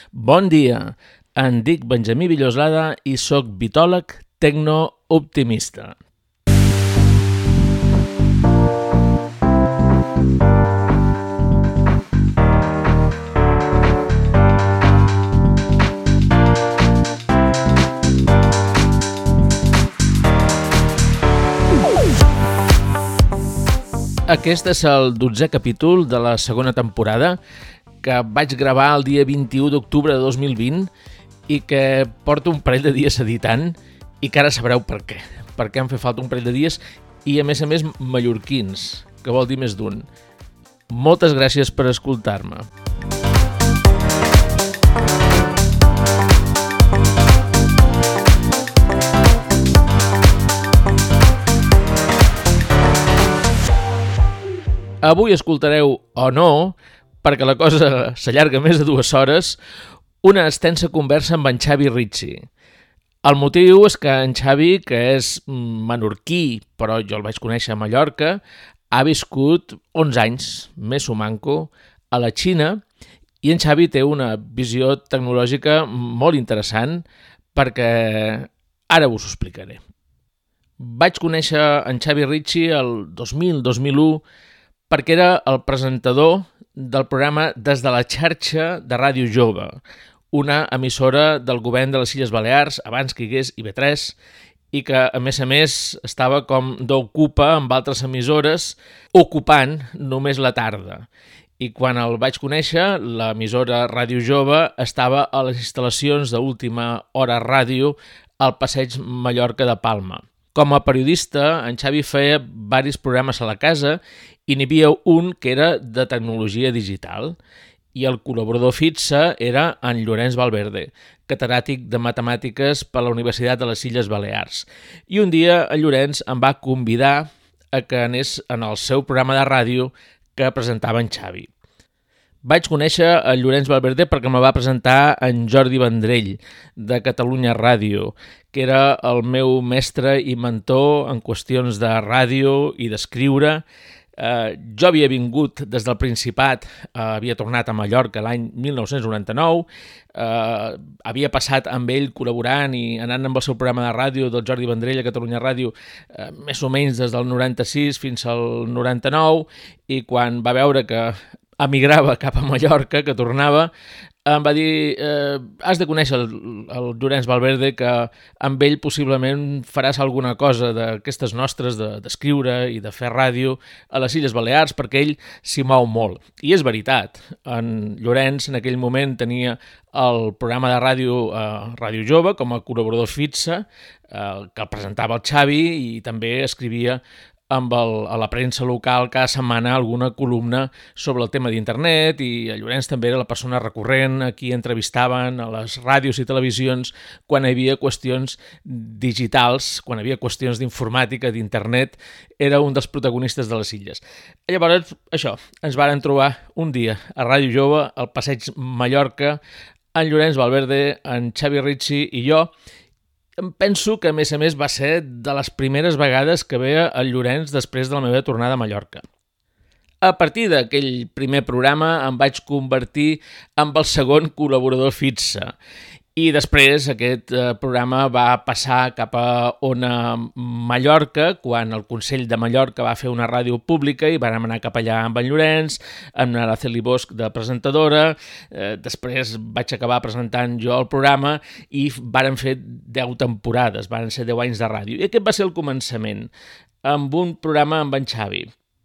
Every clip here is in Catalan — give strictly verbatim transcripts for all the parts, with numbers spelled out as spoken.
Bon dia, em dic Benjamí Villoslada i sóc vitòleg tecno-optimista. Aquest és el dotzè capítol de la segona temporada que vaig gravar el dia vint-i-u d'octubre de dos mil vint i que porto un parell de dies editant i que ara sabreu per què. Perquè em fa falta un parell de dies i a més a més mallorquins, que vol dir més d'un. Moltes gràcies per escoltar-me. Avui escoltareu, o no, perquè la cosa s'allarga més de dues hores, una extensa conversa amb en Xavi Ritchie. El motiu és que en Xavi, que és menorquí, però jo el vaig conèixer a Mallorca, ha viscut onze anys, més o manco, a la Xina, i en Xavi té una visió tecnològica molt interessant perquè ara us ho explicaré. Vaig conèixer en Xavi Ritchie el dos mil dos mil u perquè era el presentador del programa Des de la xarxa de Ràdio Jove, una emissora del govern de les Illes Balears, abans que hi hagués I V tres, i que, a més a més, estava com d'ocupa amb altres emissores, ocupant només la tarda. I quan el vaig conèixer, l'emissora Ràdio Jove estava a les instal·lacions d'Última Hora Ràdio al Passeig Mallorca de Palma. Com a periodista, en Xavi feia diversos programes a la casa i n'hi havia un que era de tecnologia digital i el col·laborador fixe era en Llorenç Valverde, catedràtic de matemàtiques per la Universitat de les Illes Balears. I un dia en Llorenç em va convidar a que anés en el seu programa de ràdio que presentava en Xavi. Vaig conèixer el Llorenç Valverde perquè me va presentar en Jordi Vendrell, de Catalunya Ràdio, que era el meu mestre i mentor en qüestions de ràdio i d'escriure. Eh, jo havia vingut des del Principat, eh, havia tornat a Mallorca l'any mil nou-cents noranta-nou, eh, havia passat amb ell col·laborant i anant amb el seu programa de ràdio del Jordi Vendrell a Catalunya Ràdio eh, més o menys des del noranta-sis fins al noranta-nou, i quan va veure que emigrava cap a Mallorca, que tornava, em va dir eh, has de conèixer el, el Llorenç Valverde, que amb ell possiblement faràs alguna cosa d'aquestes nostres, d'escriure i de fer ràdio a les Illes Balears, perquè ell s'hi mou molt. I és veritat, en Llorenç en aquell moment tenia el programa de ràdio eh, Ràdio Jove com a col·laborador fixe, eh, que el presentava el Xavi i també escrivia amb el, a la premsa local cada setmana alguna columna sobre el tema d'internet, i el Llorenç també era la persona recurrent a qui entrevistaven a les ràdios i televisions quan hi havia qüestions digitals, quan hi havia qüestions d'informàtica, d'internet, era un dels protagonistes de les illes. I llavors, això, ens varen trobar un dia a Ràdio Jove, al Passeig Mallorca, en Llorenç Valverde, en Xavi Ritchie i jo. Em penso que, a més a més, va ser de les primeres vegades que veia el Llorenç després de la meva tornada a Mallorca. A partir d'aquell primer programa em vaig convertir en el segon col·laborador fixe. I després aquest eh, programa va passar cap a Ona Mallorca, quan el Consell de Mallorca va fer una ràdio pública i vam anar cap allà amb en Llorenç, amb l'Araceli Bosch de presentadora, eh, després vaig acabar presentant jo el programa i varen fer deu temporades, varen ser deu anys de ràdio. I aquest va ser el començament, amb un programa amb en Xavi.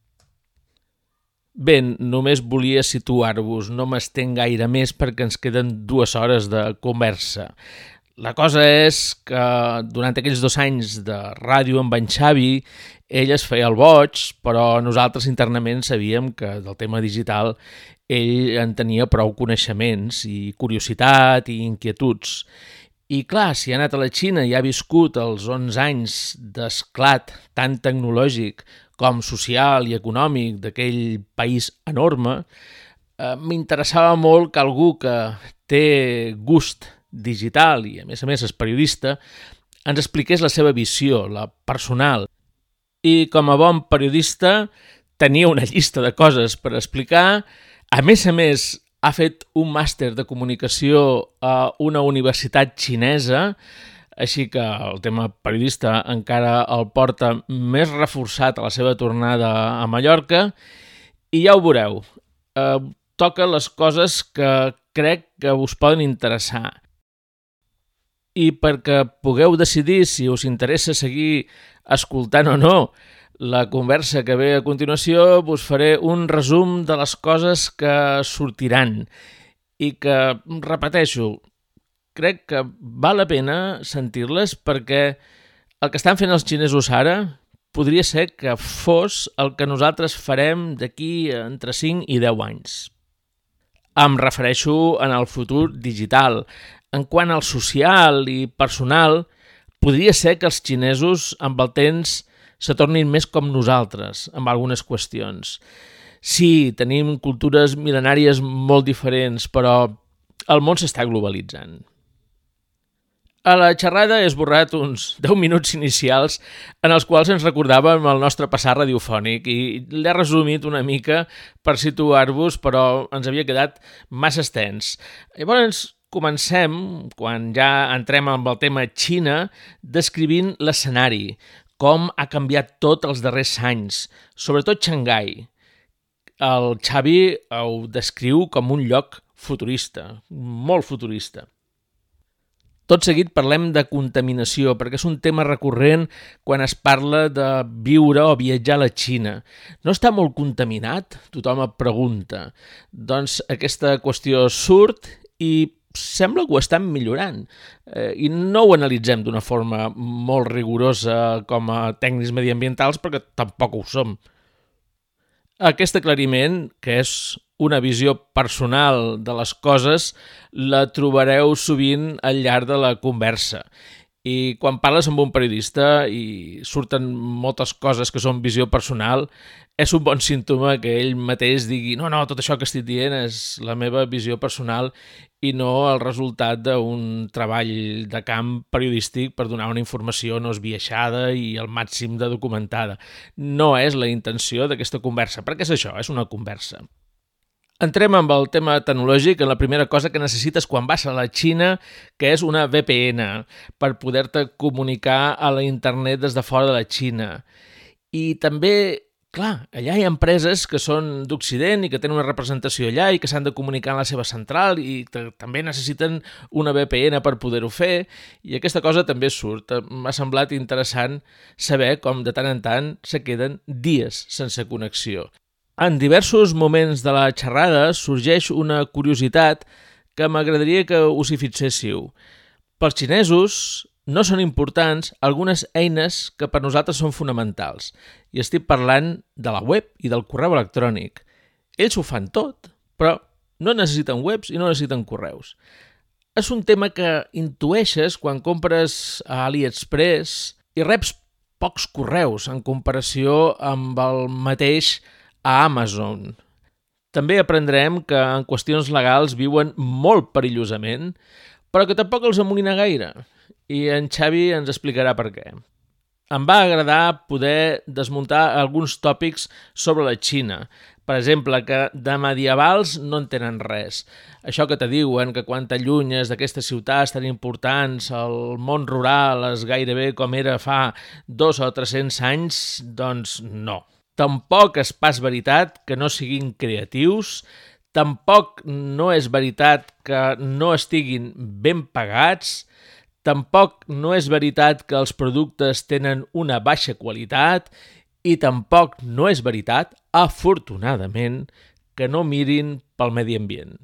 Bé, només volia situar-vos, no m'estenc gaire més perquè ens queden dues hores de conversa. La cosa és que durant aquells dos anys de ràdio amb en Xavi, ell es feia el boig, però nosaltres internament sabíem que del tema digital ell en tenia prou coneixements i curiositat i inquietuds. I clar, si ha anat a la Xina i ha viscut els onze anys d'esclat tan tecnològic com social i econòmic d'aquell país enorme, eh, m'interessava molt que algú que té gust digital i a més a més és periodista ens expliqués la seva visió, la personal. I com a bon periodista tenia una llista de coses per explicar, a més a més ha fet un màster de comunicació a una universitat xinesa, així que el tema periodista encara el porta més reforçat a la seva tornada a Mallorca, i ja ho veureu, eh, toca les coses que crec que us poden interessar. I perquè pugueu decidir si us interessa seguir escoltant o no la conversa que ve a continuació, us faré un resum de les coses que sortiran i que, repeteixo, crec que val la pena sentir-les perquè el que estan fent els xinesos ara podria ser que fos el que nosaltres farem d'aquí entre cinc i deu anys. Em refereixo en el futur digital. En quant al social i personal, podria ser que els xinesos amb el temps se tornin més com nosaltres amb algunes qüestions. Sí, tenim cultures mil·lenàries molt diferents, però el món s'està globalitzant. A la xerrada he esborrat uns deu minuts inicials en els quals ens recordàvem el nostre passat radiofònic i l'he resumit una mica per situar-vos, però ens havia quedat massa extens. Llavors, comencem, quan ja entrem amb el tema Xina, descrivint l'escenari, com ha canviat tot els darrers anys, sobretot Xangai. El Xavi ho descriu com un lloc futurista, molt futurista. Tot seguit parlem de contaminació, perquè és un tema recurrent quan es parla de viure o viatjar a la Xina. No està molt contaminat? Tothom et pregunta. Doncs aquesta qüestió surt i sembla que ho estan millorant. Eh, I no ho analitzem d'una forma molt rigorosa com a tècnics mediambientals perquè tampoc ho som. Aquest aclariment, que és una visió personal de les coses, la trobareu sovint al llarg de la conversa. I quan parles amb un periodista i surten moltes coses que són visió personal, és un bon símptoma que ell mateix digui no, no, tot això que estic dient és la meva visió personal i no el resultat d'un treball de camp periodístic per donar una informació no esbiaixada i al màxim de documentada. No és la intenció d'aquesta conversa, perquè és això, és una conversa. Entrem amb el tema tecnològic, en la primera cosa que necessites quan vas a la Xina, que és una V P N, per poder-te comunicar a la internet des de fora de la Xina. I també, clar, allà hi ha empreses que són d'Occident i que tenen una representació allà i que s'han de comunicar en la seva central i que també necessiten una V P N per poder-ho fer, i aquesta cosa també surt. M'ha semblat interessant saber com de tant en tant se queden dies sense connexió. En diversos moments de la xerrada sorgeix una curiositat que m'agradaria que us hi fixéssiu. Pels xinesos no són importants algunes eines que per nosaltres són fonamentals, i estic parlant de la web i del correu electrònic. Ells ho fan tot, però no necessiten webs i no necessiten correus. És un tema que intueixes quan compres a AliExpress i reps pocs correus en comparació amb el mateix a Amazon. També aprendrem que en qüestions legals viuen molt perillosament, però que tampoc els amoïna gaire, i en Xavi ens explicarà per què. Em va agradar poder desmuntar alguns tòpics sobre la Xina. Per exemple, que de medievals no en tenen res. Això que te diuen que quan t'allunyes d'aquestes ciutats tan importants, el món rural és gairebé com era fa dos o tres-cents anys, doncs no. Tampoc és pas veritat que no siguin creatius, tampoc no és veritat que no estiguin ben pagats, tampoc no és veritat que els productes tenen una baixa qualitat i tampoc no és veritat, afortunadament, que no mirin pel medi ambient.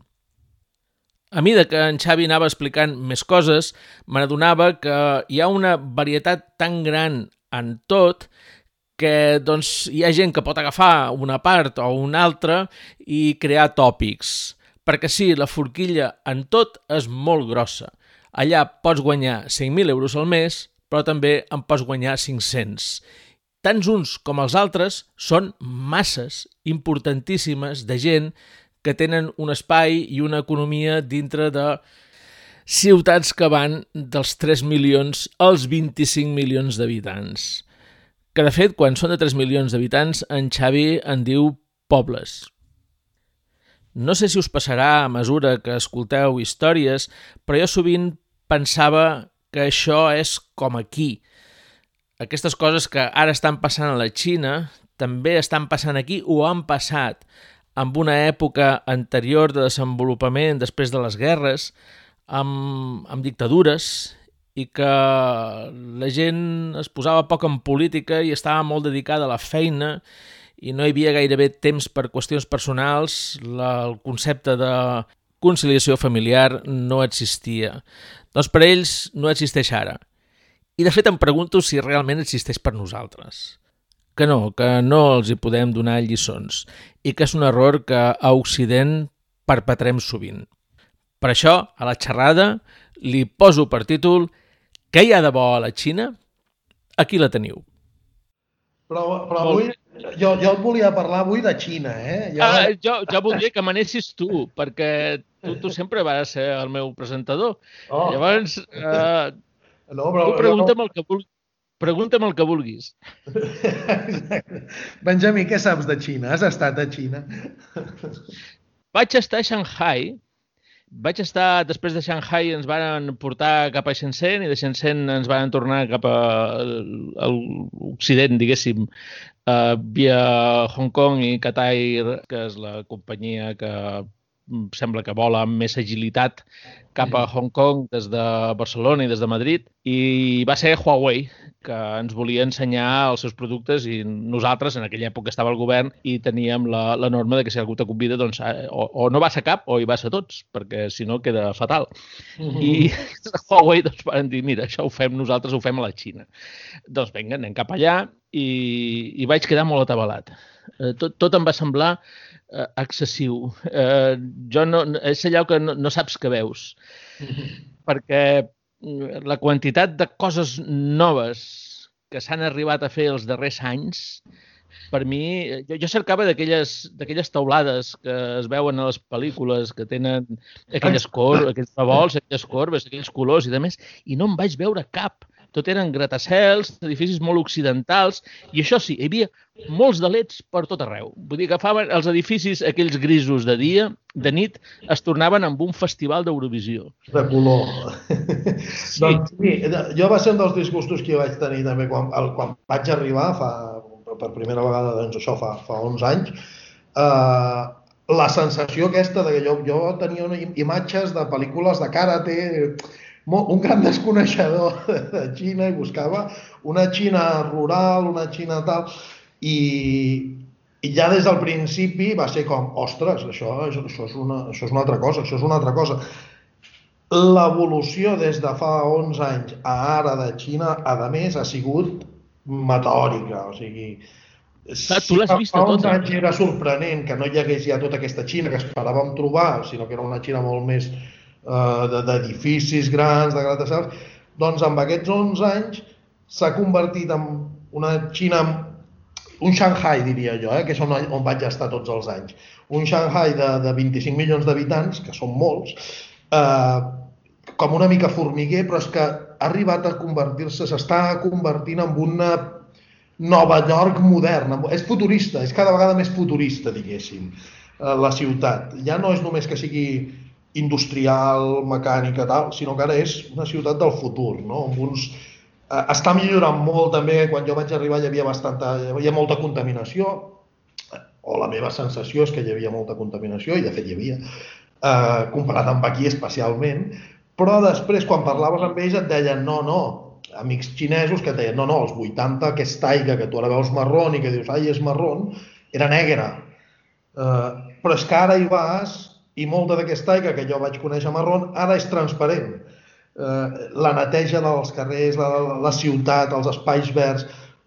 A mesura que en Xavi anava explicant més coses, me n'adonava que hi ha una varietat tan gran en tot que doncs, hi ha gent que pot agafar una part o una altra i crear tòpics. Perquè sí, la forquilla en tot és molt grossa. Allà pots guanyar cinc mil euros al mes, però també en pots guanyar cinc-cents. Tants uns com els altres són masses importantíssimes de gent que tenen un espai i una economia dintre de ciutats que van dels tres milions als vint-i-cinc milions d'habitants. Que, de fet, quan són de tres milions d'habitants, en Xavi en diu pobles. No sé si us passarà a mesura que escolteu històries, però jo sovint pensava que això és com aquí. Aquestes coses que ara estan passant a la Xina també estan passant aquí o han passat en una època anterior de desenvolupament després de les guerres, amb, amb dictadures, i que la gent es posava poc en política i estava molt dedicada a la feina i no hi havia gairebé temps per qüestions personals, la, el concepte de conciliació familiar no existia. Doncs per ells no existeix ara. I de fet em pregunto si realment existeix per nosaltres. Que no, que no els hi podem donar lliçons i que és un error que a Occident perpetrem sovint. Per això, a la xerrada, li poso per títol Què hi ha de bo a la Xina? Aquí la teniu. Però, però avui, jo, jo et volia parlar avui de Xina, eh? Jo... Ah, jo, jo voldria que m'anessis tu, perquè tu, tu sempre vas ser el meu presentador. Oh. Llavors, eh, no, però, tu pregunta'm, no... el que vulguis, pregunta'm el que vulguis. Benjamí, què saps de Xina? Has estat a Xina? Vaig estar a Shanghai. Vaig estar, després de Shanghai ens van portar cap a Shenzhen i de Shenzhen ens van tornar cap a l'Occident, diguéssim, uh, via Hong Kong i Qatar, que és la companyia que sembla que vola amb més agilitat cap a Hong Kong des de Barcelona i des de Madrid, i va ser Huawei que ens volia ensenyar els seus productes i nosaltres en aquella època estava al govern i teníem la, la norma de que si algú te convida doncs, o, o no vas a cap o hi vas a tots, perquè si no queda fatal. Mm-hmm. I Huawei doncs, van dir, mira, això ho fem nosaltres, ho fem a la Xina. Doncs vinga, anem cap allà i, i vaig quedar molt atabalat. Tot, tot em va semblar eh, excessiu. Eh, jo no, és allò que no, no saps què veus. Mm-hmm. Perquè la quantitat de coses noves que s'han arribat a fer els darrers anys, per mi, jo, jo cercava d'aquelles d'aquelles taulades que es veuen a les pel·lícules, que tenen aquelles corbes, aquells revolts, aquelles corbes, aquells colors i demés, i no en vaig veure cap. Tot eren gratacels, edificis molt occidentals, i això sí, hi havia molts de leds per tot arreu. Vull dir que agafaven els edificis, aquells grisos de dia, de nit, es tornaven amb un festival d'Eurovisió. De color. Sí. Doncs, sí, jo va ser un dels disgustos que jo vaig tenir també quan, quan vaig arribar, fa, per primera vegada, doncs això fa, fa onze anys, eh, la sensació aquesta de que jo, jo tenia imatges de pel·lícules de karate, un gran desconeixedor de Xina i buscava una Xina rural, una Xina tal, i, i ja des del principi va ser com, ostres, això, això, és una, això és una altra cosa, això és una altra cosa. L'evolució des de fa onze anys a ara de Xina, a més, ha sigut meteòrica, o sigui, Clar, tu l'has vist fa tota. uns anys era sorprenent que no hi hagués ja tota aquesta Xina que esperàvem trobar, sinó que era una Xina molt més d'edificis grans, de gratacels, doncs amb aquests onze anys s'ha convertit en una Xina, un Shanghai diria jo, eh, que és on, on vaig estar tots els anys, un Shanghai de, de vint-i-cinc milions d'habitants, que són molts, eh, com una mica formiguer, però és que ha arribat a convertir-se, s'està convertint en una Nova York moderna, és futurista, és cada vegada més futurista, diguéssim, la ciutat. Ja no és només que sigui industrial, mecànica, tal, sinó que ara és una ciutat del futur, no? Amb uns, eh, està millorant molt també, quan jo vaig arribar hi havia bastanta, hi havia molta contaminació, o la meva sensació és que hi havia molta contaminació, i de fet hi havia, eh, comparat amb aquí especialment, però després quan parlaves amb ells et deien no, no, amics xinesos que et deien no, no, als vuitanta aquesta aigua que tu ara veus marrón i que dius ai, és marrón, era negra. Eh, però és que ara hi vas i molta d'aquesta aigua que jo vaig conèixer marrón ara és transparent. Eh, la neteja dels carrers, la, la ciutat, els espais verds,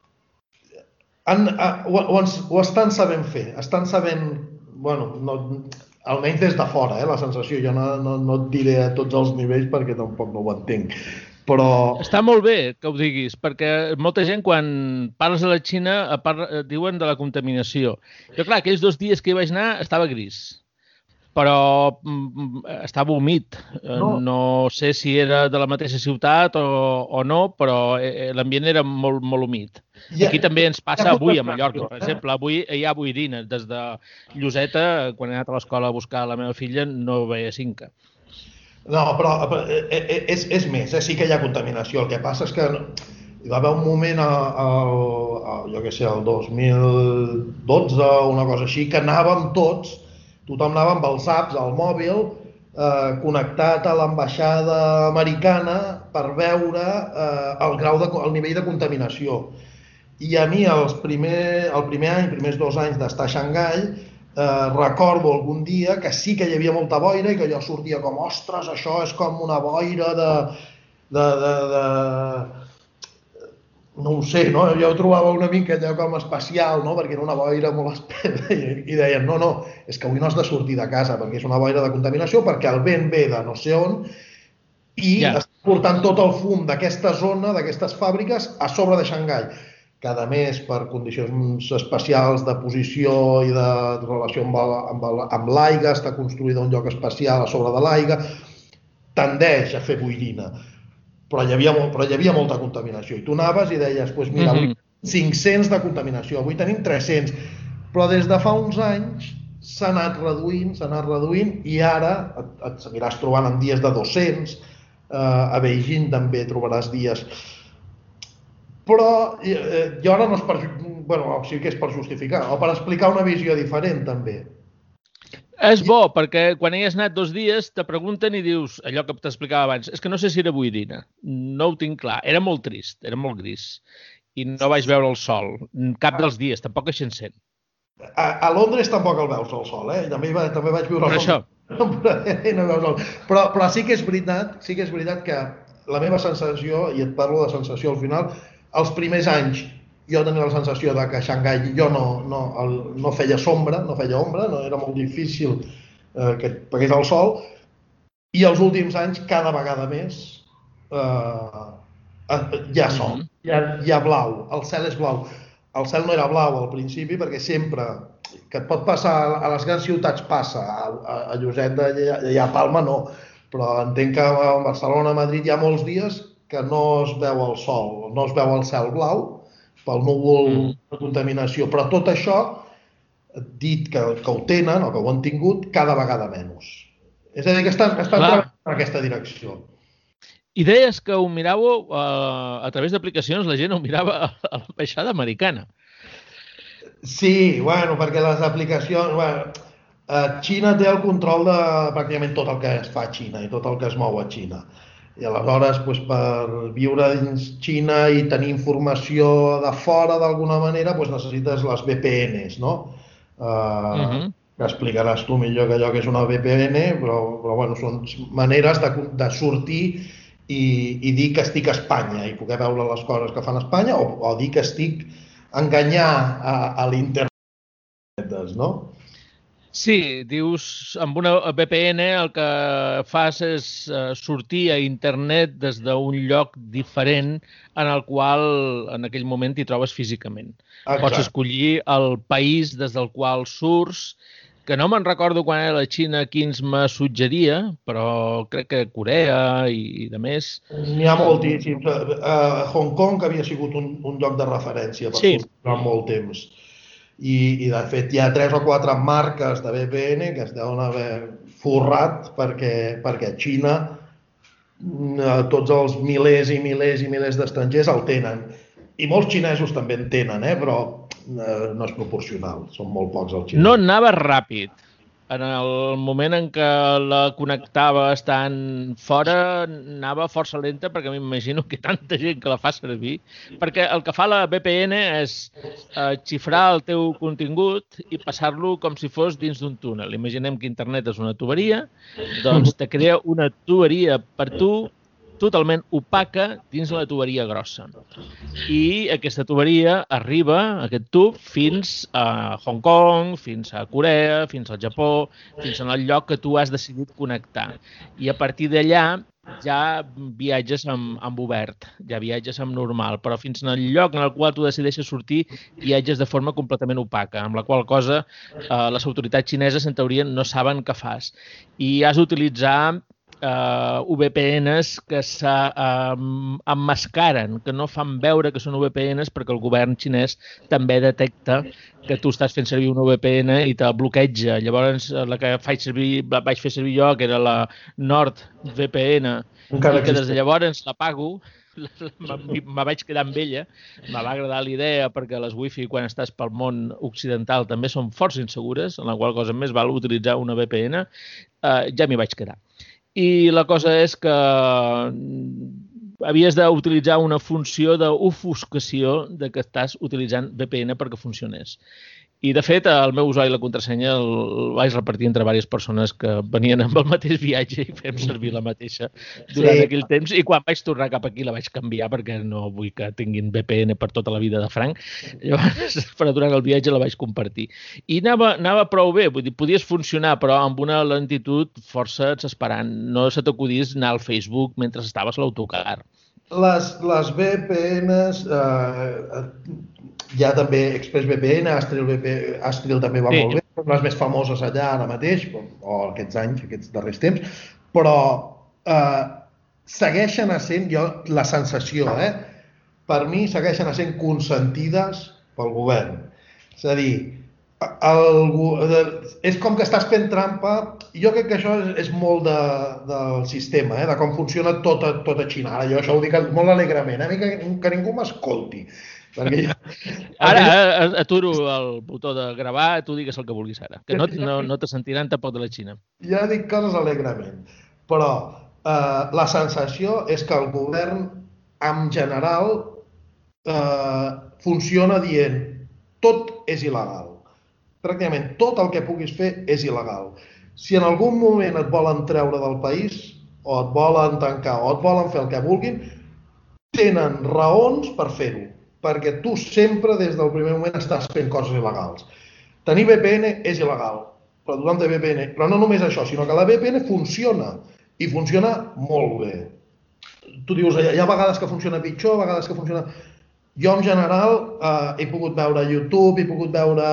han, ho, ho, ho estan sabent fer, estan sabent, bueno, no, almenys des de fora, eh, la sensació, jo no, no, no et diré a tots els nivells perquè tampoc no ho entenc. Però... Està molt bé que ho diguis, perquè molta gent quan parles de la Xina parla, diuen de la contaminació. Jo, clar, aquells dos dies que hi vaig anar estava gris. però mm, estava humit. No. no sé si era de la mateixa ciutat o, o no, però l'ambient era molt, molt humit. Ha, Aquí també ens passa avui a Mallorca, per exemple. Avui hi ha boirina. Des de Lloseta, quan he anat a l'escola a buscar la meva filla, no veia cinca. No, però, però és, és més, eh? Sí que hi ha contaminació. El que passa és que hi va haver un moment, a, a, a, jo què sé, el dos mil dotze o una cosa així, que anàvem tots, tothom anava amb els apps al mòbil, eh, connectat a l'ambaixada americana per veure eh, el grau de, el nivell de contaminació. I a mi, els primer, el primer any, primers dos anys d'estar a Xangai, eh, recordo algun dia que sí que hi havia molta boira i que jo sortia com, ostres, això és com una boira de... de, de, de no ho sé, no? Jo ho trobava una mica allò com especial, no? Perquè era una boira molt espessa i deien, no, no, és que avui no has de sortir de casa perquè és una boira de contaminació, perquè el vent ve de no sé on i yeah. està portant tot el fum d'aquesta zona, d'aquestes fàbriques, a sobre de Xangai, que a més, per condicions especials de posició i de relació amb, amb l'aigua, està construïda un lloc especial a sobre de l'aigua, tendeix a fer boirina. Però hi, havia, però hi havia molta contaminació. I tu anaves i deies, doncs mira, avui cinc-cents de contaminació, avui tenim tres-cents. Però des de fa uns anys s'ha anat reduint, s'ha anat reduint i ara et, et seguiràs trobant en dies de dos-cents, eh, a Beijing també trobaràs dies. Però eh, jo ara no és per, bueno, sí que és per justificar, o per explicar una visió diferent també. És bo, perquè quan hi has anat dos dies te pregunten i dius, allò que t'explicava abans, és que no sé si era boirina, no ho tinc clar, era molt trist, era molt gris, i no vaig veure el sol, cap dels dies, tampoc a Shenzhen. A, a Londres tampoc el veus el sol, eh? També, també vaig viure el sol. Això. Però, però sí que és veritat, sí que és veritat que la meva sensació, i et parlo de sensació al final, els primers anys jo tenia la sensació de que a Xangai jo no, no, el, no feia sombra, no feia ombra, no era molt difícil eh, que pegués el sol, i els últims anys cada vegada més eh, hi ha sol, hi ha, hi ha blau, el cel és blau. El cel no era blau al principi perquè sempre, que et pot passar a les grans ciutats passa, a, a, a Lloseta i a Palma no, però entenc que a Barcelona, a Madrid hi ha molts dies que no es veu el sol, no es veu el cel blau, pel núvol de contaminació, però tot això, dit que, que ho tenen o que ho han tingut, cada vegada menys. És a dir, que estan, estan treballant en aquesta direcció. I deies que ho miràveu uh, a través d'aplicacions, la gent ho mirava a l'ambaixada americana. Sí, bueno, perquè les aplicacions... Bueno, Xina té el control de pràcticament tot el que es fa a Xina i tot el que es mou a Xina. I aleshores, doncs, per viure dins Xina i tenir informació de fora d'alguna manera, doncs necessites les V P Ns, no? Uh, uh-huh. Que explicaràs tu millor que allò que és una V P N, però, però bueno, són maneres de, de sortir i, i dir que estic a Espanya i poder veure les coses que fan a Espanya o, o dir que estic enganyar a, a l'internet, no? Sí, dius, amb una V P N el que fas és uh, sortir a internet des d'un lloc diferent en el qual en aquell moment t'hi trobes físicament. Exacte. Pots escollir el país des del qual surts, que no me'n recordo quan era la Xina quins me suggeria, però crec que Corea i, i de més. N'hi ha moltíssims. Uh, Hong Kong havia sigut un, un lloc de referència per sí. sortir durant molt temps. I, i de fet hi ha tres o quatre marques de V P N que es deuen haver forrat perquè, perquè a Xina tots els milers i milers i milers d'estrangers el tenen. I molts xinesos també en tenen, eh? Però eh, no és proporcional, són molt pocs els xinesos. No anava ràpid. En el moment en què la connectava estant fora, anava força lenta perquè m'imagino que tanta gent que la fa servir. Perquè el que fa la V P N és eh, xifrar el teu contingut i passar-lo com si fos dins d'un túnel. Imaginem que internet és una tuberia, doncs te crea una tuberia per tu totalment opaca dins la tuberia grossa. I aquesta tuberia arriba, aquest tub, fins a Hong Kong, fins a Corea, fins al Japó, fins al lloc que tu has decidit connectar. I a partir d'allà ja viatges amb, amb obert, ja viatges amb normal, però fins en el lloc en el qual tu decideixes sortir, viatges de forma completament opaca, amb la qual cosa eh, les autoritats xineses, en teoria, no saben què fas. I has d'utilitzar Uh, V P Ns que s'emmascaren, que no fan veure que són V P Ns perquè el govern xinès també detecta que tu estàs fent servir un V P N i te bloqueja. Llavors, la que faig servir, vaig fer servir jo, que era la NordVPN, Encara i que des existeix. de llavors la pago, me vaig quedar amb ella, me va agradar la idea perquè les wifi quan estàs pel món occidental també són força insegures, en la qual cosa més val utilitzar una V P N, uh, ja m'hi vaig quedar. I la cosa és que havies d'utilitzar una funció d'ofuscació de que estàs utilitzant V P N perquè funcionés. I, de fet, el meu usuari i la contrasenya el vaig repartir entre diverses persones que venien amb el mateix viatge i fem servir la mateixa durant sí. aquell temps. I quan vaig tornar cap aquí la vaig canviar perquè no vull que tinguin V P N per tota la vida de franc. Llavors, però durant el viatge la vaig compartir. I anava, anava prou bé, vull dir, podies funcionar, però amb una lentitud força exasperant. No se t'acudís anar al Facebook mentre estaves a l'autocar. Les, les V P Ns, eh, hi ha també ExpressVPN, Astril, V P, Astril també va sí. molt bé, són les més famoses allà ara mateix, o aquests anys, aquests darrers temps, però eh, segueixen essent, jo, la sensació, eh, per mi segueixen essent consentides pel govern. És a dir, el, és com que estàs fent trampa. Jo crec que això és, és molt de, del sistema, eh? De com funciona tota, tota Xina. Ara jo això ho dic molt alegrement, eh? que, que ningú m'escolti. Perquè... Ara eh, aturo el botó de gravar, tu digues el que vulguis ara, que no, no, no te sentiran tampoc de la Xina. Ja dic coses alegrement, però eh, la sensació és que el govern, en general, eh, funciona dient tot és il·legal. Pràcticament tot el que puguis fer és il·legal. Si en algun moment et volen treure del país, o et volen tancar, o et volen fer el que vulguin, tenen raons per fer-ho, perquè tu sempre des del primer moment estàs fent coses il·legals. Tenir V P N és il·legal, però tothom té V P N. Però no només això, sinó que la V P N funciona, i funciona molt bé. Tu dius, hi ha vegades que funciona pitjor, vegades que funciona... Jo, en general, eh, he pogut veure YouTube, he pogut veure...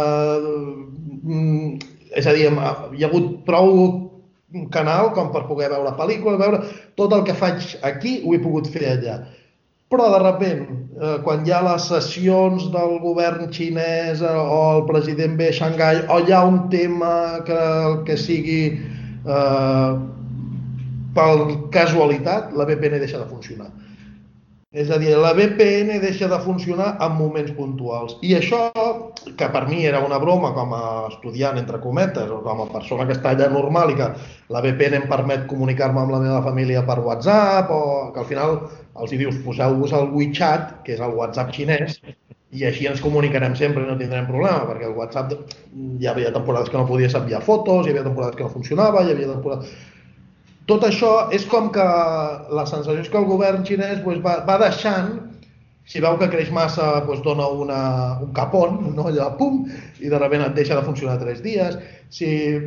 Mm, és a dir, hi ha hagut prou canal com per poder veure pel·lícules, veure... Tot el que faig aquí ho he pogut fer allà. Però, de sobte, eh, quan hi ha les sessions del govern xinès eh, o el president ve a Xangai, o hi ha un tema que, que sigui eh, per casualitat, la V P N deixa de funcionar. És a dir, la V P N deixa de funcionar en moments puntuals. I això, que per mi era una broma com a estudiant, entre cometes, o com a persona que està allà normal i que la V P N em permet comunicar-me amb la meva família per WhatsApp, o que al final els hi dius, poseu-vos el WeChat, que és el WhatsApp xinès, i així ens comunicarem sempre i no tindrem problema, perquè el WhatsApp hi havia temporades que no podies enviar fotos, hi havia temporades que no funcionava, hi havia temporades... Tot això és com que la sensació és que el govern xinès doncs, va, va deixant, si veu que creix massa, doncs, dona una, un capon, no? Allò, pum, i de sobte et deixa de funcionar tres dies. Si...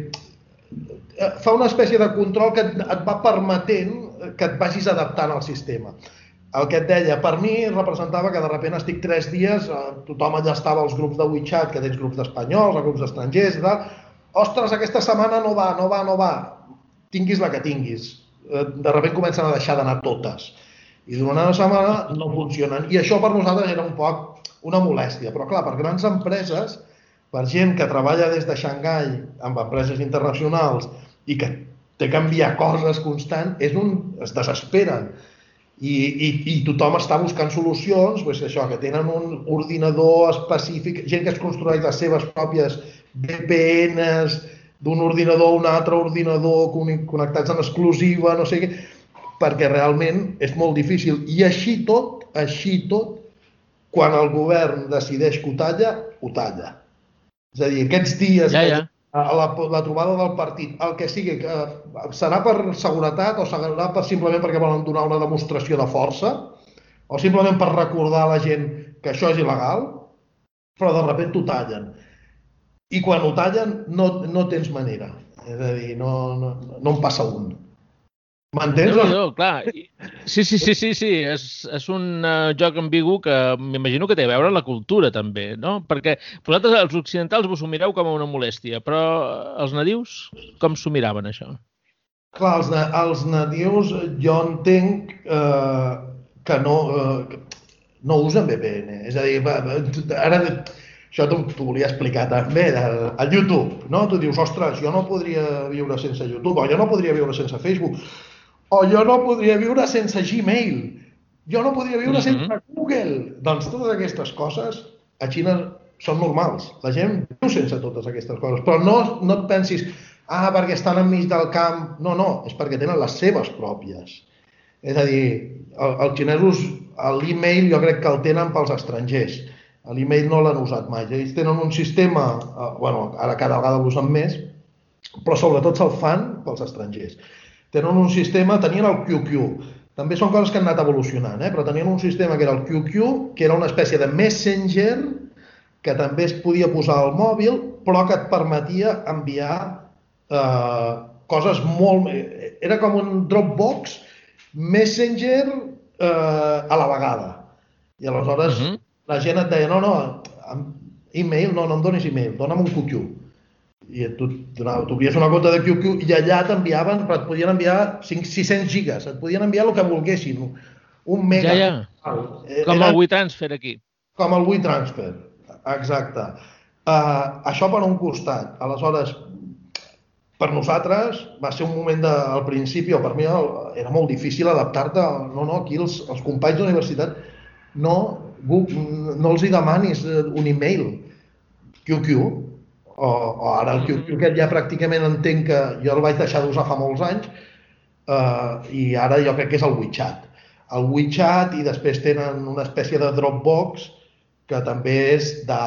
Fa una espècie de control que et, et va permetent que et vagis adaptant al sistema. El que et deia, per mi representava que de sobte estic tres dies, tothom allà estava als grups de WeChat, que tens grups d'espanyols, grups d'estrangers i tal. Ostres, aquesta setmana no va, no va, no va. Tinguis la que tinguis. De sobte comencen a deixar d'anar totes. I durant una setmana no funcionen. I això per nosaltres era un poc una molèstia. Però clar, per grans empreses, per gent que treballa des de Xangai amb empreses internacionals i que té que enviar coses constant, és un... es desesperen. I, i, i tothom està buscant solucions, doncs això, que tenen un ordinador específic, gent que es construeix les seves pròpies V P Ns, d'un ordinador a un altre ordinador connectats en exclusiva, no sé què, perquè realment és molt difícil. I així tot, així tot, quan el govern decideix que ho talla, ho talla. És a dir, aquests dies, ja, ja. La, la trobada del partit, el que sigui, que serà per seguretat o serà per, simplement perquè volen donar una demostració de força, o simplement per recordar a la gent que això és il·legal, però de sobte t'ho tallen. I quan ho tallen no, no tens manera, és a dir, no, no, no en passa un. M'entens? Déu-n'hi-do, clar. Sí, sí, sí, sí, sí. És, és un uh, joc ambigu que m'imagino que té a veure amb la cultura, també, no? Perquè vosaltres, els occidentals, vos ho mireu com a una molèstia, però els nadius, com s'ho miraven, això? Clar, els, els nadius jo entenc eh, que no, eh, no usen V P N. És a dir, ara això t'ho volia explicar també, al YouTube, no? Tu dius, ostres, jo no podria viure sense YouTube, o jo no podria viure sense Facebook, o jo no podria viure sense Gmail, jo no podria viure Mhm. sense Google. Doncs totes aquestes coses a Xina són normals. La gent viu sense totes aquestes coses. Però no, no et pensis, ah, perquè estan enmig del camp. No, no, és perquè tenen les seves pròpies. És a dir, el, els xinesos, l'e-mail jo crec que el tenen pels estrangers. L'e-mail no l'han usat mai. Ells tenen un sistema, eh, bueno, ara cada vegada l'usen més, però sobretot se'l fan pels estrangers. Tenen un sistema, tenien el Q Q, també són coses que han anat evolucionant, eh? Però tenien un sistema que era el Q Q, que era una espècie de messenger que també es podia posar al mòbil, però que et permetia enviar eh, coses molt... Era com un Dropbox Messenger eh, a la vegada. I aleshores uh -huh. la gent et deia, no, no, e-mail, no, no em donis e-mail, dona'm un Q Q. I tu t'obries una compte de Q Q i allà t'enviaven, però et podien enviar sis-cents gigas, et podien enviar el que volguessin, un mega. Ja, ja. Com el WeTransfer aquí. Com el WeTransfer, exacte. Uh, això per un costat. Aleshores, per nosaltres va ser un moment de, al principi, o per mi era molt difícil adaptar-te. No, no, aquí els, els companys d'universitat no, no els hi demanis un e-mail. Q Q, o, o ara el Q Q aquest ja pràcticament entenc que jo el vaig deixar d'usar fa molts anys, uh, i ara jo crec que és el WeChat. El WeChat, i després tenen una espècie de Dropbox que també és de,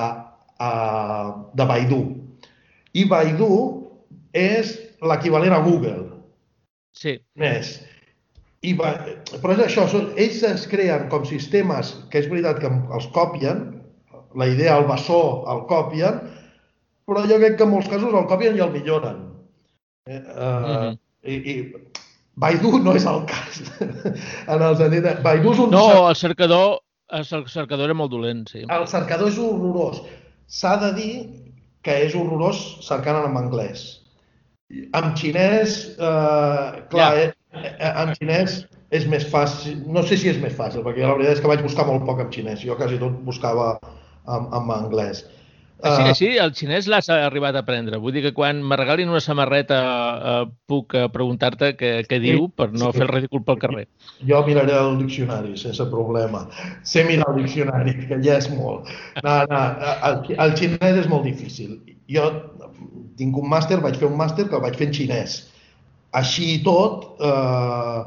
uh, de Baidu. I Baidu és l'equivalent a Google. Sí. Més. I va, però és això, són, ells es creen com sistemes que és veritat que els copien, la idea, el bessó, el copien, però jo crec que en molts casos el copien i el milloren. Eh, uh, mm-hmm. i, i Baidu no és el cas. En el sentit de, Baidu és un... No, el cercador, el cercador era molt dolent, sí. El cercador és horrorós. S'ha de dir que és horrorós cercant en anglès. En xinès, eh, clar, ja. eh, en xinès és més fàcil, no sé si és més fàcil, perquè la veritat és que vaig buscar molt poc en xinès, jo quasi tot buscava en, en anglès. Així, uh, així el xinès l'has arribat a aprendre, vull dir que quan me regalin una samarreta uh, puc uh, preguntar-te què, què diu per no sí. fer el ridícul pel carrer. Jo miraré el diccionari sense problema, sé mirar el diccionari, que ja és molt. No, no, el, el xinès és molt difícil. Jo tinc un màster, vaig fer un màster que el vaig fer en xinès. Així i tot, eh,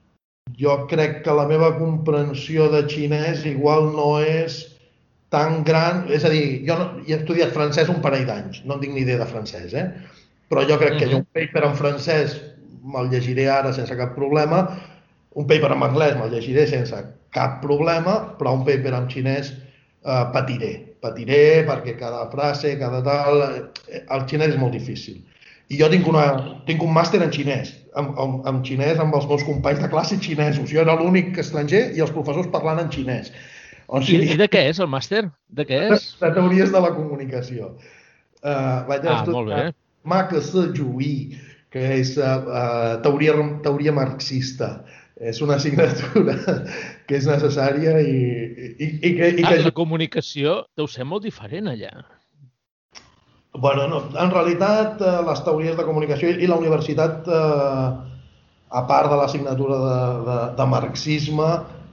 jo crec que la meva comprensió de xinès igual no és tan gran, és a dir, jo no, he estudiat francès un parell d'anys, no en tinc ni idea de francès, eh? Però jo crec que uh-huh. jo un paper en francès me'l llegiré ara sense cap problema, un paper en anglès me'l llegiré sense cap problema, però un paper en xinès eh, patiré. Patiré perquè cada frase, cada tal... El xinès és molt difícil. I jo tinc, una, tinc un màster en xinès, en, en, en xinès amb els meus companys de classe xinesos. Jo era l'únic estranger i els professors parlant en xinès. O sigui, I, I de què és el màster? De què és? De, de teories de la comunicació. Uh, vaig ah, molt bé. Marxisme, que és uh, uh, teoria, teoria marxista. És una assignatura que és necessària i, i, i que... I ah, que... La comunicació deu ser molt diferent allà. Bueno, no, en realitat, uh, les teories de comunicació i la universitat, uh, a part de l'assignatura de, de, de marxisme,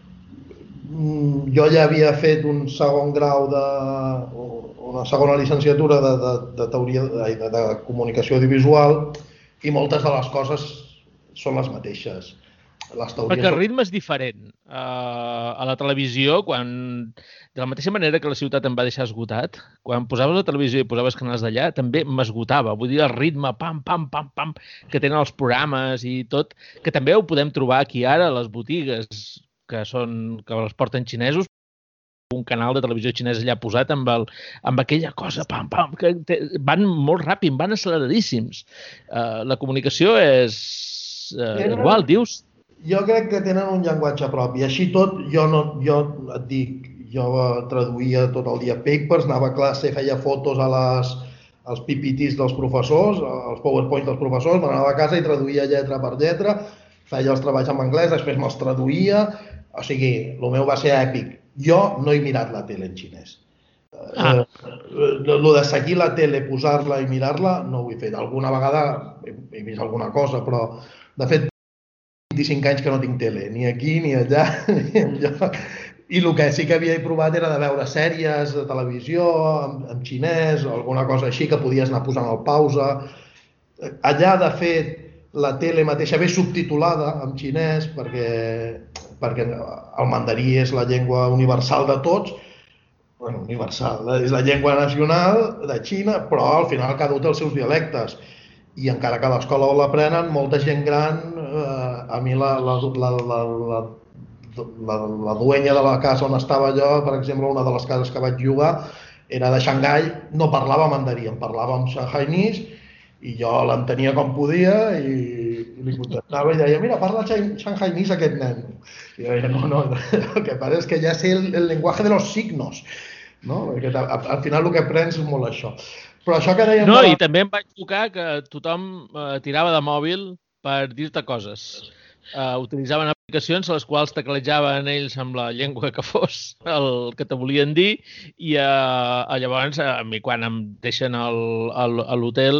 jo ja havia fet un segon grau de... una segona llicenciatura de, de, de teoria de, de, de comunicació audiovisual i moltes de les coses són les mateixes. Les teories... Perquè el ritme és diferent. Uh, a la televisió, quan de la mateixa manera que la ciutat em va deixar esgotat, quan posaves la televisió i posaves canals d'allà, també m'esgotava. Vull dir, el ritme, pam, pam, pam, pam, que tenen els programes i tot, que també ho podem trobar aquí ara a les botigues, que són que els porten xinesos, un canal de televisió xinès allà posat amb, el, amb aquella cosa, pam, pam, que te, van molt ràpid, van acceleradíssims. Uh, la comunicació és, uh, igual, dius? Jo crec que tenen un llenguatge propi. Així tot, jo, no, jo et dic, jo traduïa tot el dia papers, anava a classe, feia fotos a les, als P P Ts dels professors, als PowerPoints dels professors, m'anava a casa i traduïa lletra per lletra, feia els treballs en anglès, després me'ls traduïa, o sigui, el meu va ser èpic. Jo no he mirat la tele en xinès. Ah. Lo de seguir la tele, posar-la i mirar-la, no ho he fet. Alguna vegada he vist alguna cosa, però de fet vint-i-cinc anys que no tinc tele, ni aquí, ni allà, ni enlloc. I el que sí que havia provat era de veure sèries de televisió en, en xinès o alguna cosa així que podies anar posant al pausa. Allà, de fet, la tele mateixa ve subtitulada en xinès perquè, perquè el mandarí és la llengua universal de tots. Bueno, universal, és la llengua nacional de Xina, però al final cada un té els seus dialectes. I encara que a l'escola l'aprenen, molta gent gran, eh, a mi la, la, la, la, la, la, la duenya de la casa on estava jo, per exemple, una de les cases que vaig llogar, era de Xangai, no parlava mandarí, em parlava en shanghainès, i jo l'entenia com podia i, i li contestava i deia, mira, parla shanghainès aquest nen. I jo deia, no, no, el que passa és que ja sé el, el llenguatge de los signos, no? Perquè al, al final el que aprens és molt això. Però això que dèiem... No, i també em vaig tocar que tothom eh, tirava de mòbil per dir-te coses. Uh, utilitzaven aplicacions a les quals teclejaven ells amb la llengua que fos el que te volien dir i uh, llavors a mi quan em deixen al, al, a l'hotel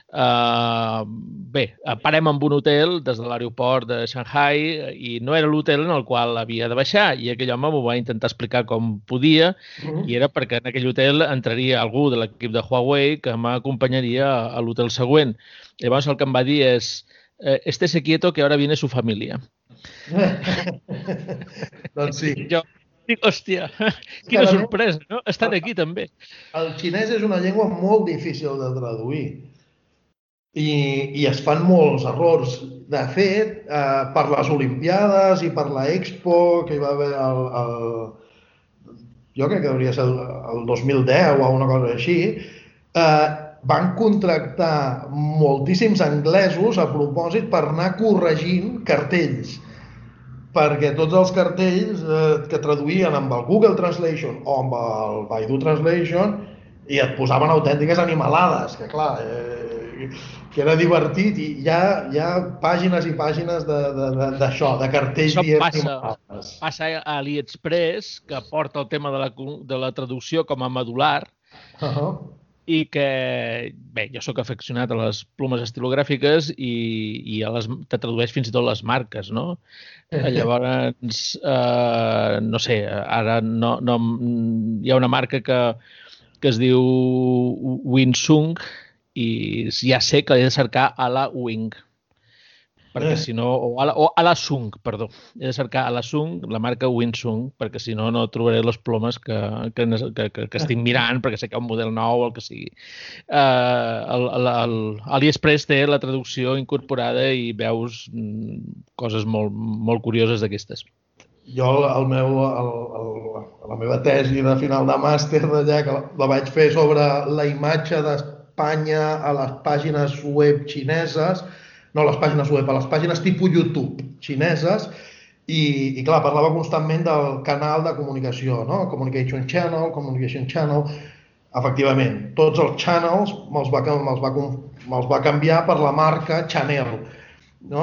uh, bé, parem amb un hotel des de l'aeroport de Shanghai i no era l'hotel en el qual havia de baixar i aquell home m'ho va intentar explicar com podia uh-huh. i era perquè en aquell hotel entraria algú de l'equip de Huawei que m'acompanyaria a l'hotel següent. Llavors el que em va dir és Eh, estése quieto que ahora viene su familia. Doncs sí. Jo dic, hòstia, quina sorpresa, no? Estan aquí també. El xinès és una llengua molt difícil de traduir i, i es fan molts errors. De fet, eh, per les Olimpiades i per la Expo que hi va haver el, el, jo crec que hauria ser el dos mil deu o una cosa així, eh, van contractar moltíssims anglesos a propòsit per anar corregint cartells, perquè tots els cartells eh, que traduïen amb el Google Translation o amb el Baidu Translation i et posaven autèntiques animalades, que clar, eh, que era divertit i hi ha, hi ha pàgines i pàgines d'això, de, de, de cartells dient animalades. Passa a AliExpress, que porta el tema de la, de la traducció com a medular, uh-huh. i que, bé, jo sóc afeccionat a les plomes estilogràfiques i, i a les, te tradueix fins i tot les marques, no? Llavors, eh, no sé, ara no, no, hi ha una marca que, que es diu Winsung i ja sé que he de cercar a la Wing, perquè si no, o a la, o a la Sung, perdó, he de cercar a la Sung, la marca Winsung, perquè si no, no trobaré les plomes que, que, que, que estic mirant, perquè sé que hi ha un model nou o el que sigui. Uh, el, el, el AliExpress té la traducció incorporada i veus mm, coses molt, molt curioses d'aquestes. Jo, el meu, el, el, la meva tesi de final de màster d'allà, que la vaig fer sobre la imatge d'Espanya a les pàgines web xineses, no a les pàgines web, a les pàgines tipus YouTube xineses, i, i clar, parlava constantment del canal de comunicació, no? Communication Channel, Communication Channel. Efectivament, tots els channels me'ls va, me'ls va, me'ls va canviar per la marca Chanel. No?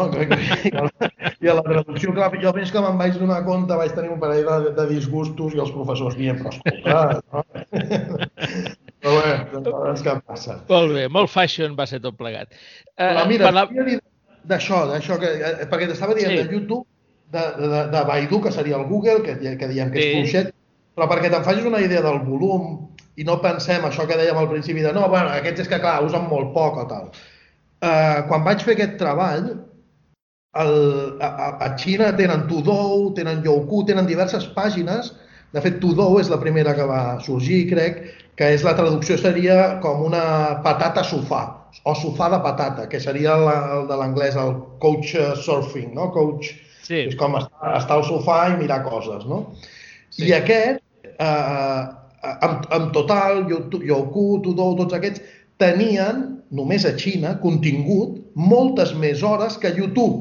I a la traducció, clar, jo fins que me'n vaig donar compte vaig tenir un parell de, de disgustos i els professors dient, però escolta, no? Però bé, doncs què passa? Molt bé, molt fashion va ser tot plegat. Però mira, parla... d'això, d'això, que, perquè t'estava dient sí. de YouTube, de, de, de Baidu, que seria el Google, que, que diem que és sí. fluixet, però perquè te'n facis una idea del volum i no pensem això que dèiem al principi de no, bueno, aquests és que clar, usen molt poc o tal. Uh, quan vaig fer aquest treball, el, a, a Xina tenen Tudou, tenen Youku, tenen diverses pàgines. De fet, Tudou és la primera que va sorgir, crec, que és la traducció seria com una patata sofà, o sofà de patata, que seria la, el de l'anglès, el coach surfing, no? Coach, sí. És com estar, estar al sofà i mirar coses, no? Sí. I aquest, eh, en, en total, Youku, Tudou, tots aquests, tenien, només a Xina, contingut moltes més hores que YouTube.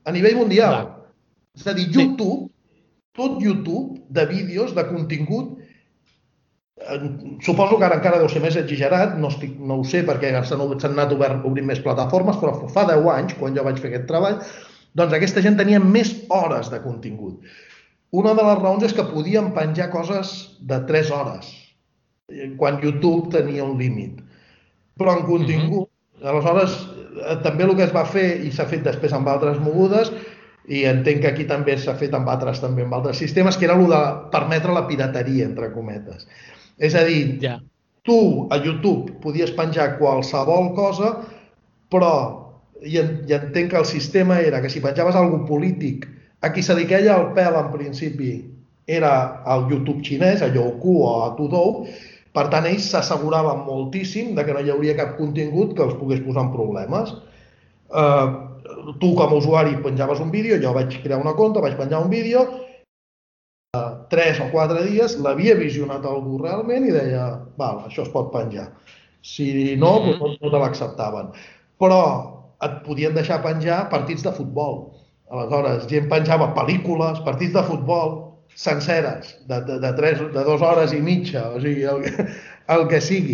a nivell mundial. Clar. És a dir, YouTube, tot YouTube de vídeos, de contingut, eh, suposo que ara encara deu ser més exagerat, no, estic, no ho sé perquè s'han anat obert, obrint més plataformes, però fa deu anys, quan jo vaig fer aquest treball, doncs aquesta gent tenia més hores de contingut. Una de les raons és que podien penjar coses de tres hores, quan YouTube tenia un límit. Però en contingut, uh-huh. aleshores, també el que es va fer, i s'ha fet després amb altres mogudes, i entenc que aquí també s'ha fet amb altres, també amb altres sistemes, que era el de permetre la pirateria, entre cometes. És a dir, yeah. tu a YouTube podies penjar qualsevol cosa, però i entenc que el sistema era que si penjaves algú polític, a qui se li queia el pèl en principi era el YouTube xinès, a Youku o a Tudou, per tant ells s'asseguraven moltíssim de que no hi hauria cap contingut que els pogués posar en problemes. Uh, tu com a usuari penjaves un vídeo, jo vaig crear una compte, vaig penjar un vídeo, uh, tres o quatre dies l'havia visionat algú realment i deia, val, això es pot penjar. Si no, no, no te l'acceptaven. Però et podien deixar penjar partits de futbol. Aleshores, gent penjava pel·lícules, partits de futbol, senceres, de, de, de, tres, de dues hores i mitja, o sigui, el, el que sigui.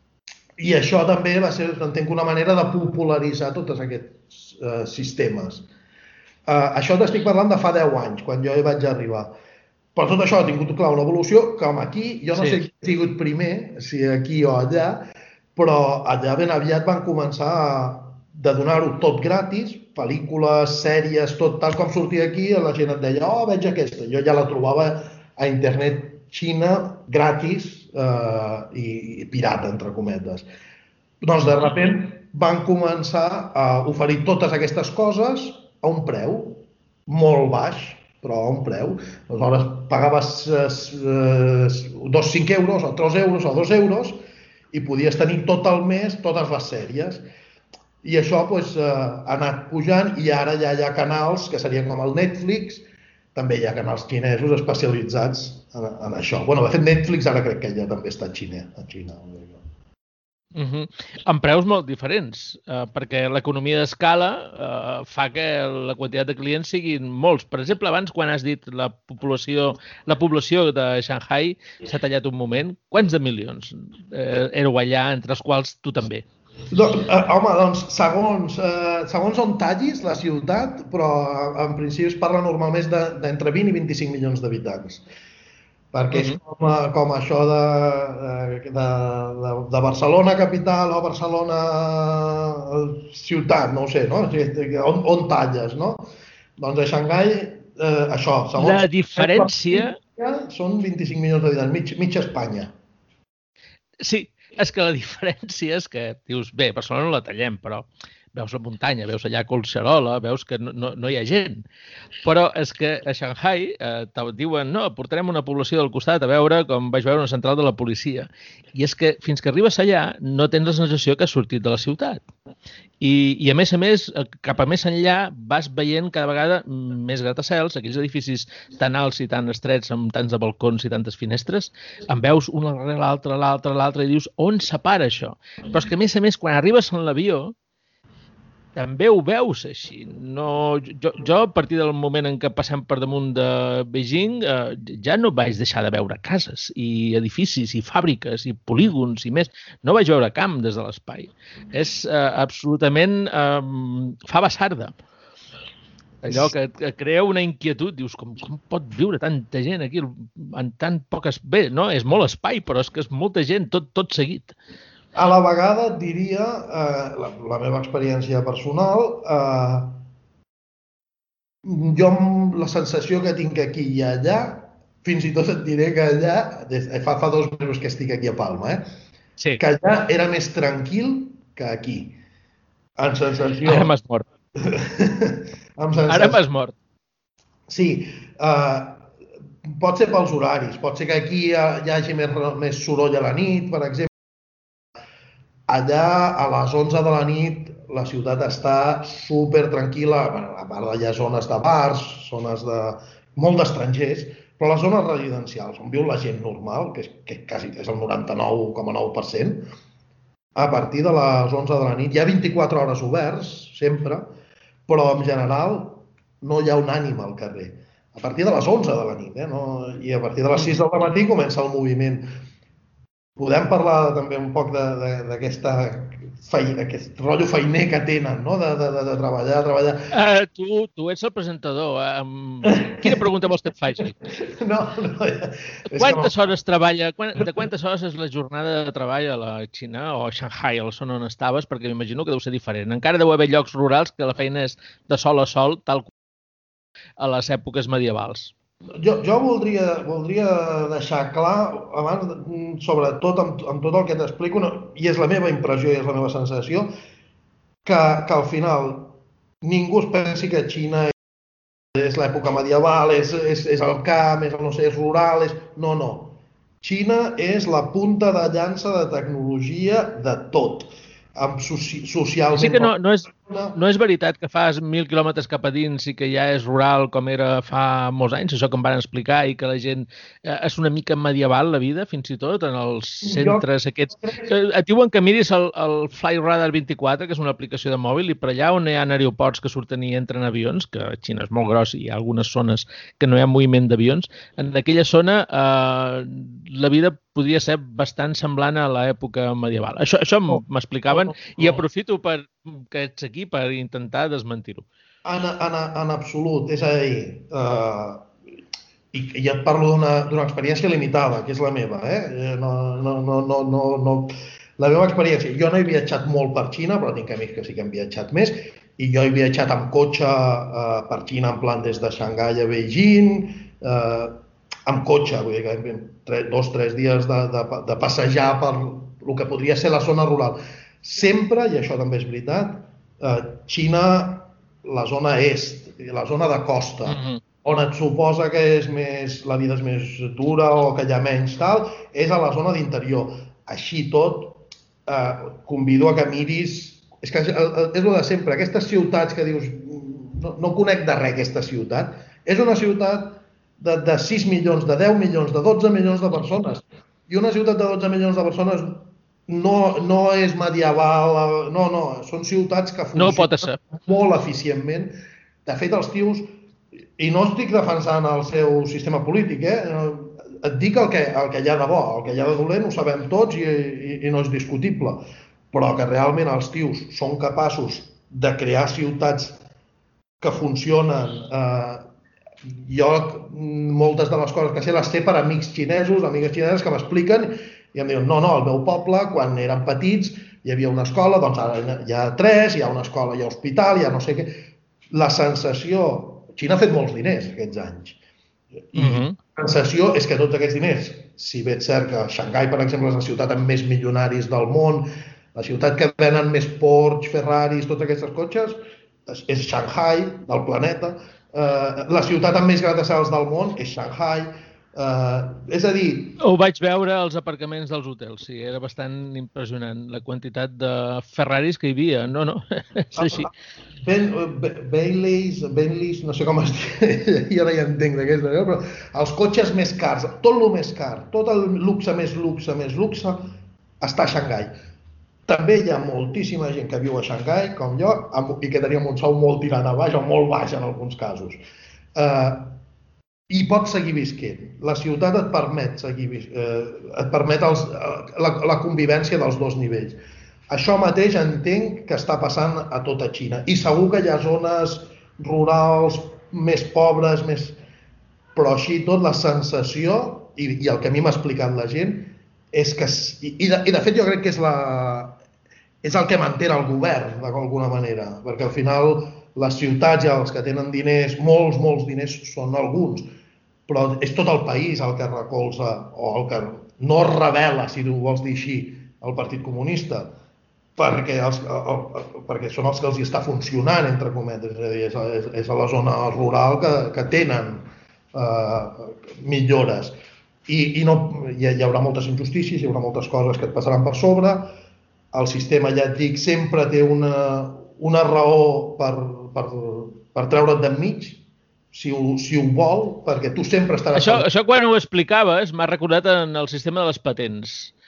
I això també va ser, entenc, una manera de popularitzar tots aquests uh, sistemes. Uh, això t'estic parlant de fa deu anys, quan jo hi vaig arribar. Però tot això ha tingut, clar, una evolució, com aquí, jo no sí. sé qui ha sigut primer, si aquí o allà, però allà ben aviat van començar a de donar-ho tot gratis, pel·lícules, sèries, tot tal com sortia aquí, la gent et deia, oh, veig aquesta. Jo ja la trobava a internet xina, gratis eh, i, i pirata, entre cometes. Doncs, de sobte, van començar a oferir totes aquestes coses a un preu molt baix, però a un preu. Aleshores, pagaves eh, dos, cinc euros, o tres euros, o dos euros, i podies tenir tot el mes totes les sèries. I això doncs, eh, ha anat pujant i ara ja hi ha canals que serien com el Netflix, també hi ha canals xinesos especialitzats en, en això. Bueno, de fet, Netflix ara crec que ja també està a Xina. A Xina. Uh-huh. Amb preus molt diferents, eh, perquè l'economia d'escala eh, fa que la quantitat de clients siguin molts. Per exemple, abans, quan has dit la població, la població de Shanghai s'ha tallat un moment, quants de milions eh, éreu allà, entre els quals tu també? Doncs, eh, home, doncs, segons, eh, segons on tallis la ciutat, però en principi es parla normalment d'entre de, vint i vint-i-cinc milions d'habitants. Perquè uh-huh. és com, com això de, de, de, de Barcelona capital o Barcelona ciutat, no ho sé, no? On, on talles, no? Doncs a Xangai, eh, això, segons... La diferència... Són vint-i-cinc milions d'habitants, mig, mitja Espanya. Sí. És que la diferència és que dius, bé, Barcelona no la tallem, però veus la muntanya, veus allà Collserola, veus que no, no, no hi ha gent. Però és que a Shanghai eh, diuen, no, portarem una població del costat a veure com vaig veure una central de la policia. I és que fins que arribes allà no tens la sensació que has sortit de la ciutat. I, i a més a més, cap a més enllà vas veient cada vegada més gratacels, aquells edificis tan alts i tan estrets, amb tants de balcons i tantes finestres, en veus un darrere l'altre, l'altre, l'altre, i dius, on separa això? Però és que a més a més, quan arribes en l'avió, també ho veus així. No, jo, jo, a partir del moment en què passem per damunt de Beijing, eh, ja no vaig deixar de veure cases i edificis i fàbriques i polígons i més. No vaig veure camp des de l'espai. És eh, absolutament... Eh, fa basarda. Allò que, que crea una inquietud. Dius, com, com pot viure tanta gent aquí en tan poques... Bé, no, és molt espai, però és que és molta gent, tot, tot seguit. A la vegada et diria, eh, la, la meva experiència personal, eh, jo la sensació que tinc aquí i allà, fins i tot et diré que allà, des, fa, fa dos mesos que estic aquí a Palma, eh, sí. que allà era més tranquil que aquí. En sensació... Ara m'has mort. sensació... Ara m'has mort. Sí, eh, pot ser pels horaris, pot ser que aquí hi hagi més, més soroll a la nit, per exemple. Allà, a les onze de la nit, la ciutat està super tranquil·la. A part, hi ha zones de bars, zones de... molt d'estrangers, però les zones residencials, on viu la gent normal, que és, que quasi és el noranta-nou coma nou per cent, a partir de les onze de la nit, hi ha vint-i-quatre hores oberts, sempre, però en general no hi ha un ànima al carrer. A partir de les onze de la nit, eh? No? I a partir de les sis del matí comença el moviment. Podem parlar també un poc d'aquesta feina, aquest rotllo feiner que tenen, no? de, de, de, de treballar, treballar... Uh, tu, tu ets el presentador. Um, quina pregunta vols que et faci? No, no... Quantes no... hores treballa, de quantes hores és la jornada de treball a la Xina o a Shanghai, a la zona on estaves? Perquè m'imagino que deu ser diferent. Encara deu haver llocs rurals que la feina és de sol a sol, tal com a les èpoques medievals. Jo, jo voldria, voldria deixar clar, abans, sobretot amb, amb tot el que t'explico, no, i és la meva impressió i és la meva sensació, que, que al final ningú es pensi que Xina és l'època medieval, és, és, és el camp, és, no sé, és rural, és... No, no. Xina és la punta de llança de tecnologia de tot. Amb soci socialment... Sí que no, no, és, no és veritat que fas mil quilòmetres cap a dins i que ja és rural com era fa molts anys, això que em van explicar, i que la gent... Eh, és una mica medieval la vida, fins i tot, en els centres jo... aquests... Et diuen que miris el, el Flyradar vint-i-quatre, que és una aplicació de mòbil, i per allà on hi ha aeroports que surten i entren avions, que a Xina és molt gros i hi ha algunes zones que no hi ha moviment d'avions, en aquella zona eh, la vida podria ser bastant semblant a l'època medieval. Això, això m'explicaven i aprofito per, que ets aquí per intentar desmentir-ho. En, en, en absolut, és a dir, eh, i, i et parlo d'una experiència limitada, que és la meva, eh? No, no, no, no, no, no. La meva experiència, jo no he viatjat molt per Xina, però tinc amics que sí que han viatjat més, i jo he viatjat amb cotxe eh, per Xina, en plan des de Xangai a Beijing, eh, amb cotxe, vull dir que tres, dos o tres dies de, de, de passejar per el que podria ser la zona rural. Sempre, i això també és veritat, eh, Xina, la zona est, la zona de costa, mm-hmm. on et suposa que és més, la vida és més dura o que hi ha menys tal, és a la zona d'interior. Així tot, eh, convido a que miris... És que és el de sempre, aquestes ciutats que dius no, no conec de res aquesta ciutat, és una ciutat de, de sis milions, de deu milions, de dotze milions de persones. I una ciutat de dotze milions de persones no, no és medieval, no, no, són ciutats que funcionen no pot ser. Molt eficientment. De fet, els tios, i no estic defensant el seu sistema polític, eh? Et dic el que, el que hi ha de bo, el que hi ha de dolent ho sabem tots i, i, i no és discutible, però que realment els tios són capaços de crear ciutats que funcionen. Eh, jo moltes de les coses que sé les sé per amics xinesos, amigues xineses que m'expliquen i em diuen, no, no, al meu poble, quan eren petits, hi havia una escola, doncs ara hi ha tres, hi ha una escola, hi ha hospital, hi ha no sé què. La sensació... Xina ha fet molts diners aquests anys. I mm-hmm. la sensació és que tots aquests diners, si bé és cert que Xangai, per exemple, és la ciutat amb més milionaris del món, la ciutat que venen més Porsche, Ferraris, tots aquests cotxes, és Shanghai, del planeta. Uh, la ciutat amb més gratacels del món és Shanghai. Uh, és a dir... Ho vaig veure als aparcaments dels hotels, sí, era bastant impressionant la quantitat de Ferraris que hi havia. No, no, és així. Ben, Baileys, Bentleys, no sé com es diu, jo no hi entenc d'aquesta, però els cotxes més cars, tot el més car, tot el luxe més luxe més luxe, està a Xangai. També hi ha moltíssima gent que viu a Xangai, com jo, i que tenim un sou molt tirat a baix o molt baix en alguns casos. Eh, I pots seguir visquent. La ciutat et permet, seguir, eh, et permet els, la, la convivència dels dos nivells. Això mateix entenc que està passant a tota Xina. I segur que hi ha zones rurals més pobres, més... però així tot la sensació, i, i el que a mi m'ha explicat la gent, és que... I de, i de fet jo crec que és la... és el que manté el govern, d'alguna manera, perquè al final les ciutats i els que tenen diners, molts, molts diners, són alguns, però és tot el país el que recolza, o el que no es revela, si ho vols dir així, el Partit Comunista, perquè, els, el, perquè són els que els hi està funcionant, entre cometes, és a dir, és, és, és a la zona rural que, que tenen eh, millores. I, i no, hi, hi haurà moltes injustícies, hi haurà moltes coses que et passaran per sobre. El sistema, ja et dic, sempre té una, una raó per, per, per treure't d'enmig, si ho, si ho vol, perquè tu sempre estaràs... Això, això quan ho explicaves m'ha recordat en el sistema de les patents.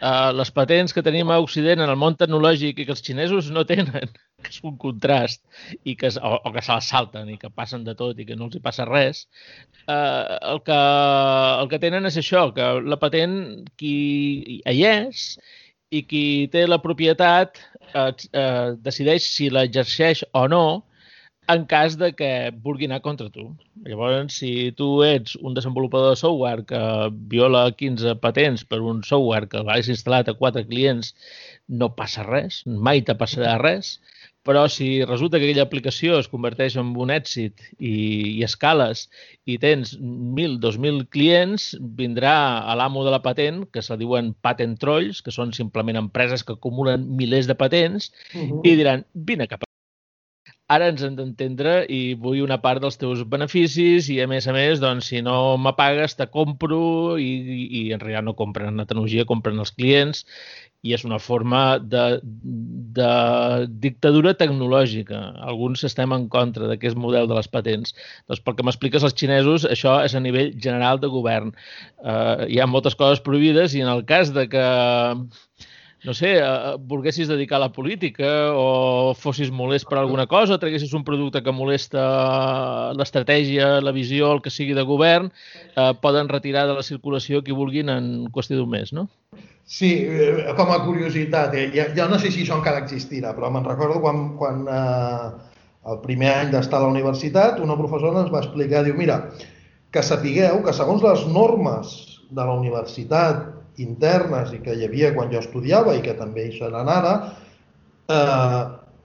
uh, les patents que tenim a Occident en el món tecnològic i que els xinesos no tenen, que és un contrast, i que, o, o que se les salten i que passen de tot i que no els hi passa res, uh, el, que, el que tenen és això, que la patent qui hi és i qui té la propietat eh, eh, decideix si l'exerceix o no en cas de que vulgui anar contra tu. Llavors, si tu ets un desenvolupador de software que viola quinze patents per un software que l'has instal·lat a quatre clients, no passa res, mai te passarà res, però si resulta que aquella aplicació es converteix en un èxit i, i escales i tens mil, dos mil clients, vindrà a l'amo de la patent, que se diuen patent trolls, que són simplement empreses que acumulen milers de patents, uh-huh. i diran, vine cap a ara ens hem d'entendre i vull una part dels teus beneficis i, a més a més, doncs, si no m'apagues, te compro i, i, i en realitat no compren la tecnologia, compren els clients i és una forma de, de dictadura tecnològica. Alguns estem en contra d'aquest model de les patents. Doncs pel que m'expliques els xinesos, això és a nivell general de govern. Uh, hi ha moltes coses prohibides i en el cas de que no sé, eh, volguessis dedicar a la política o fossis molest per alguna cosa, traguessis un producte que molesta l'estratègia, la visió, el que sigui de govern, eh, poden retirar de la circulació qui vulguin en qüestió d'un mes, no? Sí, eh, com a curiositat, eh, jo, jo no sé si això encara existirà, però me'n recordo quan, quan eh, el primer any d'estar a la universitat, una professora ens va explicar, diu, mira, que sapigueu que segons les normes de la universitat internes i que hi havia quan jo estudiava i que també hi seran ara, eh,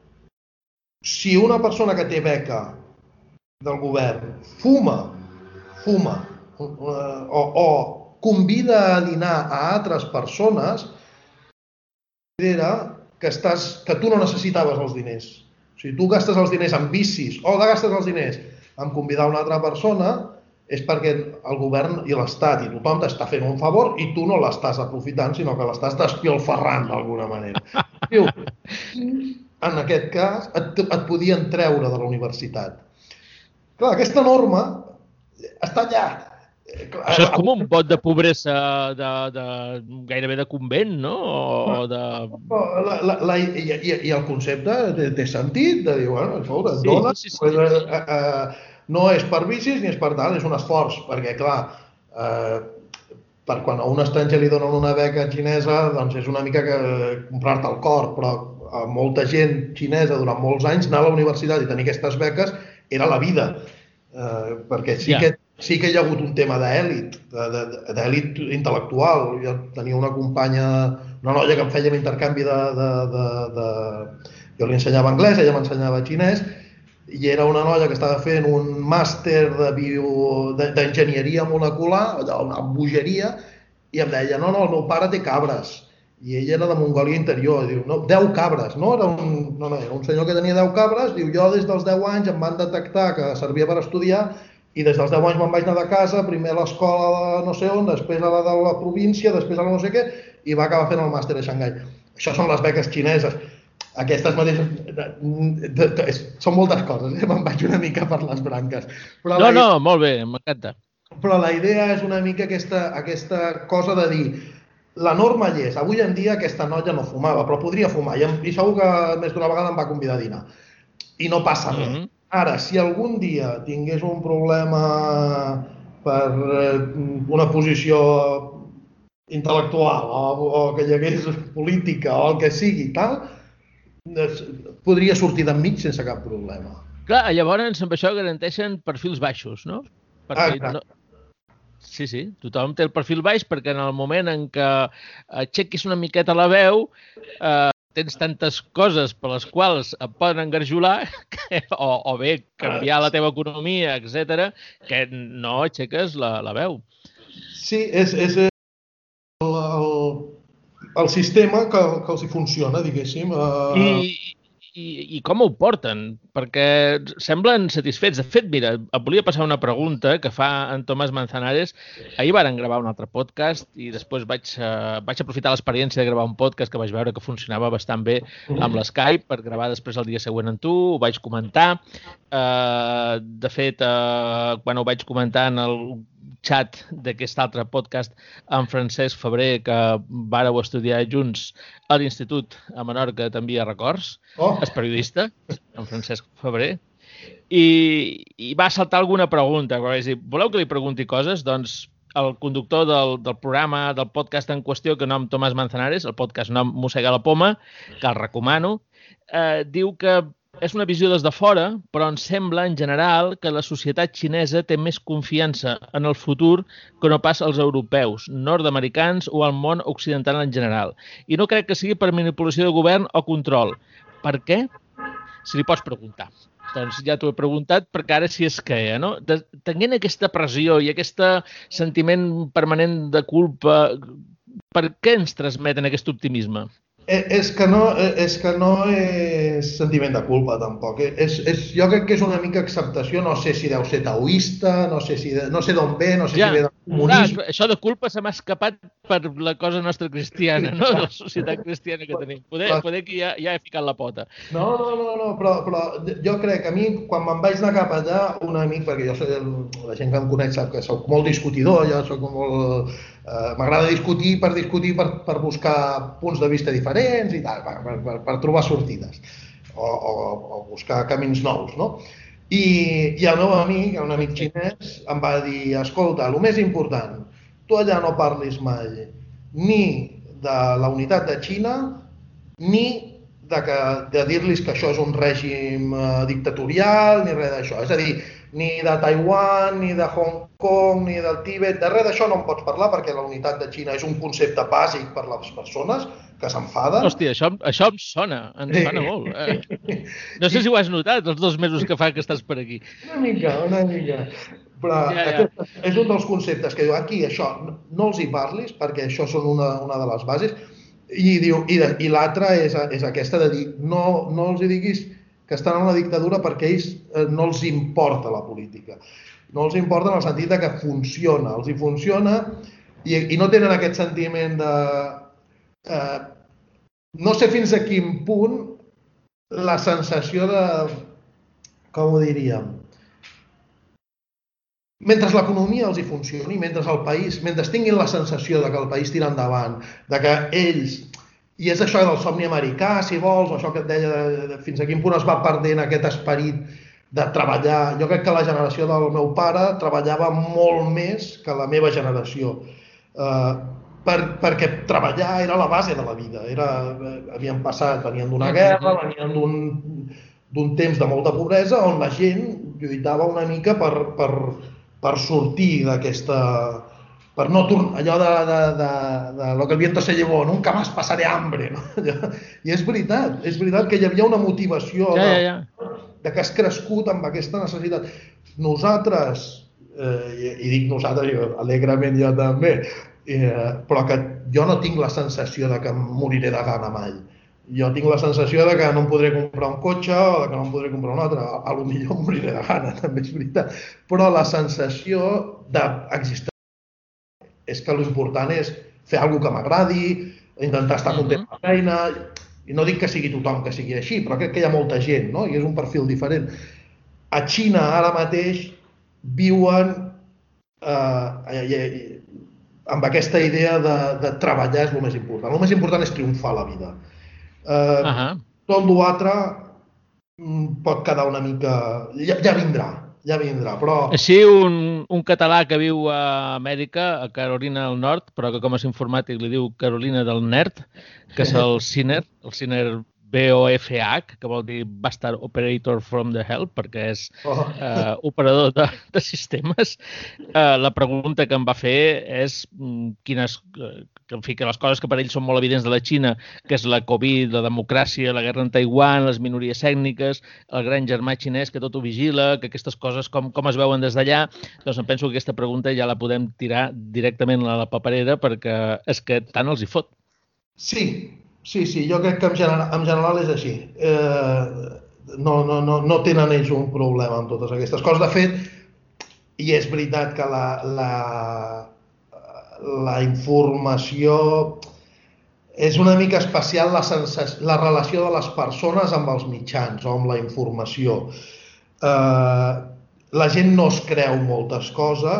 si una persona que té beca del govern fuma, fuma eh, o, o convida a dinar a altres persones, era que, estàs, que tu no necessitaves els diners. O sigui, tu gastes els diners en vicis o gastes els diners en convidar una altra persona, és perquè el govern i l'Estat i tothom t'està fent un favor i tu no l'estàs aprofitant, sinó que l'estàs despilfarrant d'alguna manera. Diu, en aquest cas, et, et podien treure de la universitat. Clar, aquesta norma està allà. Això és com un bot de pobresa de, de, gairebé de convent, no? O de... La, la, la, i, i, I el concepte té, té sentit, de dir, bueno, escolta, et sí, dona... Sí, sí. Pues, eh, eh, no és per vicis ni és per tal, és un esforç, perquè, clar, eh, per quan a un estranger li donen una beca xinesa, doncs és una mica que comprar-te el cor, però a molta gent xinesa durant molts anys anar a la universitat i tenir aquestes beques era la vida, eh, perquè sí, yeah. que, sí que hi ha hagut un tema d'èlit, d'èlit intel·lectual. Jo tenia una companya, una noia que em feia l'intercanvi de, de, de, de... Jo li ensenyava anglès, ella m'ensenyava xinès, i era una noia que estava fent un màster d'enginyeria molecular, una bogeria, i em deia, no, no, el meu pare té cabres. I ell era de Mongòlia Interior, i diu, no, deu cabres, no? Era un, no, no, era un senyor que tenia deu cabres, diu, jo des dels deu anys em van detectar que servia per estudiar, i des dels deu anys me'n vaig anar de casa, primer a l'escola de no sé on, després a la de la província, després a la no sé què, i va acabar fent el màster a Xangai. Això són les beques xineses. Aquestes mateixes... Són moltes coses, eh? Me'n vaig una mica per les branques. Però no, la... no, molt bé, m'encanta. Però la idea és una mica aquesta, aquesta cosa de dir, la norma hi és. Avui en dia aquesta noia no fumava, però podria fumar, i, i segur que més d'una vegada em va convidar a dinar. I no passa res. Mm-hmm. Ara, si algun dia tingués un problema per una posició intel·lectual o, o que hi hagués política o el que sigui i tal, podria sortir d'enmig sense cap problema. Clar, llavors amb això garanteixen perfils baixos, no? Perquè ah, no... Sí, sí, tothom té el perfil baix perquè en el moment en què aixequis una miqueta la veu eh, tens tantes coses per les quals et poden engarjolar que, o, o bé canviar la teva economia, etcètera, que no aixeques la, la veu. Sí, és, és el, el, el sistema que, que els hi funciona, diguéssim. Uh... I, i, I com ho porten? Perquè semblen satisfets. De fet, mira, et volia passar una pregunta que fa en Tomàs Manzanares. Ahir varen gravar un altre podcast i després vaig, uh, vaig aprofitar l'experiència de gravar un podcast que vaig veure que funcionava bastant bé amb l'Skype per gravar després el dia següent amb tu. Ho vaig comentar. Uh, de fet, uh, quan ho vaig comentar en el xat d'aquest altre podcast amb Francesc Febrer, que vàreu estudiar junts a l'Institut a Menorca, t'envia records. Oh. És periodista, en Francesc Febrer. I, i va saltar alguna pregunta. És dir, voleu que li pregunti coses? Doncs el conductor del, del programa, del podcast en qüestió, que nom Tomàs Manzanares, el podcast nom Mossega la Poma, que el recomano, eh, diu que és una visió des de fora, però ens sembla, en general, que la societat xinesa té més confiança en el futur que no pas els europeus, nord-americans o el món occidental en general. I no crec que sigui per manipulació de govern o control. Per què? Si li pots preguntar. Doncs ja t'ho he preguntat, perquè ara sí es creia, no? De, tenint aquesta pressió i aquest sentiment permanent de culpa, per què ens transmeten aquest optimisme? És que no és que no és sentiment de culpa, tampoc. És, és, jo crec que és una mica acceptació, no sé si deu ser taoista, no sé si de, no sé d'on ve, no sé ja, si ve del comunisme. Clar, això de culpa se m'ha escapat per la cosa nostra cristiana, no? La societat cristiana que tenim. Poder, poder que ja, ja he ficat la pota. No, no, no, no però, però jo crec que a mi, quan me'n vaig anar cap allà, un amic, perquè jo soc, la gent que em coneix sap que soc molt discutidor, jo soc molt... Uh, m'agrada discutir per discutir, per, per buscar punts de vista diferents i tal, per, per, per trobar sortides o, o, o buscar camins nous, no? I, i el meu amic, un amic xinès, em va dir, escolta, el més important, tu allà no parlis mai ni de la unitat de Xina ni de, que, de dir-los que això és un règim uh, dictatorial ni res d'això, és a dir, ni de Taiwan, ni de Hong Kong, ni del Tíbet, de res d'això no en pots parlar perquè la unitat de Xina és un concepte bàsic per les persones que s'enfaden. Hòstia, això, això em sona, em sona molt. Eh? No sé si ho has notat els dos mesos que fa que estàs per aquí. Una mica, una mica. Però ja, ja. Aquest és un dels conceptes que diu aquí, això, no els hi parlis perquè això són una, una de les bases. I, diu, i, i l'altra és, és aquesta de dir, no, no els hi diguis que estan en la dictadura perquè ells eh, no els importa la política. No els importa en el sentit de que funciona, els hi funciona i, i no tenen aquest sentiment de... Eh, no sé fins a quin punt la sensació de... Com ho diríem? Mentre l'economia els hi funcioni, mentre el país, mentre tinguin la sensació de que el país tira endavant, de que ells... I és això del somni americà, si vols, o això que et deia de, de fins a quin punt es va perdent aquest esperit de treballar. Jo crec que la generació del meu pare treballava molt més que la meva generació, eh, per, perquè treballar era la base de la vida. Era, havien passat, venien d'una guerra, venien d'un d'un temps de molta pobresa, on la gent lluitava una mica per, per, per sortir d'aquesta... per no tornar, allò de, de, de, de lo que el viento se llevó, nunca más pasaré hambre, no? I és veritat, és veritat que hi havia una motivació ja, ja, ja. De, de que has crescut amb aquesta necessitat. Nosaltres, eh, i, i dic nosaltres, jo, alegrement jo també, eh, però que jo no tinc la sensació de que em moriré de gana mai. Jo tinc la sensació de que no em podré comprar un cotxe o de que no em podré comprar un altre. A lo millor em moriré de gana, també és veritat. Però la sensació d'existir és que l'important és fer alguna que m'agradi, intentar estar content amb la feina, i no dic que sigui tothom que sigui així, però crec que hi ha molta gent, no? I és un perfil diferent. A Xina ara mateix viuen eh, eh, amb aquesta idea de, de treballar és el més important. El més important és triomfar a la vida. Eh, uh -huh. Tot l'altre pot quedar una mica... Ja, ja vindrà. Ja vindrà, però... Així, un, un català que viu a Amèrica, a Carolina del Nord, però que com a informàtic li diu Carolina del Nerd, que és el Ciner, el Ciner B O F H, que vol dir Bastard Operator from the Hell, perquè és eh, operador de, de sistemes. Eh, la pregunta que em va fer és quines... que, en fi, que les coses que per ells són molt evidents de la Xina, que és la Covid, la democràcia, la guerra en Taiwan, les minories ètniques, el gran germà xinès que tot ho vigila, que aquestes coses com, com es veuen des d'allà, doncs em penso que aquesta pregunta ja la podem tirar directament a la paperera perquè és que tant els hi fot. Sí, sí, sí, jo crec que en general, en general és així. Eh, no, no, no, no tenen ells un problema amb totes aquestes coses. De fet, i és veritat que la... la la informació és una mica especial la, la relació de les persones amb els mitjans o amb la informació. Eh, la gent no es creu moltes coses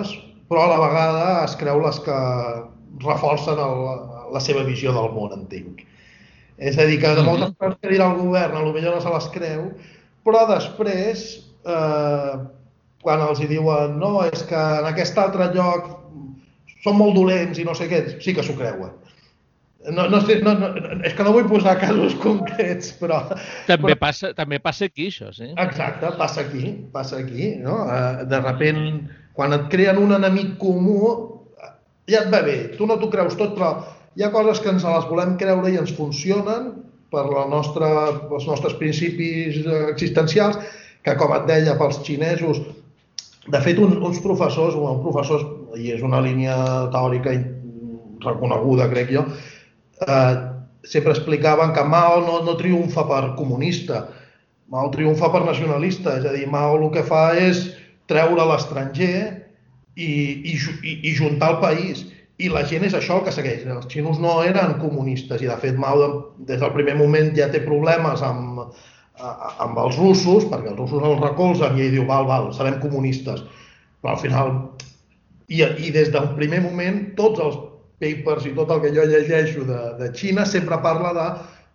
però a la vegada es creu les que reforcen el, la seva visió del món, entenc. És a dir, que de moltes Mhm. coses que dirà el govern, potser no se les creu, però després, eh, quan els hi diuen no, és que en aquest altre lloc són molt dolents i no sé què, sí que s'ho creuen. No, no, sé, no, no, és que no vull posar casos concrets, però... També però passa, també passa aquí, això, sí. exacte, passa aquí, passa aquí, no? Eh, De repent, quan et creen un enemic comú, ja et va bé, tu no t'ho creus tot, però hi ha coses que ens les volem creure i ens funcionen per la nostra, els nostres principis existencials, que com et deia, pels xinesos, de fet, un, uns professors, un professor, i és una línia teòrica reconeguda, crec jo, eh, sempre explicaven que Mao no, no triomfa per comunista, Mao triomfa per nacionalista, és a dir, Mao el que fa és treure l'estranger i, i, i, i juntar el país. I la gent és això el que segueix. Els xinos no eren comunistes i, de fet, Mao des del primer moment ja té problemes amb, amb els russos, perquè els russos el recolzen i ell diu, val, val, serem comunistes. Però al final, i, i des d'un primer moment, tots els papers i tot el que jo llegeixo de, de Xina sempre parla de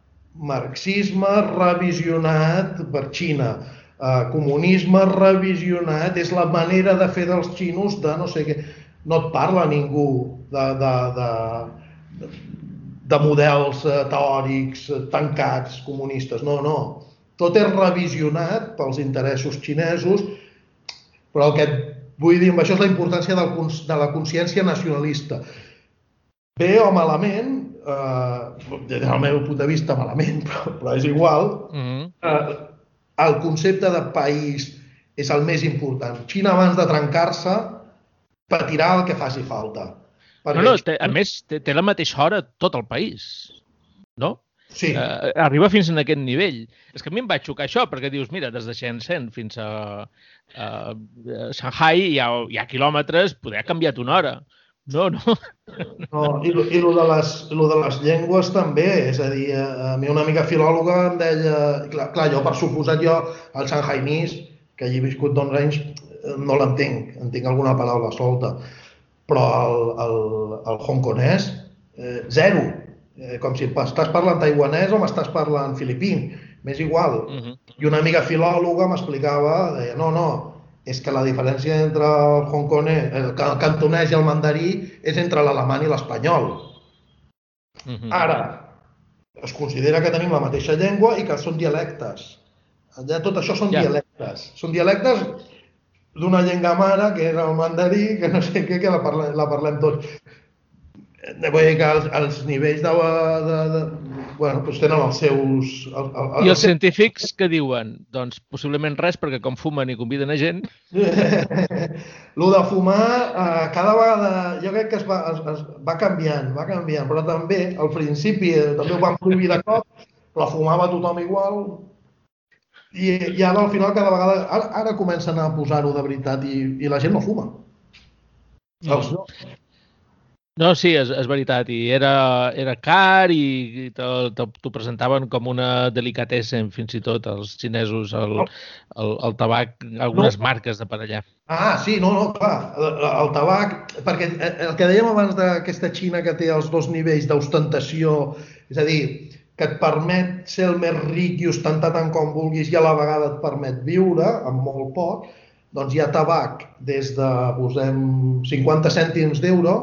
marxisme revisionat per Xina, eh, comunisme revisionat, és la manera de fer dels xinos de no sé què. No et parla ningú de, de, de, de models teòrics tancats, comunistes, no, no. Tot és revisionat pels interessos xinesos, però el que vull dir amb això és la importància del, de la consciència nacionalista. Bé o malament, eh, des del meu punt de vista malament, però, però és igual, Mhm. eh, el concepte de país és el més important. Xina, abans de trencar-se, patirà el que faci falta. No, Perquè no, té, a Xina... més, té, té la mateixa hora tot el país, no? Sí, Eh, arriba fins a aquest nivell. És que a mi em va xocar això, perquè dius, mira, des de Shenzhen fins a, a, a Shanghai hi ha, hi ha quilòmetres, poder ha canviat una hora. No, no. no, i, lo- i lo, de les, lo de les llengües també, és a dir, a mi una amiga filòloga em deia, clar, clar jo per suposat jo el shanghainís, que hi he viscut d'onze anys, no l'entenc, entenc alguna paraula solta, però el, el, el hongkonès, eh, zero, eh, com si estàs parlant taiwanès o m'estàs parlant filipín, m'és igual. Mhm. I una amiga filòloga m'explicava, deia, no, no, és que la diferència entre el hongkonès, el cantonès i el mandarí és entre l'alemany i l'espanyol. Mhm. Ara, es considera que tenim la mateixa llengua i que són dialectes. Ja tot això són Ja. dialectes. Són dialectes d'una llengua mare, que és el mandarí, que no sé què, que la parlem, la parlem tots. Vull dir que els, els nivells de, de, de... Bueno, doncs tenen els seus... El, el, I els els seus... científics què diuen? Doncs possiblement res, perquè com fumen i conviden a gent... Lo de fumar, eh, cada vegada, jo crec que es va, es, es va canviant, va canviant, però també al principi eh, també ho van prohibir de cop, però fumava tothom igual, i, i ara al final cada vegada, ara, ara comencen a posar-ho de veritat i, i la gent no fuma. Els no. No, sí, és, és veritat, i era, era car i t'ho presentaven com una delicatessen, fins i tot, els xinesos, el, el, el tabac, algunes No. marques de per allà. Ah, sí, no, no, clar, el, el tabac, perquè el que dèiem abans d'aquesta Xina que té els dos nivells d'ostentació, és a dir, que et permet ser el més ric i ostentar tant com vulguis i a la vegada et permet viure amb molt poc, doncs hi ha tabac des de, posem, cinquanta cèntims d'euro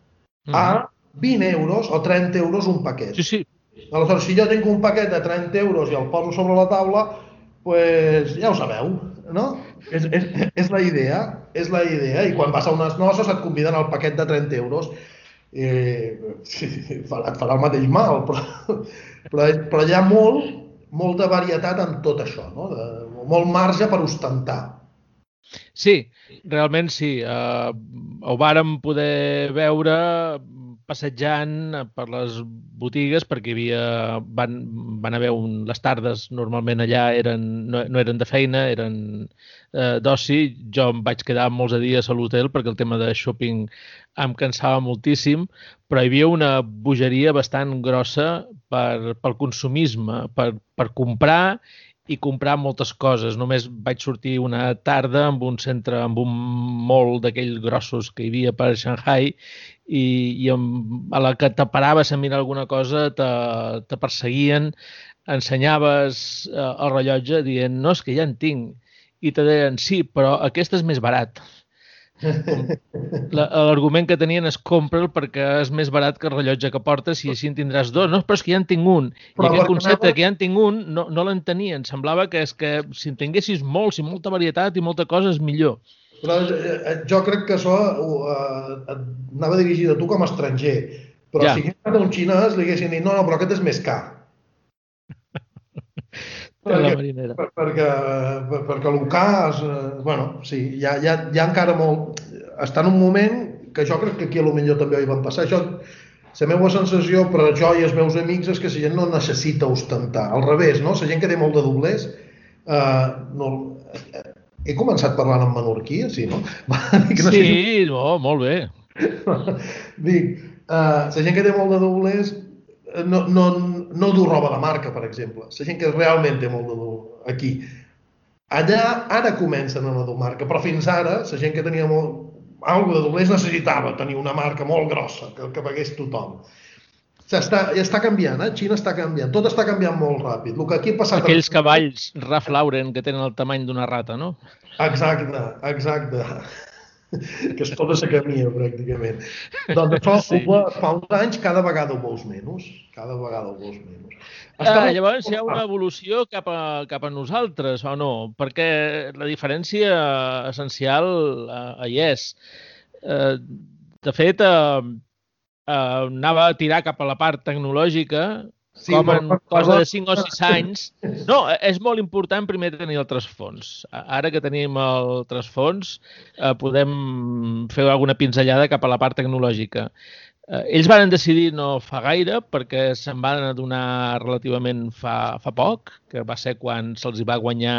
a vint euros o trenta euros un paquet. Sí, sí. Aleshores, si jo tinc un paquet de trenta euros i el poso sobre la taula, pues ja ho sabeu, no? És, és, és la idea, és la idea. I quan vas a unes noces et conviden al paquet de trenta euros. Eh, sí, et farà el mateix mal, però, però, però hi ha molt, molta varietat en tot això, no? De, molt marge per ostentar. Sí, realment sí. Uh, ho vàrem poder veure passejant per les botigues perquè hi havia, van, van haver un, les tardes normalment allà eren, no, no eren de feina, eren uh, d'oci. Jo em vaig quedar molts de dies a l'hotel perquè el tema de shopping em cansava moltíssim, però hi havia una bogeria bastant grossa per, pel consumisme, per, per comprar i comprar moltes coses. Només vaig sortir una tarda amb un centre, amb un mall d'aquells grossos que hi havia per Shanghai i, i amb, a la que te paraves a mirar alguna cosa te, te perseguien, ensenyaves eh, el rellotge dient no, és que ja en tinc. I te deien sí, però aquest és més barat. L'argument que tenien és compra'l perquè és més barat que el rellotge que portes i així en tindràs dos. No, però és que ja en tinc un. I aquest concepte que ja en tinc un no, no l'entenien. Semblava que és que si en tinguessis molts i molta varietat i molta cosa és millor. Però jo crec que això eh, anava dirigit a tu com a estranger. Però ja. Si hagués anat a un xinès li haguessin dit no, no, però aquest és més car. Perquè, per, perquè, per, perquè el cas, eh, bueno, sí, hi ha, hi, ha, hi ha encara molt... Està en un moment que jo crec que aquí potser també hi van passar. Jo, la meva sensació per a jo i els meus amics és que la gent no necessita ostentar. Al revés, no? La gent que té molt de doblers... Eh, no, eh, he començat parlant en menorquí, sí, no? Dic, no sí, sé... no, molt bé. Dic, eh, la gent que té molt de doblers no, no, no du roba de marca, per exemple. La gent que realment té molt de dur aquí. Allà ara comencen a no dur marca, però fins ara la gent que tenia molt, algo de doblers necessitava tenir una marca molt grossa, que, que pagués tothom. Està, està canviant, eh? Xina està canviant. Tot està canviant molt ràpid. El que aquí ha passat... Aquells cavalls Ralph Lauren que tenen el tamany d'una rata, no? Exacte, exacte. Que és tota la camia, pràcticament. Doncs això, sí. Fa uns anys, cada vegada ho veus menys. Cada vegada ho veus menys. Ah, llavors hi ha una evolució cap a, cap a nosaltres, o no? Perquè la diferència essencial eh, hi és. Eh, de fet, eh, eh, anava a tirar cap a la part tecnològica, sí, com en cosa de cinc o sis anys. No, és molt important primer tenir el trasfons. Ara que tenim el trasfons, eh, podem fer alguna pinzellada cap a la part tecnològica. Eh, ells van decidir no fa gaire, perquè se'n van adonar relativament fa, fa poc, que va ser quan se'ls va guanyar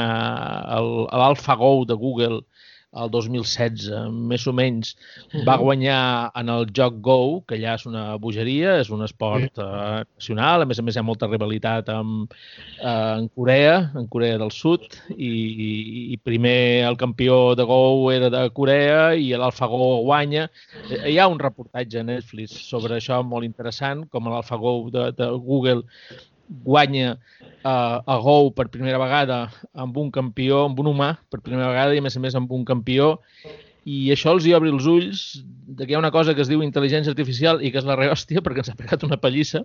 l'AlphaGo de Google el dos mil setze, més o menys, va guanyar en el joc Go, que ja és una bogeria, és un esport eh, nacional, a més a més hi ha molta rivalitat amb, eh, en Corea, en Corea del Sud, i, i primer el campió de Go era de Corea i l'AlphaGo guanya. Hi ha un reportatge a Netflix sobre això molt interessant, com l'AlphaGo de, de Google guanya uh, a Go per primera vegada amb un campió, amb un humà, per primera vegada i a més a més amb un campió, i això els hi obre els ulls que hi ha una cosa que es diu intel·ligència artificial i que és la rehòstia perquè ens ha pegat una pallissa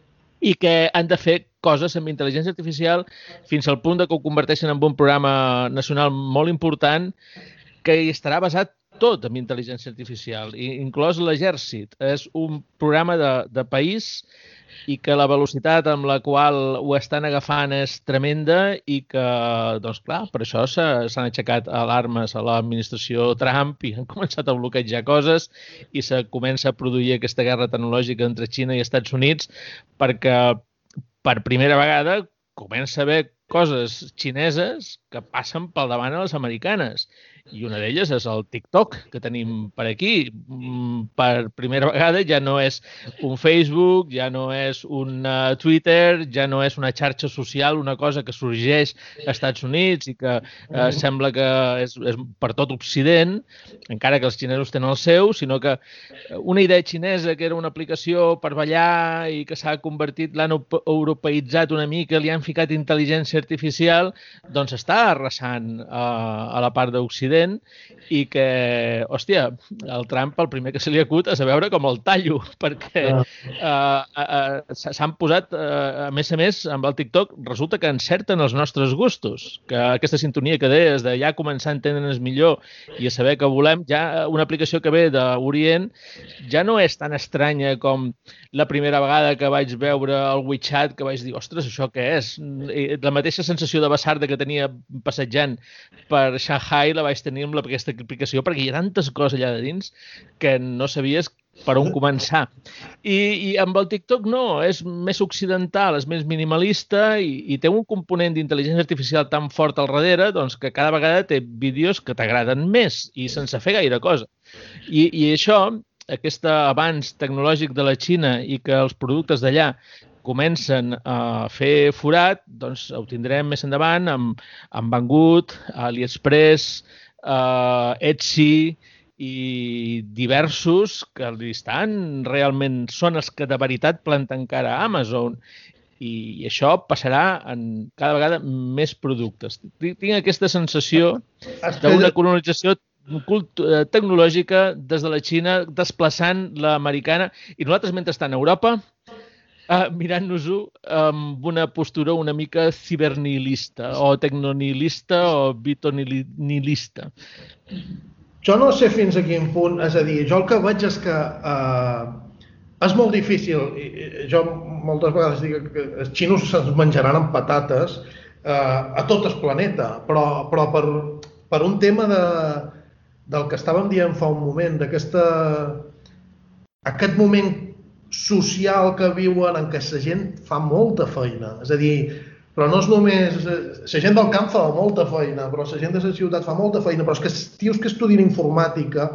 i que han de fer coses amb intel·ligència artificial fins al punt de que ho converteixen en un programa nacional molt important que hi estarà basat tot en intel·ligència artificial, inclòs l'exèrcit. És un programa de, de país i que la velocitat amb la qual ho estan agafant és tremenda i que, doncs clar, per això s'han aixecat alarmes a l'administració Trump i han començat a bloquejar coses i se comença a produir aquesta guerra tecnològica entre Xina i Estats Units perquè per primera vegada comença a haver coses xineses que passen pel davant a les americanes. I una d'elles és el TikTok, que tenim per aquí. Per primera vegada ja no és un Facebook, ja no és un Twitter, ja no és una xarxa social, una cosa que sorgeix als Estats Units i que eh, sembla que és, és per tot Occident, encara que els xinesos tenen el seu, sinó que una idea xinesa que era una aplicació per ballar i que s'ha convertit, l'han europeïtzat una mica, li han ficat intel·ligència artificial, doncs està arrasant eh, a la part d'Occident i que, hòstia, el Trump el primer que se li acut és a veure com el tallo, perquè eh, eh, s'han posat, eh, a més a més, amb el TikTok, resulta que encerten els nostres gustos, que aquesta sintonia que deies de ja començar a entendre'ns millor i a saber què volem, ja una aplicació que ve d'Orient ja no és tan estranya com la primera vegada que vaig veure el WeChat, que vaig dir, ostres, això què és? I la mateixa sensació de basarda que tenia passejant per Shanghai la vaig tenir amb aquesta aplicació, perquè hi ha tantes coses allà de dins que no sabies per on començar. I, i amb el TikTok no, és més occidental, és més minimalista i, i té un component d'intel·ligència artificial tan fort al darrere doncs, que cada vegada té vídeos que t'agraden més i sense fer gaire cosa. I, i això, aquest avanç tecnològic de la Xina i que els productes d'allà comencen a fer forat, doncs ho tindrem més endavant amb, amb Banggood, AliExpress, uh, Etsy i diversos que li estan realment, són els que de veritat planten cara a Amazon. I això passarà en cada vegada més productes. Tinc aquesta sensació d'una colonització tecnològica des de la Xina desplaçant l'americana i nosaltres, mentrestant, a Europa, eh, mirant-nos-ho amb una postura una mica cibernihilista o tecnonihilista o bitonihilista. Jo no sé fins a quin punt, és a dir, jo el que veig és que eh, és molt difícil. Jo moltes vegades dic que els xinos se'ns menjaran amb patates eh, a tot el planeta, però, però per, per un tema de, del que estàvem dient fa un moment, d'aquesta aquest moment social que viuen en què la gent fa molta feina. És a dir, però no és només... La gent del camp fa molta feina, però la gent de la ciutat fa molta feina, però és que els tios que estudien informàtica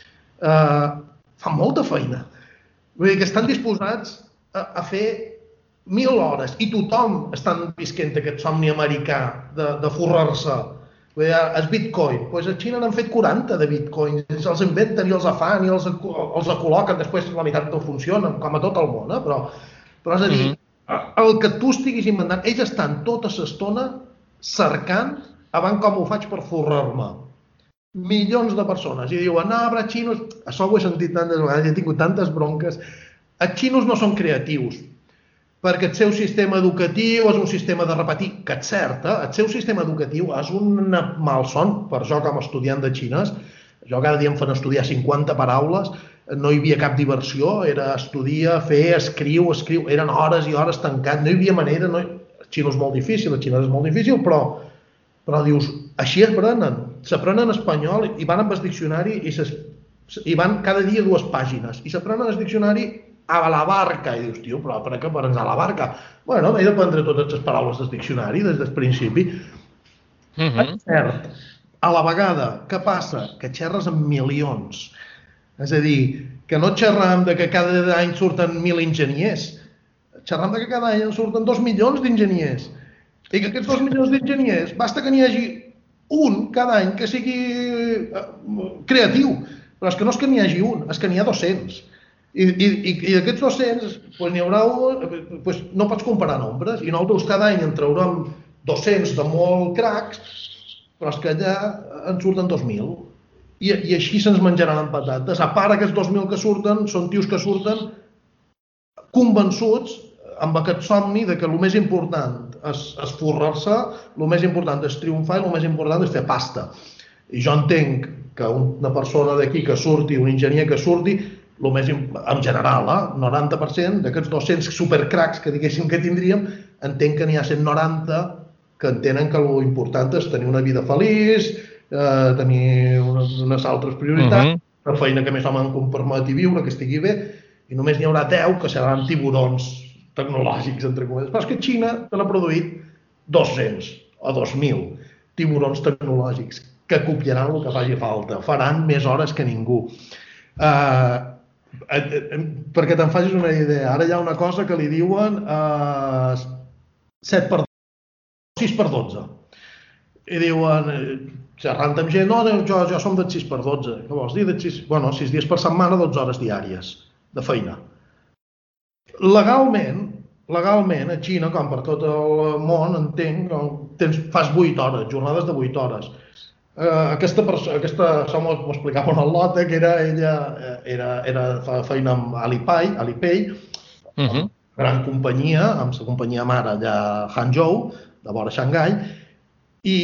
eh, fan molta feina. Vull dir que estan disposats a, a fer mil hores i tothom està visquent aquest somni americà de, de forrar-se. Vull dir, el bitcoin, doncs a Xina n'han fet quaranta de bitcoins, ells els inventen i els afan i els, els col·loquen, després la meitat no funcionen, com a tot el món, eh? però, però és a dir, el que tu estiguis inventant, ells estan tota l'estona cercant a veure com ho faig per forrar-me. Milions de persones i diuen, no, però els xinos, això ho he sentit tantes vegades, he tingut tantes bronques, els xinos no són creatius, perquè el seu sistema educatiu és un sistema de repetir, que és cert, eh? El seu sistema educatiu és un malson per jo com a estudiant de xinès. Jo cada dia em fan estudiar cinquanta paraules, no hi havia cap diversió, era estudiar, fer, escriu, escriu, eren hores i hores tancat, no hi havia manera, no... el xino és molt difícil, el xinès és molt difícil, però, però dius, així aprenen, s'aprenen espanyol i van amb el diccionari i, ses, i van cada dia dues pàgines i s'aprenen el diccionari a la barca i dius, tio, però per què per anar a la barca? Bueno, he d'aprendre totes les paraules del diccionari des del principi. Uh-huh. És cert, a la vegada, què passa? Que xerres amb milions. És a dir, que no xerram de que cada any surten mil enginyers, xerram de que cada any en surten dos milions d'enginyers i que aquests dos milions d'enginyers basta que n'hi hagi un cada any que sigui creatiu, però és que no és que n'hi hagi un, és que n'hi ha dos-cents. I, i, i d'aquests dos-cents doncs n'hi haurà un, doncs no pots comparar nombres, i nosaltres cada any en traurem dos-cents de molt cracs, però és que allà en surten dos mil. I, i així se'ns menjaran amb patates. A part aquests dos mil que surten, són tios que surten convençuts amb aquest somni de que el més important és, és forrar-se, el més important és triomfar i el més important és fer pasta. I jo entenc que una persona d'aquí que surti, un enginyer que surti, el més, en general, eh, noranta per cent d'aquests dos-cents supercracs que diguéssim que tindríem, entenc que n'hi ha cent noranta que entenen que l'important és tenir una vida feliç, eh, tenir unes, unes altres prioritats, uh-huh. una feina que més o menys em permeti viure, que estigui bé, i només n'hi haurà deu que seran tiburons tecnològics, entre cometes. Però és que Xina te n'ha produït dos-cents o dos mil tiburons tecnològics que copiaran el que faci falta, faran més hores que ningú. Eh, perquè te'n facis una idea, ara hi ha una cosa que li diuen eh, set per dotze, sis per dotze. I diuen, xerrant amb gent, no, jo, jo som del sis per dotze. Què vols dir? sis, bueno, sis dies per setmana, dotze hores diàries de feina. Legalment, legalment, a Xina, com per tot el món, entenc, tens, fas vuit hores, jornades de vuit hores. Uh, aquesta persona, aquesta, això m'ho explicava una lota, que era, ella era, era feina amb Alipay, Alipay, uh-huh. gran companyia, amb la companyia mare allà a Hangzhou, de vora Xangai, i,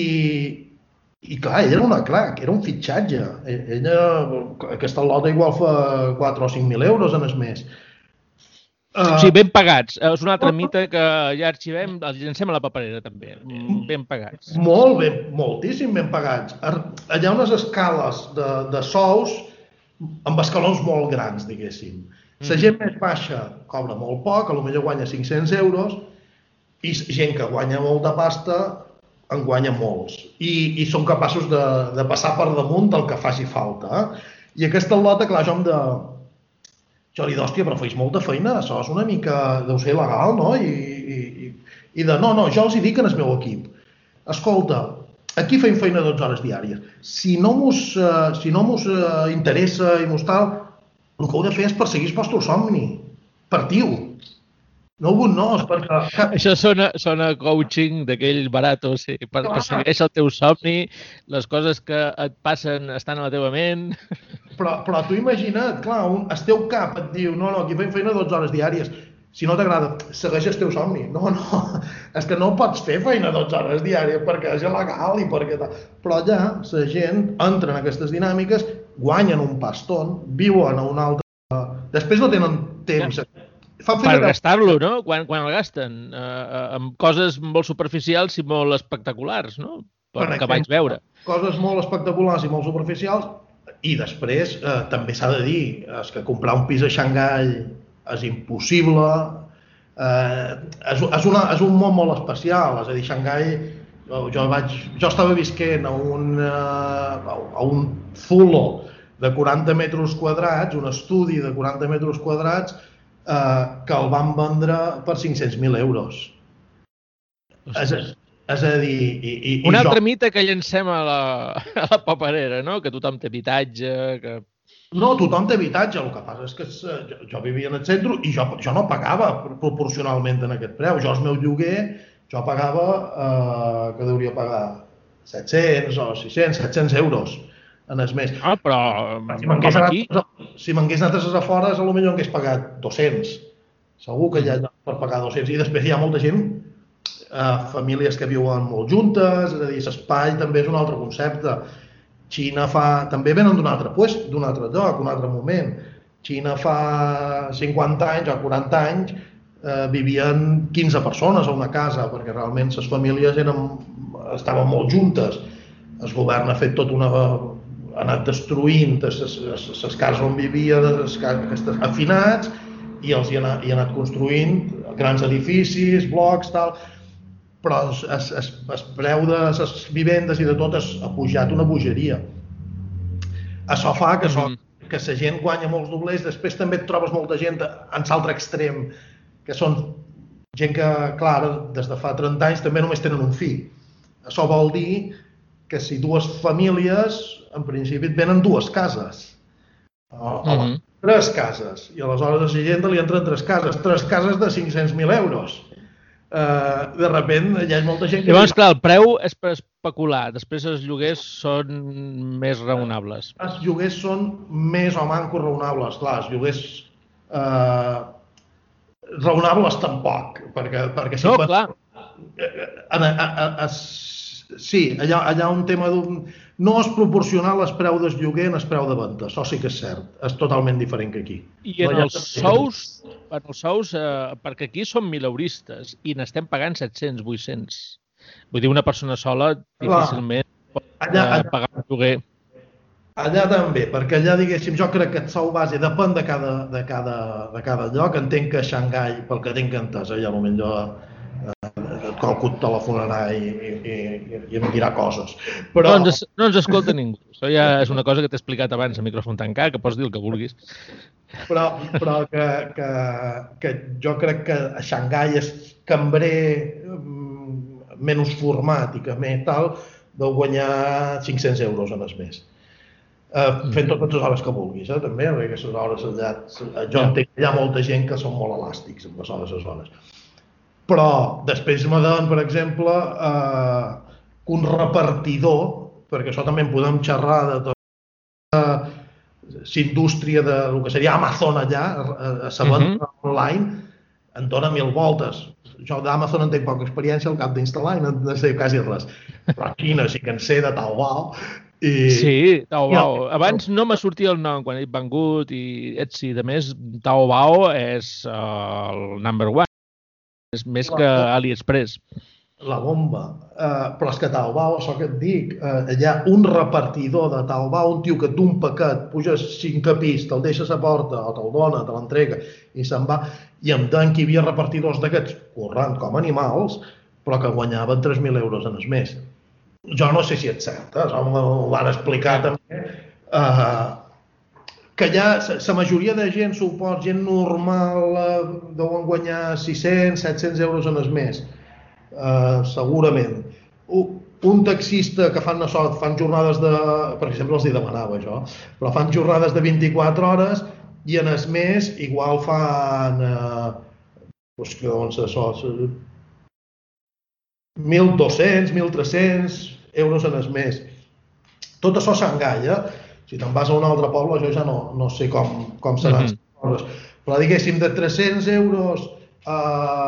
i clar, ella era una crac, era un fitxatge. Ella, aquesta lota igual fa quatre o cinc mil euros en el mes. Uh, sí, ben pagats. És un altre mite que ja arxivem, els llancem a la paperera també. Ben pagats. Molt ben, moltíssim ben pagats. Hi ha unes escales de, de sous amb escalons molt grans, diguéssim. La mm. gent més baixa cobra molt poc, potser guanya cinc-cents euros, i gent que guanya molta pasta en guanya molts. I, i són capaços de, de passar per damunt del que faci falta. Eh? I aquesta lota, clar, jo em de... Jo li dic, hòstia, però feis molta feina, això és una mica, deu ser legal, no? I, i, i de, no, no, jo els hi dic en el meu equip. Escolta, aquí feim feina dotze hores diàries. Si no mos, uh, si no mos uh, interessa i mos tal, el que heu de fer és perseguir el vostre somni. Partiu. No ho no, és perquè... Això sona, sona coaching d'aquell barato, sí. Per, persegueix el teu somni, les coses que et passen estan a la teva ment... Però, però tu imagina't, clar, un, el teu cap et diu no, no, aquí fem feina dotze hores diàries. Si no t'agrada, segueix el teu somni. No, no, és que no pots fer feina dotze hores diàries perquè és il·legal i perquè tal. Però allà la gent entra en aquestes dinàmiques, guanyen un paston, viuen a un altre... Després no tenen temps. Ja. Per gastar-lo, no? Quan, quan el gasten? Uh, amb coses molt superficials i molt espectaculars, no? Per que vaig veure. Coses molt espectaculars i molt superficials. I després, eh, també s'ha de dir, és que comprar un pis a Xangai és impossible, eh, és, és, una, és un món molt especial, és a dir, Xangai, jo, vaig, jo estava visquent a un, eh, a un zulo de quaranta metres quadrats, un estudi de quaranta metres quadrats, eh, que el van vendre per cinc-cents mil euros. És, És a dir... I, i, un i altre jo... mite que llancem a la, a la paperera, no? Que tothom té habitatge, que... No, tothom té habitatge, el que passa és que jo, jo vivia en el centre i jo, jo no pagava proporcionalment en aquest preu. Jo, el meu lloguer, jo pagava, eh, que hauria pagar set-cents o sis-cents, set-cents euros en el mes. Ah, però si m'hagués aquí... anat, si m'hagués anat a les afores, potser hagués pagat dos-cents. Segur que hi ha per pagar dos-cents. I després hi ha molta gent, Uh, famílies que viuen molt juntes, és a dir, l'espai també és un altre concepte. Xina fa... també venen d'un altre lloc, d'un altre lloc, un altre moment. Xina fa cinquanta anys o quaranta anys eh, vivien quinze persones a una casa, perquè realment les famílies eren, estaven molt juntes. El govern ha fet tot una... ha anat destruint les cases on vivien, aquestes afinats, i els hi ha anat, hi ha anat construint grans edificis, blocs, tal... però el preu de les vivendes i de tot ha pujat una bogeria. Això fa que, so, que la gent guanya molts doblers, després també et trobes molta gent en l'altre extrem, que són gent que, clar, des de fa trenta anys també només tenen un fill. Això vol dir que si dues famílies, en principi et venen dues cases, o, o mm-hmm. tres cases, i aleshores a la gent li entren tres cases, tres cases de cinc-cents mil euros. Uh, de repent hi ha molta gent que... Llavors, clar, el preu és per especular, després els lloguers són més raonables. Els lloguers són més o manco raonables, clar, els lloguers uh, raonables tampoc, perquè... perquè no, clar. A, a, a, a, sí, allà, allà un tema d'un... No és proporcional el preu del lloguer en el preu de venda, això sí que és cert, és totalment diferent que aquí. I en no els sous, en els sous eh, perquè aquí som mileuristes i n'estem pagant set-cents, vuit-cents. Vull dir, una persona sola difícilment pot allà, allà, pagar un lloguer. Allà també, perquè allà, diguéssim, jo crec que el sou base depèn de cada, de cada, de cada lloc. Entenc que a Xangai, pel que tinc entès, allà potser qualcú et telefonarà i, i, i, i em dirà coses. Però... No, ens, no ens escolta ningú. Això ja és una cosa que t'he explicat abans a micròfon tancat, que pots dir el que vulguis. Però, però que, que, que jo crec que a Xangai és cambrer menys format i que més tal, deu guanyar cinc-cents euros en el mes. Uh, fent totes les hores que vulguis, eh, també, perquè les hores allà... Jo entenc que hi ha molta gent que són molt elàstics amb les hores, les hores. Però després me donen, per exemple, eh, un repartidor, perquè això també en podem xerrar de tota l'indústria de lo que seria Amazon allà, a la venda uh-huh. online, en dona mil voltes. Jo d'Amazon en tinc poca experiència al cap d'instal·lar i no, no sé quasi res. Però a Xina sí que en sé de Taobao. I... Sí, Taobao. Abans no me sortia el nom quan he vengut i Etsy. De més, Taobao és uh, el number one. És més que AliExpress. La bomba. Uh, però és que Taobao, això que et dic, uh, hi ha un repartidor de Taobao, un tio que d'un paquet puges cinc pis, te'l deixes a porta o te'l dona, te l'entrega i se'n va. I em deien que hi havia repartidors d'aquests corrent com animals, però que guanyaven tres mil euros en el mes. Jo no sé si és cert, eh? Això m'ho van explicar també. Uh, que ja la majoria de gent, suport, gent normal, eh, deuen guanyar sis-cents, set-cents euros en el mes, eh, segurament. Un taxista que fan això, fan jornades de... Per exemple, els hi demanava això, però fan jornades de vint-i-quatre hores i en el mes igual fan... Eh, doncs que doncs això... mil dos-cents, mil tres-cents euros en el mes. Tot això s'engalla. Si te'n vas a un altre poble, jo ja no, no sé com, com seran les coses. Però diguéssim, de tres-cents euros a,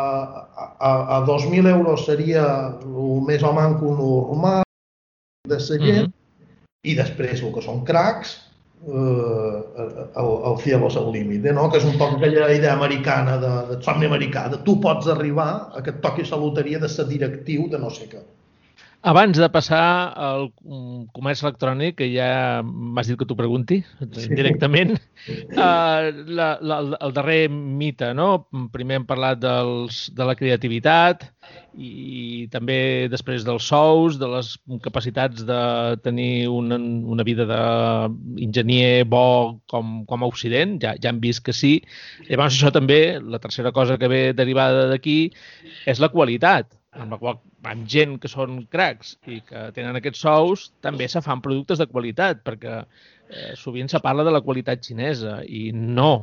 a, a dos mil euros seria el més o manco normal de la gent, i després el que són cracs, eh, el, el cielo és el límit, eh, no? Que és un poc aquella idea americana, de, de somni americà, de tu pots arribar a que et toqui la loteria de ser directiu de no sé què. Abans de passar al comerç electrònic, que ja m'has dit que t'ho pregunti directament, uh, la, la, el darrer mite, no? Primer hem parlat dels, de la creativitat i també després dels sous, de les capacitats de tenir una, una vida d'enginyer bo com, com a Occident, ja, ja hem vist que sí. Llavors això també, la tercera cosa que ve derivada d'aquí, és la qualitat, amb la qual amb gent que són cracs i que tenen aquests sous, també se fan productes de qualitat, perquè eh, sovint se parla de la qualitat xinesa i no,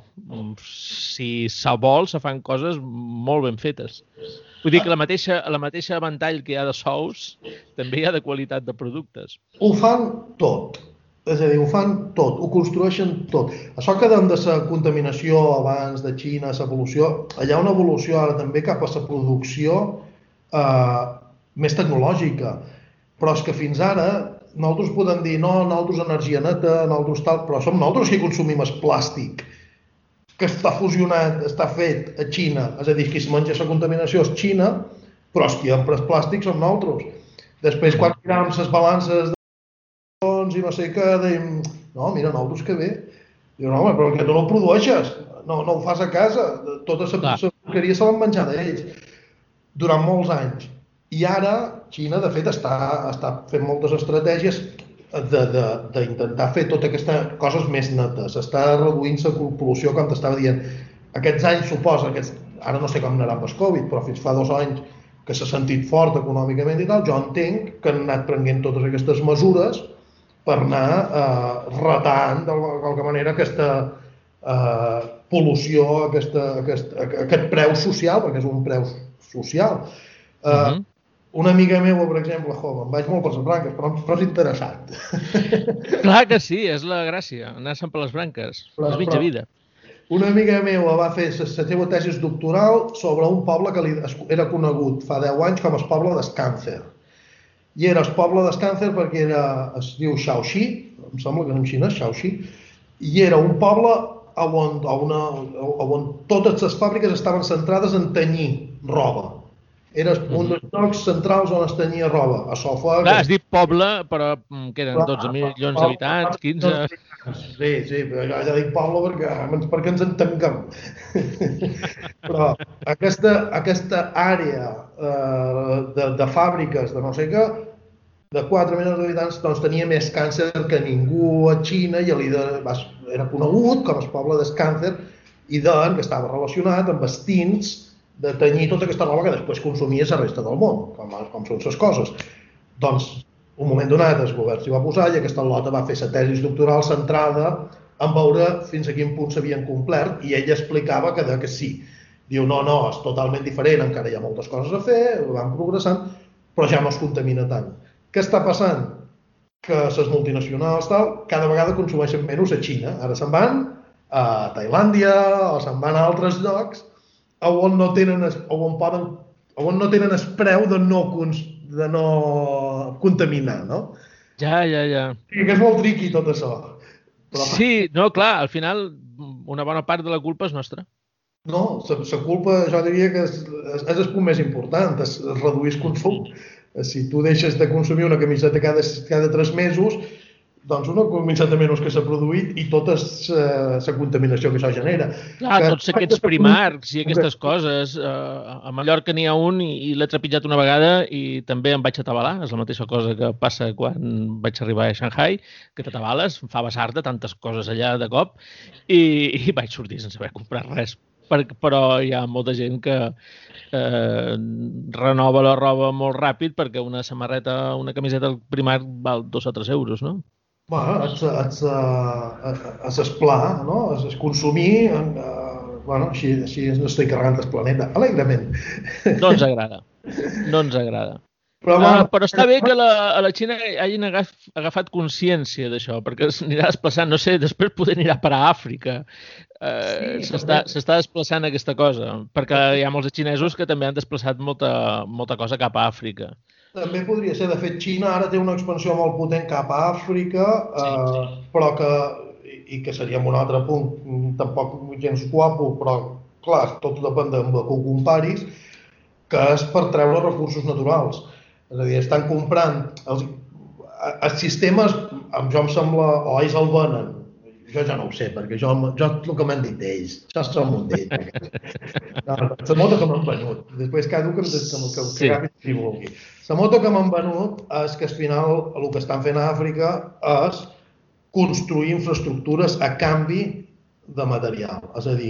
si se vol, se fan coses molt ben fetes. Vull dir que la mateixa, la mateixa ventall que hi ha de sous, també hi ha de qualitat de productes. Ho fan tot, és a dir, ho fan tot, ho construeixen tot. Això que dèiem de la contaminació abans de Xina, l'evolució, hi ha una evolució ara també cap a la producció eh, més tecnològica, però és que fins ara nosaltres podem dir no, nosaltres energia neta, nosaltres tal, però som nosaltres que consumim el plàstic que està fusionat, està fet a Xina, és a dir, qui es menja la contaminació és Xina, però els que empra el plàstic som nosaltres. Després, quan mirem les balances de i no sé què, dèiem, no, mira, nosaltres que bé. Diu, no, home, però que tu no ho produeixes, no, no ho fas a casa, tota la porqueria se l'han menjat ells durant molts anys. I ara Xina, de fet, està, està fent moltes estratègies d'intentar fer totes aquestes coses més netes. Està reduint la pol·lució, com t'estava dient. Aquests anys, suposa, aquests, ara no sé com anarà amb el Covid, però fins fa dos anys que s'ha sentit fort econòmicament i tal, jo entenc que han anat prenent totes aquestes mesures per anar eh, retant de qualque manera aquesta eh, pol·lució, aquesta, aquest, aquest preu social, perquè és un preu social. Eh, uh -huh. Una amiga meva, per exemple, jo, me'n vaig molt per les branques, però, però és interessant. Clar que sí, és la gràcia, anar-se'n per les branques, és mitja vida. Una amiga meva va fer la seva tesi doctoral sobre un poble que li era conegut fa deu anys com el poble d'Escàncer. I era el poble d'Escàncer perquè era, es diu Shaoxi, em sembla que és en xinès, Shaoxi, i era un poble on, on, on totes les fàbriques estaven centrades en tenyir roba. Era un dels llocs centrals on es tenia roba, a Sofa... Clar, has dit poble, però que eren dotze milions d'habitants, quinze... Sí, sí, però ja dic poble perquè, perquè ens entenguem. Però aquesta, aquesta àrea eh, de, de fàbriques, de no sé què, de quatre milions d'habitants, doncs tenia més càncer que ningú a Xina i era conegut com el poble d'Escàncer i deien que estava relacionat amb els tints de tenyir tota aquesta roba que després consumia la resta del món, com, com són les coses. Doncs, un moment donat, el govern s'hi va posar i aquesta lota va fer la tesi doctoral centrada en veure fins a quin punt s'havien complert i ella explicava que, de, que sí. Diu, no, no, és totalment diferent, encara hi ha moltes coses a fer, van progressant, però ja no es contamina tant. Què està passant? Que les multinacionals tal, cada vegada consumeixen menys a Xina. Ara se'n van a Tailàndia o se'n van a altres llocs on no tenen, on poden, on no tenen el preu de no, de no contaminar, no? Ja, ja, ja. I que és molt tricky tot això. Però... Sí, no, clar, al final una bona part de la culpa és nostra. No, la culpa jo diria que és, és el punt més important, és reduir el consum. Si tu deixes de consumir una camiseta cada, cada tres mesos, doncs una quantitat de menys que s'ha produït i tota la contaminació que això genera. Clar, que, tots aquests primarcs i aquestes coses, eh, a Mallorca n'hi ha un i, i l'he trepitjat una vegada i també em vaig atabalar, és la mateixa cosa que passa quan vaig arribar a Shanghai, que t'atabales, em fa vessar-te tantes coses allà de cop i, i vaig sortir sense haver comprat res. Per, però hi ha molta gent que eh, renova la roba molt ràpid perquè una samarreta, una camiseta al Primark val dos o tres euros, no? Bueno, has, has, has esplà, no? Has consumir, eh, bueno, així, així no estic carregant el planeta, alegrement. No ens agrada, no ens agrada. Però, bueno, uh, però està bé que la, a la Xina hagin agaf, agafat consciència d'això, perquè s'anirà desplaçant, no sé, després poder anirà per a Àfrica. Uh, sí, s'està desplaçant aquesta cosa, perquè hi ha molts xinesos que també han desplaçat molta, molta cosa cap a Àfrica. També podria ser, de fet, Xina ara té una expansió molt potent cap a Àfrica, eh, sí. però que, i que seria un altre punt, tampoc gens guapo, però clar, tot depèn de com ho comparis, que és per treure recursos naturals. És a dir, estan comprant els, els sistemes, amb jo em sembla, o ells el venen, jo ja no ho sé, perquè jo, jo el que m'han dit d'ells, ja som un d'ells. No, la moto que m'han venut, després cada un que, que, que, que agafi si vulgui. La moto que m'han venut és que al final el que estan fent a Àfrica és construir infraestructures a canvi de material. És a dir,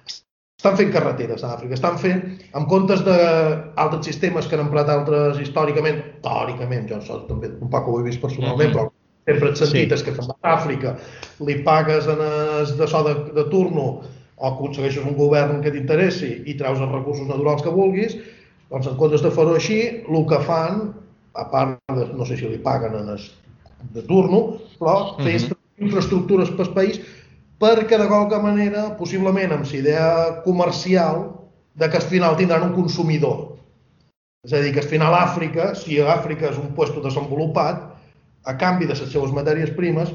estan fent carreteres a Àfrica, estan fent, en comptes d'altres sistemes que han emprat altres històricament, teòricament, jo això també un poc ho he vist personalment, però sempre et sentit sí. És que te'n vas a Àfrica, li pagues en es de so de, de turno o aconsegueixes un govern que t'interessi i treus els recursos naturals que vulguis, doncs en comptes de fer-ho així, el que fan, a part de, no sé si li paguen en es de turno, però fer uh-huh. infraestructures pel país perquè de qualque manera, possiblement amb la idea comercial, de que al final tindran un consumidor. És a dir, que al final Àfrica, si Àfrica és un lloc desenvolupat, a canvi de les seves matèries primes,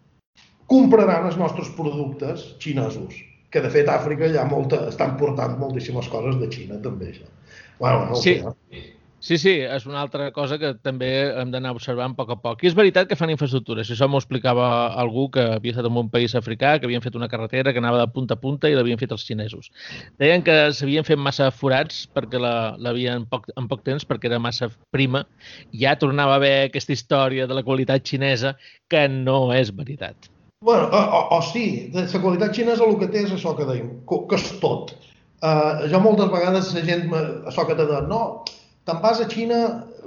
compraran els nostres productes xinesos, que de fet a Àfrica ja molta, estan portant moltíssimes coses de Xina també. Bueno, no sí. Sé, eh? sí, sí, és una altra cosa que també hem d'anar observant a poc a poc. I és veritat que fan infraestructures, això m'ho explicava algú que havia estat en un país africà, que havien fet una carretera que anava de punta a punta i l'havien fet els xinesos. Deien que s'havien fet massa forats perquè l'havien en, poc, en poc temps, perquè era massa prima. Ja tornava a haver aquesta història de la qualitat xinesa que no és veritat. Bueno, o, o, o sí, la qualitat xinesa el que té és això que deim, que és tot. Uh, jo moltes vegades la gent, això que t'ha dit, no, te'n vas a Xina,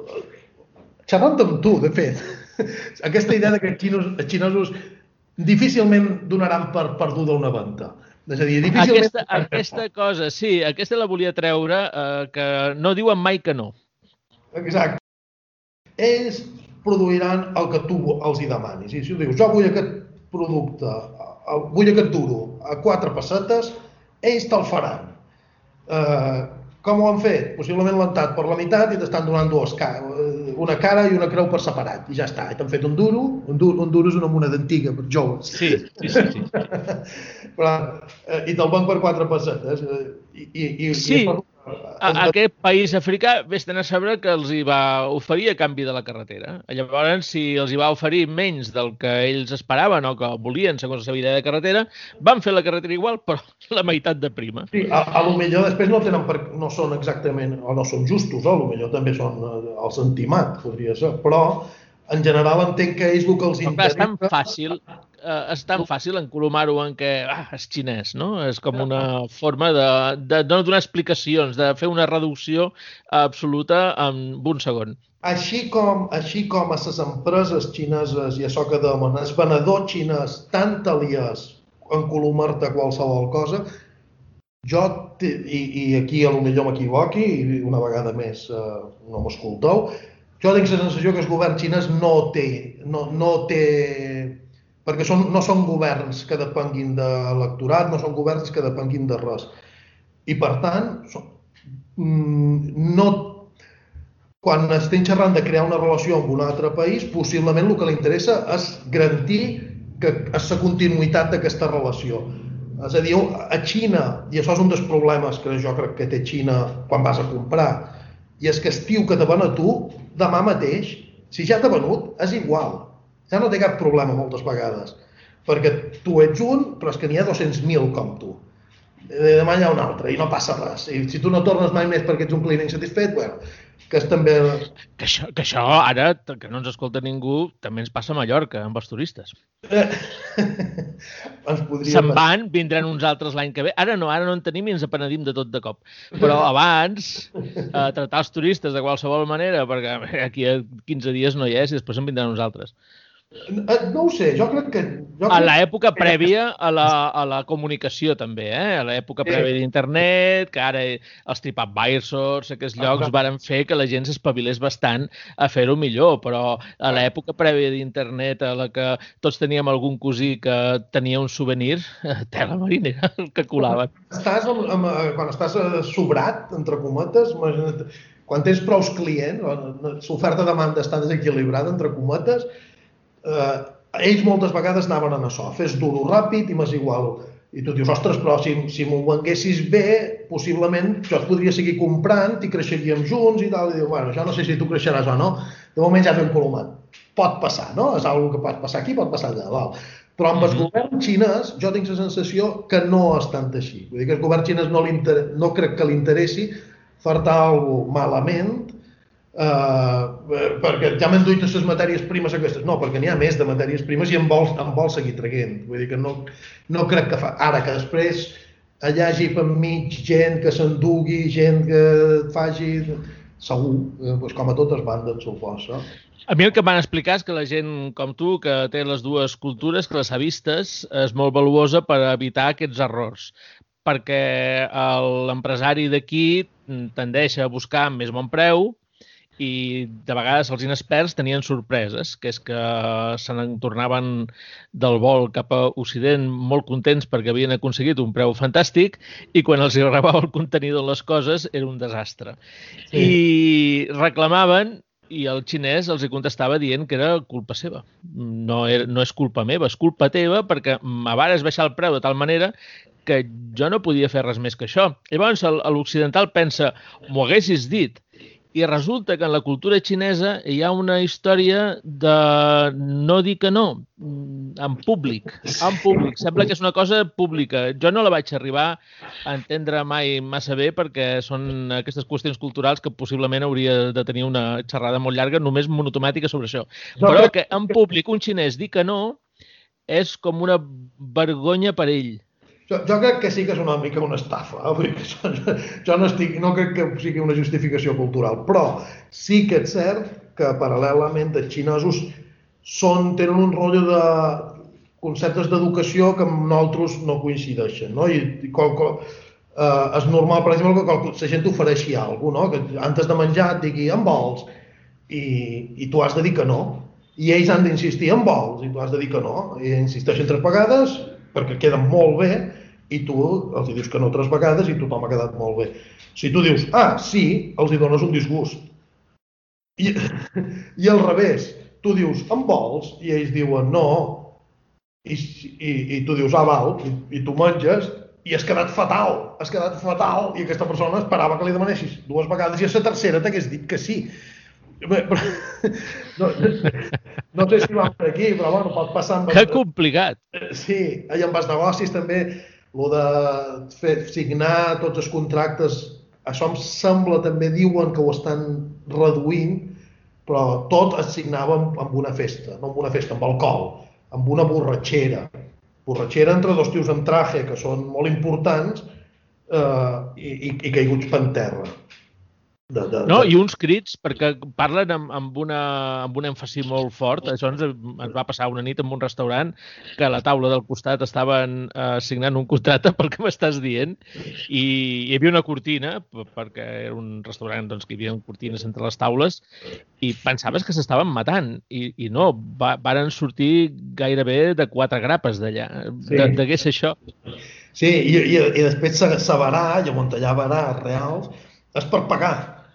xerrant amb tu, de fet, aquesta idea que els xinesos, els xinesos difícilment donaran per perduda una venda. És a dir, difícilment... Aquesta, aquesta cosa, sí, aquesta la volia treure, eh, que no diuen mai que no. Exacte. Ells produiran el que tu els hi demanis. I si dius, jo vull aquest producte, vull aquest duro a quatre pessetes, ells te'l faran. Uh, com ho han fet? Possiblement l'han tallat per la meitat i t'estan donant dues cares, una cara i una creu per separat, i ja està. I t'han fet un duro, un duro, un duro és una moneda antiga per joves. Sí, sí, sí. sí. Però, uh, i te'l van per quatre pessetes. Uh, i, i, sí, i per... a, aquest país africà vés a saber que els hi va oferir a canvi de la carretera. Llavors, si els hi va oferir menys del que ells esperaven o que volien, segons la seva idea de carretera, van fer la carretera igual, però la meitat de prima. Sí, a, a lo millor després no tenen per, no són exactament, o no són justos, o a lo millor també són eh, els antimat, podria ser, però en general entenc que ells el que els interessa... És tan fàcil, eh, és tan fàcil encolomar-ho en què ah, és xinès, no? És com una forma de, de no donar explicacions, de fer una reducció absoluta en un segon. Així com, així com a les empreses xineses i això que deuen, el venedor xinès tant alies encolomar-te qualsevol cosa, jo, i, i aquí a lo millor m'equivoqui, i una vegada més eh, no m'escolteu, jo tinc la sensació que el govern xinès no té, no, no té, perquè són, no són governs que depenguin de l'electorat, no són governs que depenguin de res. I per tant, són, no, quan estem xerrant de crear una relació amb un altre país, possiblement el que li interessa és garantir que és la continuïtat d'aquesta relació. És a dir, a Xina, i això és un dels problemes que jo crec que té Xina quan vas a comprar, i és que el tio que te ven a tu, demà mateix, si ja t'ha venut, és igual. ja no té cap problema moltes vegades, perquè tu ets un, però és que n'hi ha dos-cents mil com tu. Demà hi ha un altre i no passa res. I si tu no tornes mai més perquè ets un client insatisfet, bueno, que és també... Que això, que això ara, que no ens escolta ningú, també ens passa a Mallorca, amb els turistes. Ens podria Se'n passar. van, vindran uns altres l'any que ve. Ara no, ara no en tenim i ens apenedim de tot de cop. Però abans, eh, tratar els turistes de qualsevol manera, perquè aquí a quinze dies no hi és i després en vindran uns altres. No ho sé, jo crec que... Jo A crec... l'època prèvia a la, a la comunicació també, eh? A l'època prèvia d'internet, que ara els TripAdvisors, aquests llocs varen fer que la gent s'espavilés bastant a fer-ho millor, però a l'època prèvia d'internet, a la que tots teníem algun cosí que tenia un souvenir, tela marinera, el que colaven. Estàs amb, amb, quan estàs sobrat, entre cometes, imagina't, quan tens prous clients, l'oferta-demanda està desequilibrada, entre cometes, eh, ells moltes vegades anaven en això, fes duro ràpid i m'és igual. I tu dius, ostres, però si, si m'ho venguessis bé, possiblement jo et podria seguir comprant i creixeríem junts i tal. I diu, bueno, jo no sé si tu creixeràs o no, de moment ja fem colomat. Pot passar, no? És una cosa que pot passar aquí, pot passar allà. Val. Però amb el govern xinès jo tinc la sensació que no és tant així. Vull dir que el govern xinès no, no crec que li interessi fer-te alguna cosa malament, Uh, perquè ja m'han duit les matèries primes aquestes. No, perquè n'hi ha més de matèries primes i en vol, en vol seguir traient. Vull dir que no, no crec que fa... Ara, que després hi hagi per mig gent que s'endugui, gent que faci... Segur, eh, doncs com a totes bandes, suposo. A mi el que em van explicar és que la gent com tu, que té les dues cultures, que les ha vistes, és molt valuosa per evitar aquests errors. Perquè l'empresari d'aquí tendeix a buscar més bon preu i de vegades els inexperts tenien sorpreses, que és que se n'en tornaven del vol cap a Occident molt contents perquè havien aconseguit un preu fantàstic i quan els arribava el contenidor de les coses era un desastre. Sí. I reclamaven i el xinès els contestava dient que era culpa seva. No, era, no és culpa meva, és culpa teva perquè a vegades baixar el preu de tal manera que jo no podia fer res més que això. Llavors l'occidental pensa, m'ho haguessis dit. I resulta que en la cultura xinesa hi ha una història de no dir que no, en públic, en públic. Sembla que és una cosa pública. Jo no la vaig arribar a entendre mai massa bé perquè són aquestes qüestions culturals que possiblement hauria de tenir una xerrada molt llarga, només monotomàtica sobre això. Però que en públic un xinès dir que no és com una vergonya per ell. Jo, jo crec que sí que és una mica una estafa. Eh? Vull dir que jo, jo no, estic, no crec que sigui una justificació cultural, però sí que és cert que paral·lelament els xinesos són, tenen un rotllo de conceptes d'educació que amb nosaltres no coincideixen. No? I, i qual, qual, eh, és normal, per exemple, que la gent t'ofereixi alguna cosa, no? Que antes de menjar et digui en vols i, i tu has de dir que no. I ells han d'insistir en vols i tu has de dir que no. I insisteixen tres vegades perquè queden molt bé i tu els dius que no tres vegades i tothom ha quedat molt bé. Si tu dius, ah, sí, els hi dones un disgust. I, i al revés, tu dius, em vols? I ells diuen, no. I, i, i tu dius, ah, val, i, i tu menges i has quedat fatal, has quedat fatal i aquesta persona esperava que li demanessis dues vegades i a la tercera t'hagués dit que sí. Bé, però, no, no sé si vam per aquí, però bueno, pot passar... Amb que complicat! Sí, i amb els negocis també, el de fer, signar tots els contractes, això em sembla, també diuen que ho estan reduint, però tot es signava amb una festa, no amb una festa, amb alcohol, amb una borratxera. Borratxera entre dos tios amb traje, que són molt importants, eh, i, i, i caiguts per terra. De, de, no, de... i uns crits, perquè parlen amb, amb, una, amb un èmfasi molt fort. Això ens, ens va passar una nit en un restaurant que a la taula del costat estaven eh, signant un contracte pel que m'estàs dient i hi havia una cortina, perquè era un restaurant doncs, que hi havia cortines entre les taules i pensaves que s'estaven matant i, i no, va, varen sortir gairebé de quatre grapes d'allà. Sí. De, de què és això? Sí, i, i, i després s'avarà, i on allà varà reals, és per pagar.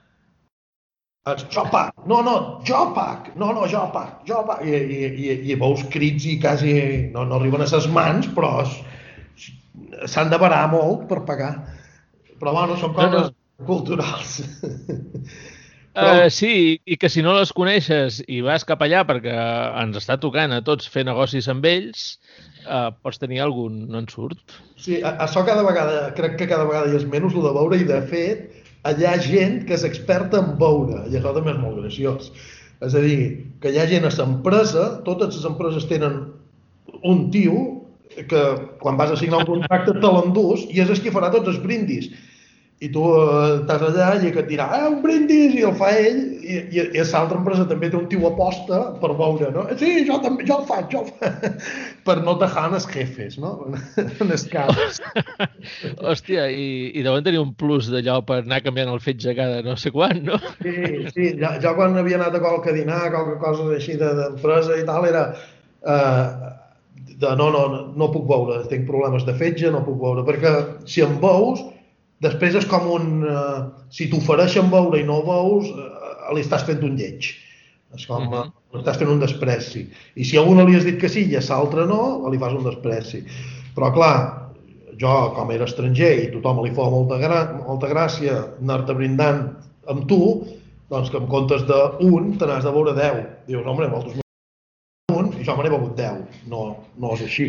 Jo pac, no, no, jo pac, no, no, jo pac, jo pac. I, i, i, i veus crits i quasi no, no arriben a ses mans, però s'han de barar molt per pagar. Però bueno, són coses no, no. culturals. Però Uh, sí, i que si no les coneixes i vas cap allà perquè ens està tocant a tots fer negocis amb ells, uh, pots tenir algun ensurt. sí, a- això cada vegada, crec que cada vegada hi és menys el de veure i de fet allà hi ha gent que és experta en veure i això també és molt graciós. És a dir, que hi ha gent a l'empresa, totes les empreses tenen un tio que quan vas a signar un contracte te l'endús i és el que farà tots els brindis. I tu eh, estàs allà i que et dirà, ah, un brindis, i el fa ell, i, i, i l'altra empresa també té un tio aposta per veure, no? Sí, jo també, jo el faig, jo el faig, per no tajar els jefes, no? En els caps. Hòstia, i, i deuen tenir un plus d'allò per anar canviant el fetge cada no sé quan, no? Sí, sí, jo, jo quan havia anat a qualque dinar, qualque cosa així de- d'empresa i tal, era eh, de no, no, no puc veure, tinc problemes de fetge, no puc veure, perquè si em veus, després és com un... Eh, si t'ofereixen veure i no veus, eh, li estàs fent un lleig. És com... Uh, li estàs fent un despreci. I si a una li has dit que sí i a l'altre no, li fas un despreci. Però clar, jo, com era estranger i tothom li fa molta, gra molta gràcia anar-te brindant amb tu, doncs que en comptes d'un te n'has de veure deu. Dius, home, vosaltres un i jo me n'he begut deu. No, no és així.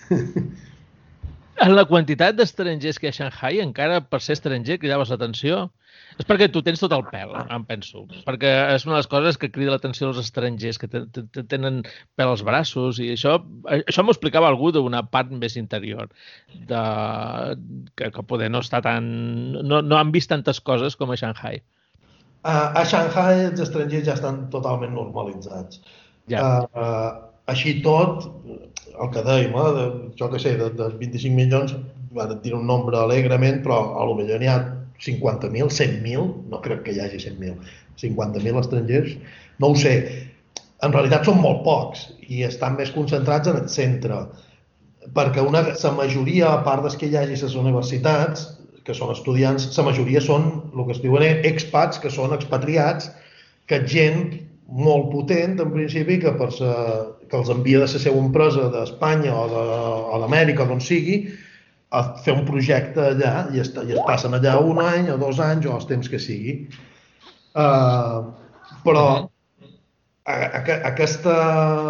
En la quantitat d'estrangers que hi ha a Shanghai, encara per ser estranger cridaves l'atenció? És perquè tu tens tot el pèl, em penso. Perquè és una de les coses que crida l'atenció als estrangers, que tenen pèl als braços, i això això m'ho explicava algú d'una part més interior, de, que, que poder no està tan... No, no han vist tantes coses com a Shanghai. A, a Shanghai els estrangers ja estan totalment normalitzats. Ja. Uh, uh, així tot, el que dèiem, eh, de, jo què sé, de, de vint-i-cinc milions, van dir un nombre alegrement, però a lo millor n'hi ha cinquanta mil, cent mil, no crec que hi hagi cent mil, cinquanta mil estrangers, no ho sé. En realitat són molt pocs i estan més concentrats en el centre, perquè una, la majoria, a part dels que hi hagi a les universitats, que són estudiants, la majoria són el que es diuen expats, que són expatriats, que gent molt potent, en principi, que, per sa, que els envia de la seva empresa d'Espanya o d'Amèrica, d'on sigui, a fer un projecte allà i es, i es passen allà un any o dos anys o els temps que sigui. Uh, però a, a, aquesta,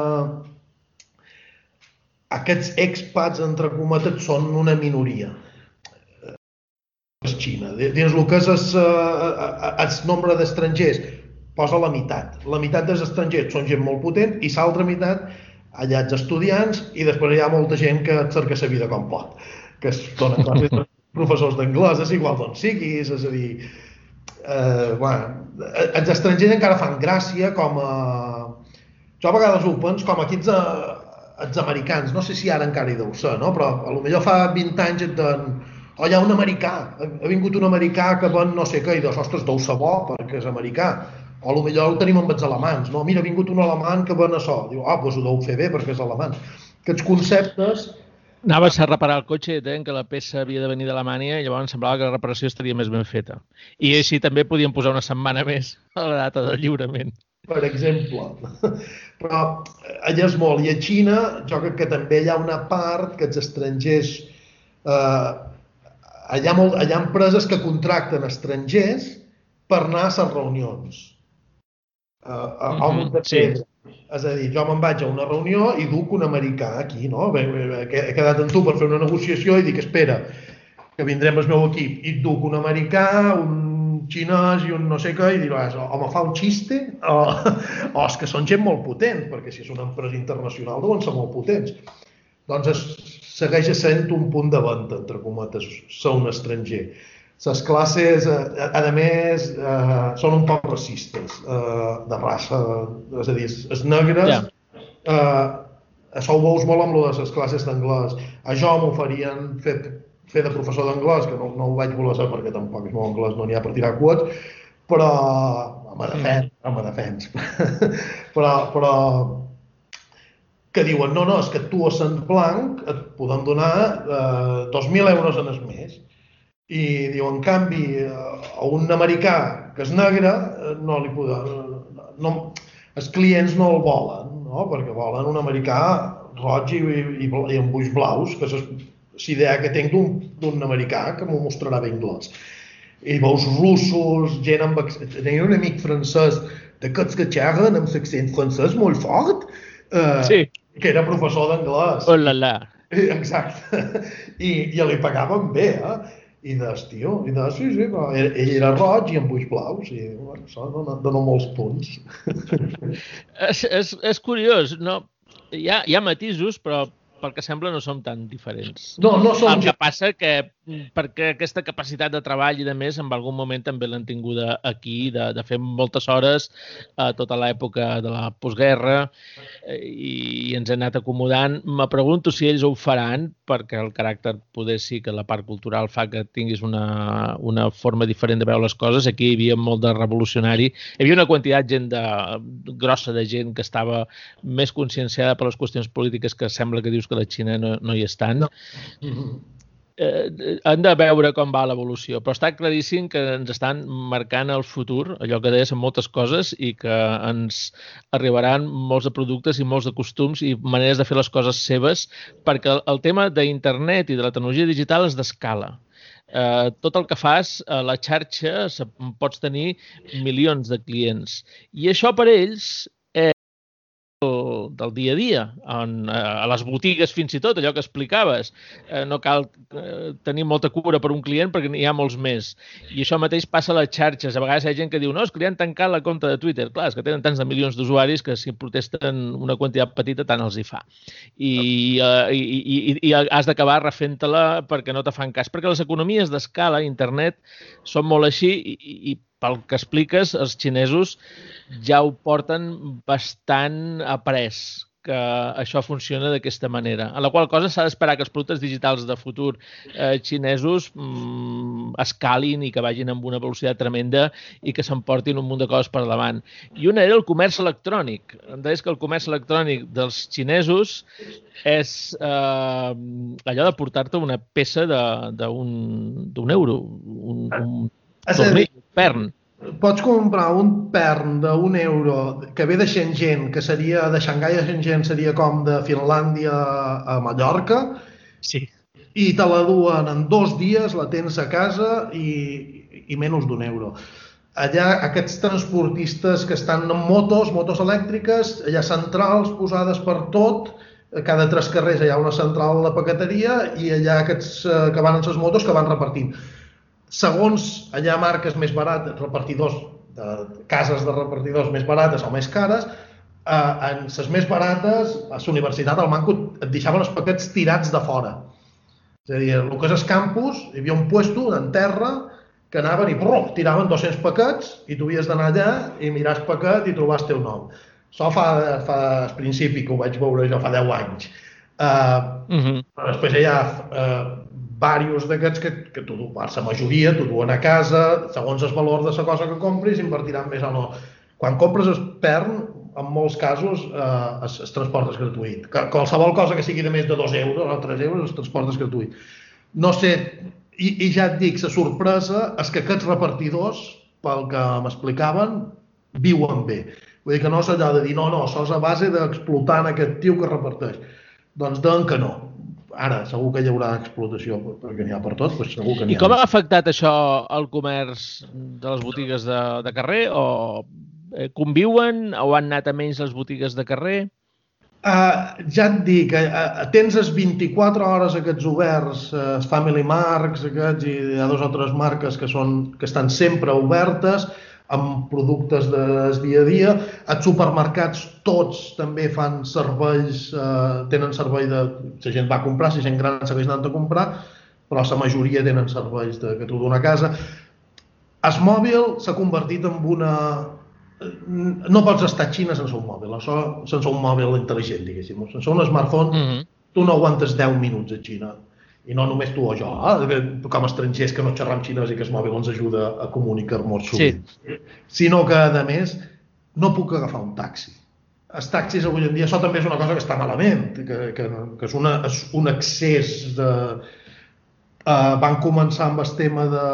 aquests expats, entre cometes, són una minoria. Xina. Dins el que és el nombre d'estrangers, posa la meitat. La meitat dels estrangers són gent molt potent i l'altra meitat allà els estudiants i després hi ha molta gent que et cerca la vida com pot, que es donen classes de professors d'anglès, és igual d'on siguis, és a dir, eh, bueno, els estrangers encara fan gràcia com a... Jo a vegades ho penso com aquí els, els americans, no sé si ara encara hi deu ser, no? Però potser fa vint anys et den... O hi ha un americà, ha vingut un americà que ven no sé què, i dius, ostres, deu ser bo perquè és americà. O potser ho tenim amb els alemans, no? Mira, ha vingut un alemany que ven això. Diu, ah, doncs ho deu fer bé perquè és alemany. Aquests conceptes... Anaves a reparar el cotxe i deien que la peça havia de venir d'Alemanya i llavors semblava que la reparació estaria més ben feta. I així també podien posar una setmana més a la data del lliurament. Per exemple. Però allà és molt. I a Xina, jo crec que també hi ha una part que els estrangers... Eh, Allà, molt, allà hi ha empreses que contracten estrangers per anar a les reunions. Uh, a, a mm -hmm, sí. És a dir, jo me'n vaig a una reunió i duc un americà aquí, no? Bé, bé, he quedat amb tu per fer una negociació i dic, espera, que vindrem al meu equip. I et duc un americà, un xinès i un no sé què, i diràs, o me fa un xiste, o, o és que són gent molt potent, perquè si és una empresa internacional deuen ser molt potents. Doncs es, segueix sent un punt de venda, entre cometes, ser un estranger. Les classes, a, a més, eh, són un poc racistes, eh, de raça, és a dir, els negres, yeah. eh, això ho veus molt amb les classes d'anglès. A jo m'ho farien fer, fer de professor d'anglès, que no, no ho vaig voler ser perquè tampoc és molt anglès, no n'hi ha per tirar quotes, però me defens, me defens. però, però que diuen, no, no, és que tu a Sant Blanc et podem donar eh, dos mil euros en el mes. I diu, en canvi, a un americà que és negre, no li poden, no, els clients no el volen, no? Perquè volen un americà roig i, i, i amb ulls blaus, que és l'idea que tinc d'un americà que m'ho mostrarà bé anglès. i veus russos, gent amb... Tenia un amic francès d'aquests que xerren amb l'accent francès molt fort, eh, sí. que era professor d'anglès. Oh la la. Exacte. I, i li pagaven bé, eh? I des, tio, i des, sí, sí, però ell, ell era roig i amb ulls blaus, i bueno, això dona, dona molts punts. és, és, és curiós, no? Hi ha, hi ha matisos, però pel que sembla no som tan diferents. No, no som... El que passa que perquè aquesta capacitat de treball i de més en algun moment també l'han tinguda aquí, de, de fer moltes hores a tota l'època de la postguerra i ens hem anat acomodant. Me pregunto si ells ho faran perquè el caràcter poder sí que la part cultural fa que tinguis una, una forma diferent de veure les coses. Aquí hi havia molt de revolucionari. Hi havia una quantitat gent de, grossa de gent que estava més conscienciada per les qüestions polítiques que sembla que dius que la Xina no, no hi estan. No. Eh, han de veure com va l'evolució, però està claríssim que ens estan marcant el futur, allò que deies en moltes coses, i que ens arribaran molts de productes i molts de costums i maneres de fer les coses seves, perquè el, el tema d'internet i de la tecnologia digital és d'escala. Eh, tot el que fas a la xarxa pots tenir milions de clients i això per ells Del, del dia a dia, on, a les botigues fins i tot, allò que explicaves. Eh, no cal eh, tenir molta cura per un client perquè n'hi ha molts més. I això mateix passa a les xarxes. A vegades hi ha gent que diu no, és que li han tancat la compte de Twitter. Clar, és que tenen tants de milions d'usuaris que si protesten una quantitat petita tant els hi fa. I, eh, i, i, i has d'acabar refent-te-la perquè no te fan cas. Perquè les economies d'escala, internet, són molt així i, i pel que expliques, els xinesos ja ho porten bastant après, que això funciona d'aquesta manera. A la qual cosa s'ha d'esperar que els productes digitals de futur eh, xinesos mm, escalin i que vagin amb una velocitat tremenda i que s'emportin un munt de coses per davant. I una era el comerç electrònic. Em deies que el comerç electrònic dels xinesos és eh, allò de portar-te una peça d'un euro, un, un tornell, un pern. Pots comprar un pern d'un euro que ve de Shenzhen, que seria de Xangai a Shenzhen, seria com de Finlàndia a Mallorca, sí. I te la duen en dos dies, la tens a casa i, i menys d'un euro. Allà aquests transportistes que estan en motos, motos elèctriques, allà centrals posades per tot, a cada tres carrers hi ha una central de paqueteria i allà aquests que van en les motos que van repartint. Segons allà marques més barates, repartidors, de, cases de repartidors més barates o més cares, eh, en les més barates, a la universitat, al Manco, et deixaven els paquets tirats de fora. És a dir, el que és el campus, hi havia un puesto en terra que anaven i brrr, tiraven dos-cents paquets i tu havies d'anar allà i mirar el paquet i trobar el teu nom. Això fa, fa al principi, que ho vaig veure jo fa deu anys. Eh, uh-huh. Però després hi ha eh, diversos d'aquests que, que tu, la majoria t'ho duen a casa, segons el valor de la cosa que compris, invertiran més o no. Quan compres el pern, en molts casos, eh, es, es transport és gratuït. Qualsevol cosa que sigui de més de dos euros o tres euros, el transport és gratuït. No sé, i, i ja et dic, la sorpresa és que aquests repartidors, pel que m'explicaven, viuen bé. Vull dir que no és allò de dir, no, no, això és a base d'explotar en aquest tio que reparteix. Doncs deuen que no. Ara, segur que hi haurà explotació, perquè n'hi ha per tot, doncs segur que n'hi ha. I com ha afectat això al comerç de les botigues de, de carrer? O conviuen o han anat a menys les botigues de carrer? Uh, ja et dic, uh, tens les vint-i-quatre hores aquests oberts, els uh, Family Marks aquests, i hi ha dos o tres marques que, són, que estan sempre obertes, amb productes del dia a dia. Els supermercats tots també fan serveis, eh, tenen servei de... La gent va a comprar, la gent gran segueix anant a comprar, però la majoria tenen serveis de, que t'ho dona a casa. El mòbil s'ha convertit en una... No pots estar a Xina sense un mòbil, això, sense un mòbil intel·ligent, diguéssim. Sense un smartphone, mm-hmm. tu no aguantes deu minuts a Xina. I no només tu o jo, eh? Com a estrangers que no xerram xinès i que el mòbil ens ajuda a comunicar-nos sovint. Sí. Sinó que, a més, no puc agafar un taxi. Els taxis avui en dia, això també és una cosa que està malament, que, que, que és, una, és un excés de... Uh, van començar amb el tema de...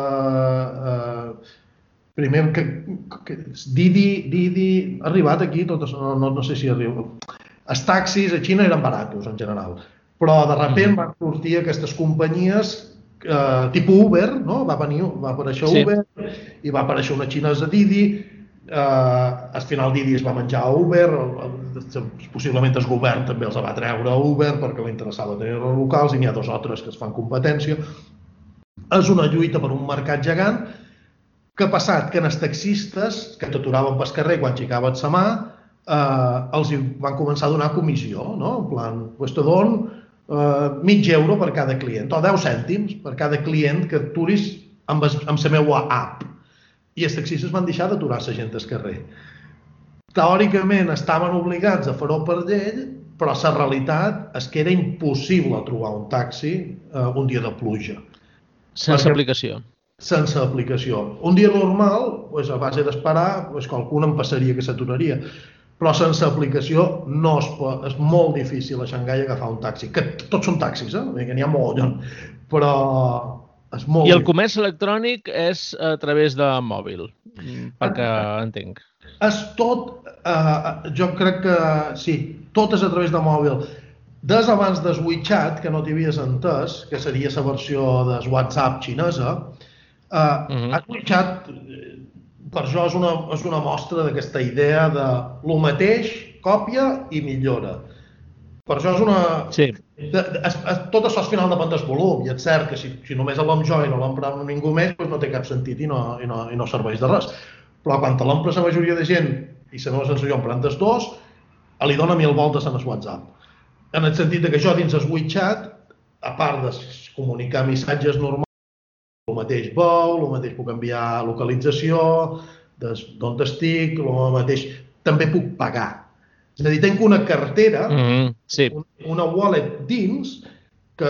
Uh, primer, que, que Didi, Didi ha arribat aquí, tot, no, no, no sé si arriba. Els taxis a Xina eren baratos, en general. Però de sobte van sortir aquestes companyies eh, tipus Uber, no? Va venir, va aparèixer Sí. Uber i va aparèixer una xinesa Didi, eh, al final Didi es va menjar a Uber, possiblement el govern també els va treure a Uber perquè li interessava tenir els locals i n'hi ha dos altres que es fan competència. És una lluita per un mercat gegant. Què ha passat? Que els taxistes que t'aturaven pel carrer quan xicaves sa mà eh, els van començar a donar comissió, no? En plan, pues te dono eh, mig euro per cada client, o deu cèntims per cada client que aturis amb, es, amb la meva app. I els taxistes van deixar d'aturar la gent al carrer. Teòricament estaven obligats a fer-ho per llei, però la realitat és que era impossible trobar un taxi eh, un dia de pluja. Sense Perquè... aplicació. Sense aplicació. Un dia normal, pues, a base d'esperar, pues, qualcun em passaria que s'aturaria. Però sense aplicació no es pot, és molt difícil a Xangai agafar un taxi. Que tots són taxis, eh? Que n'hi ha mogollon. Però és molt I el difícil. comerç electrònic és a través de mòbil, perquè entenc. És tot, eh, jo crec que sí, tot és a través de mòbil. Des abans del WeChat, que no t'havies entès, que seria la versió del WhatsApp xinesa, Uh, uh-huh. El WeChat, per això, és una, és una mostra d'aquesta idea de lo mateix, còpia i millora. Per això és una... Sí. De, de, es, es, tot això al final depèn del volum, i és cert que si, si només l'hem jo i no l'empra ningú més, doncs no té cap sentit i no, i no, i no serveix de res. Però quan te l'empra la majoria de gent, i la meva sensació emprant dels dos, li dona mil voltes en el WhatsApp. En el sentit que jo dins el WeChat, a part de comunicar missatges normals, el mateix veu, el mateix puc enviar localització, d'on estic, el mateix... També puc pagar. És a dir, tenc una cartera, mm-hmm. sí. una wallet dins, que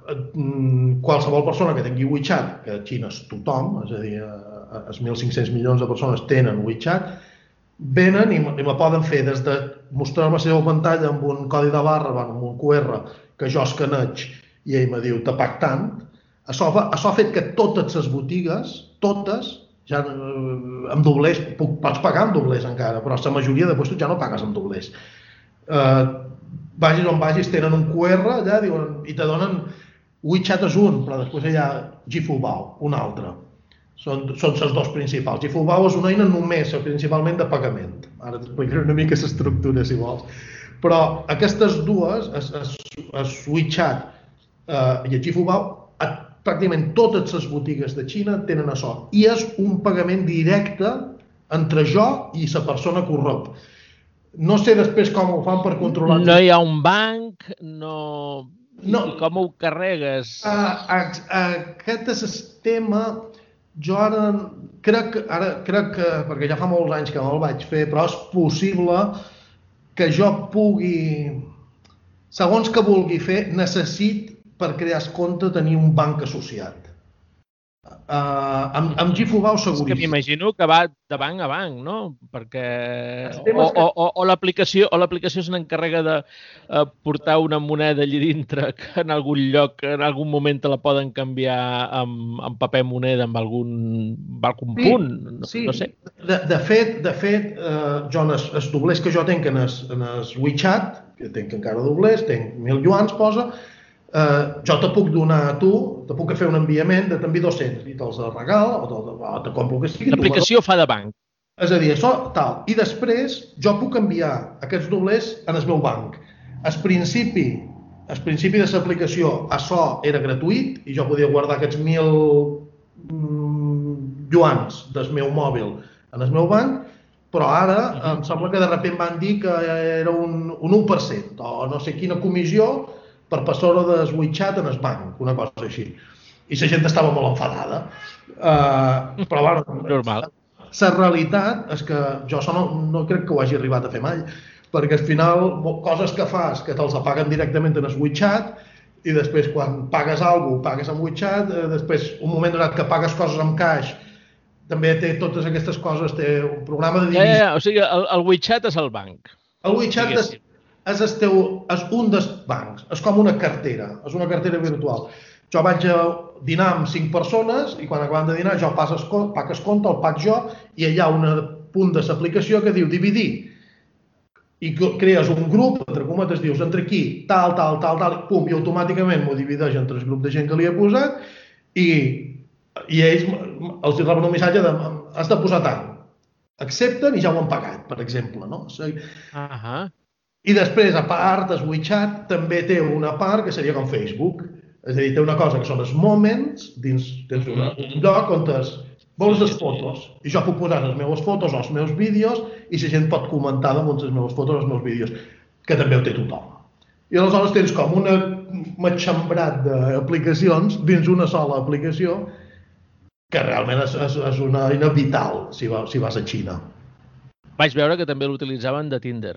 mm, qualsevol persona que tingui WeChat, que a Xina és tothom, és a dir, els mil cinc-cents milions de persones tenen WeChat, venen i me poden fer des de mostrar-me la seva pantalla amb un codi de barra, amb un Q R, que jo escaneig i ell me diu te pac tant. Això, això ha fet que totes les botigues, totes, ja amb doblers, pots pagar amb doblers encara, però la majoria de puestos ja no pagues amb doblers. Eh, vagis on vagis, tenen un Q R allà diuen, i te donen WeChat és un, però després hi ha Jifubao, un altre. Són, són els dos principals. Jifubao és una eina només, principalment de pagament. Ara t'explicaré una mica l'estructura, si vols. Però aquestes dues, el WeChat eh, i el Jifubao, pràcticament totes les botigues de Xina tenen això. I és un pagament directe entre jo i la persona que ho rep. No sé després com ho fan per controlar... No hi ha un banc, no... no. I com ho carregues? Uh, aquest és el tema... Jo ara crec, ara crec que, perquè ja fa molts anys que no el vaig fer, però és possible que jo pugui, segons que vulgui fer, necessit per crear el compte tenir un banc associat. Uh, amb, amb Jifubao seguríssim. És que m'imagino que va de banc a banc, no? Perquè... O, o, o, o l'aplicació o l'aplicació se n'encarrega de uh, portar una moneda allà dintre que en algun lloc, en algun moment te la poden canviar amb, amb paper moneda, amb algun, amb algun sí, punt, no, sí. no sé. De, de fet, de fet uh, jo els, els doblers que jo tenc en el, en el WeChat, que tenc encara doblers, tenc mil yuans, posa, Uh, jo te puc donar a tu, te puc fer un enviament de t'envio dos-cents i te'ls regal o te, o te compro que sigui. L'aplicació fa de banc. És a dir, això tal. I després jo puc enviar aquests doblers en el meu banc. Al principi, al principi de l'aplicació, això era gratuït i jo podia guardar aquests mil mm, yuans del meu mòbil en el meu banc, però ara em sembla que de sobte van dir que era un, un u per cent o no sé quina comissió per passar-ho del WeChat en el banc, una cosa així. I la gent estava molt enfadada. Uh, però, bueno, normal. La realitat és que jo això no, no crec que ho hagi arribat a fer mai, perquè al final, coses que fas, que te'ls apaguen directament en el WeChat, i després quan pagues alguna cosa, pagues amb WeChat, eh, després un moment donat que pagues coses amb caix, també té totes aquestes coses, té un programa de divisió. Ja, ja, ja. O sigui, el, el WeChat és el banc. El WeChat és... És, el teu, és un dels bancs, és com una cartera, és una cartera virtual. Jo vaig a dinar amb cinc persones i quan acabem de dinar jo pac es compte, el pac jo, i hi ha un punt de l'aplicació que diu dividir. I crees un grup, entre cometes, dius entre aquí, tal, tal, tal, tal, pum, i automàticament m'ho divideix entre el grup de gent que li he posat I, i ells els reben un missatge de has de posar tant. Accepten i ja ho han pagat, per exemple. No? Uh-huh. I després, a part, el WeChat també té una part que seria com Facebook. És a dir, té una cosa que són els moments, dins tens un lloc on es, vols les fotos, i jo puc posar les meves fotos o els meus vídeos i la gent pot comentar damunt les meves fotos o els meus vídeos, que també ho té tothom. I aleshores tens com un matxembrat d'aplicacions dins una sola aplicació que realment és, és, és una eina vital si, va, si vas a Xina. Vaig veure que també l'utilitzaven de Tinder.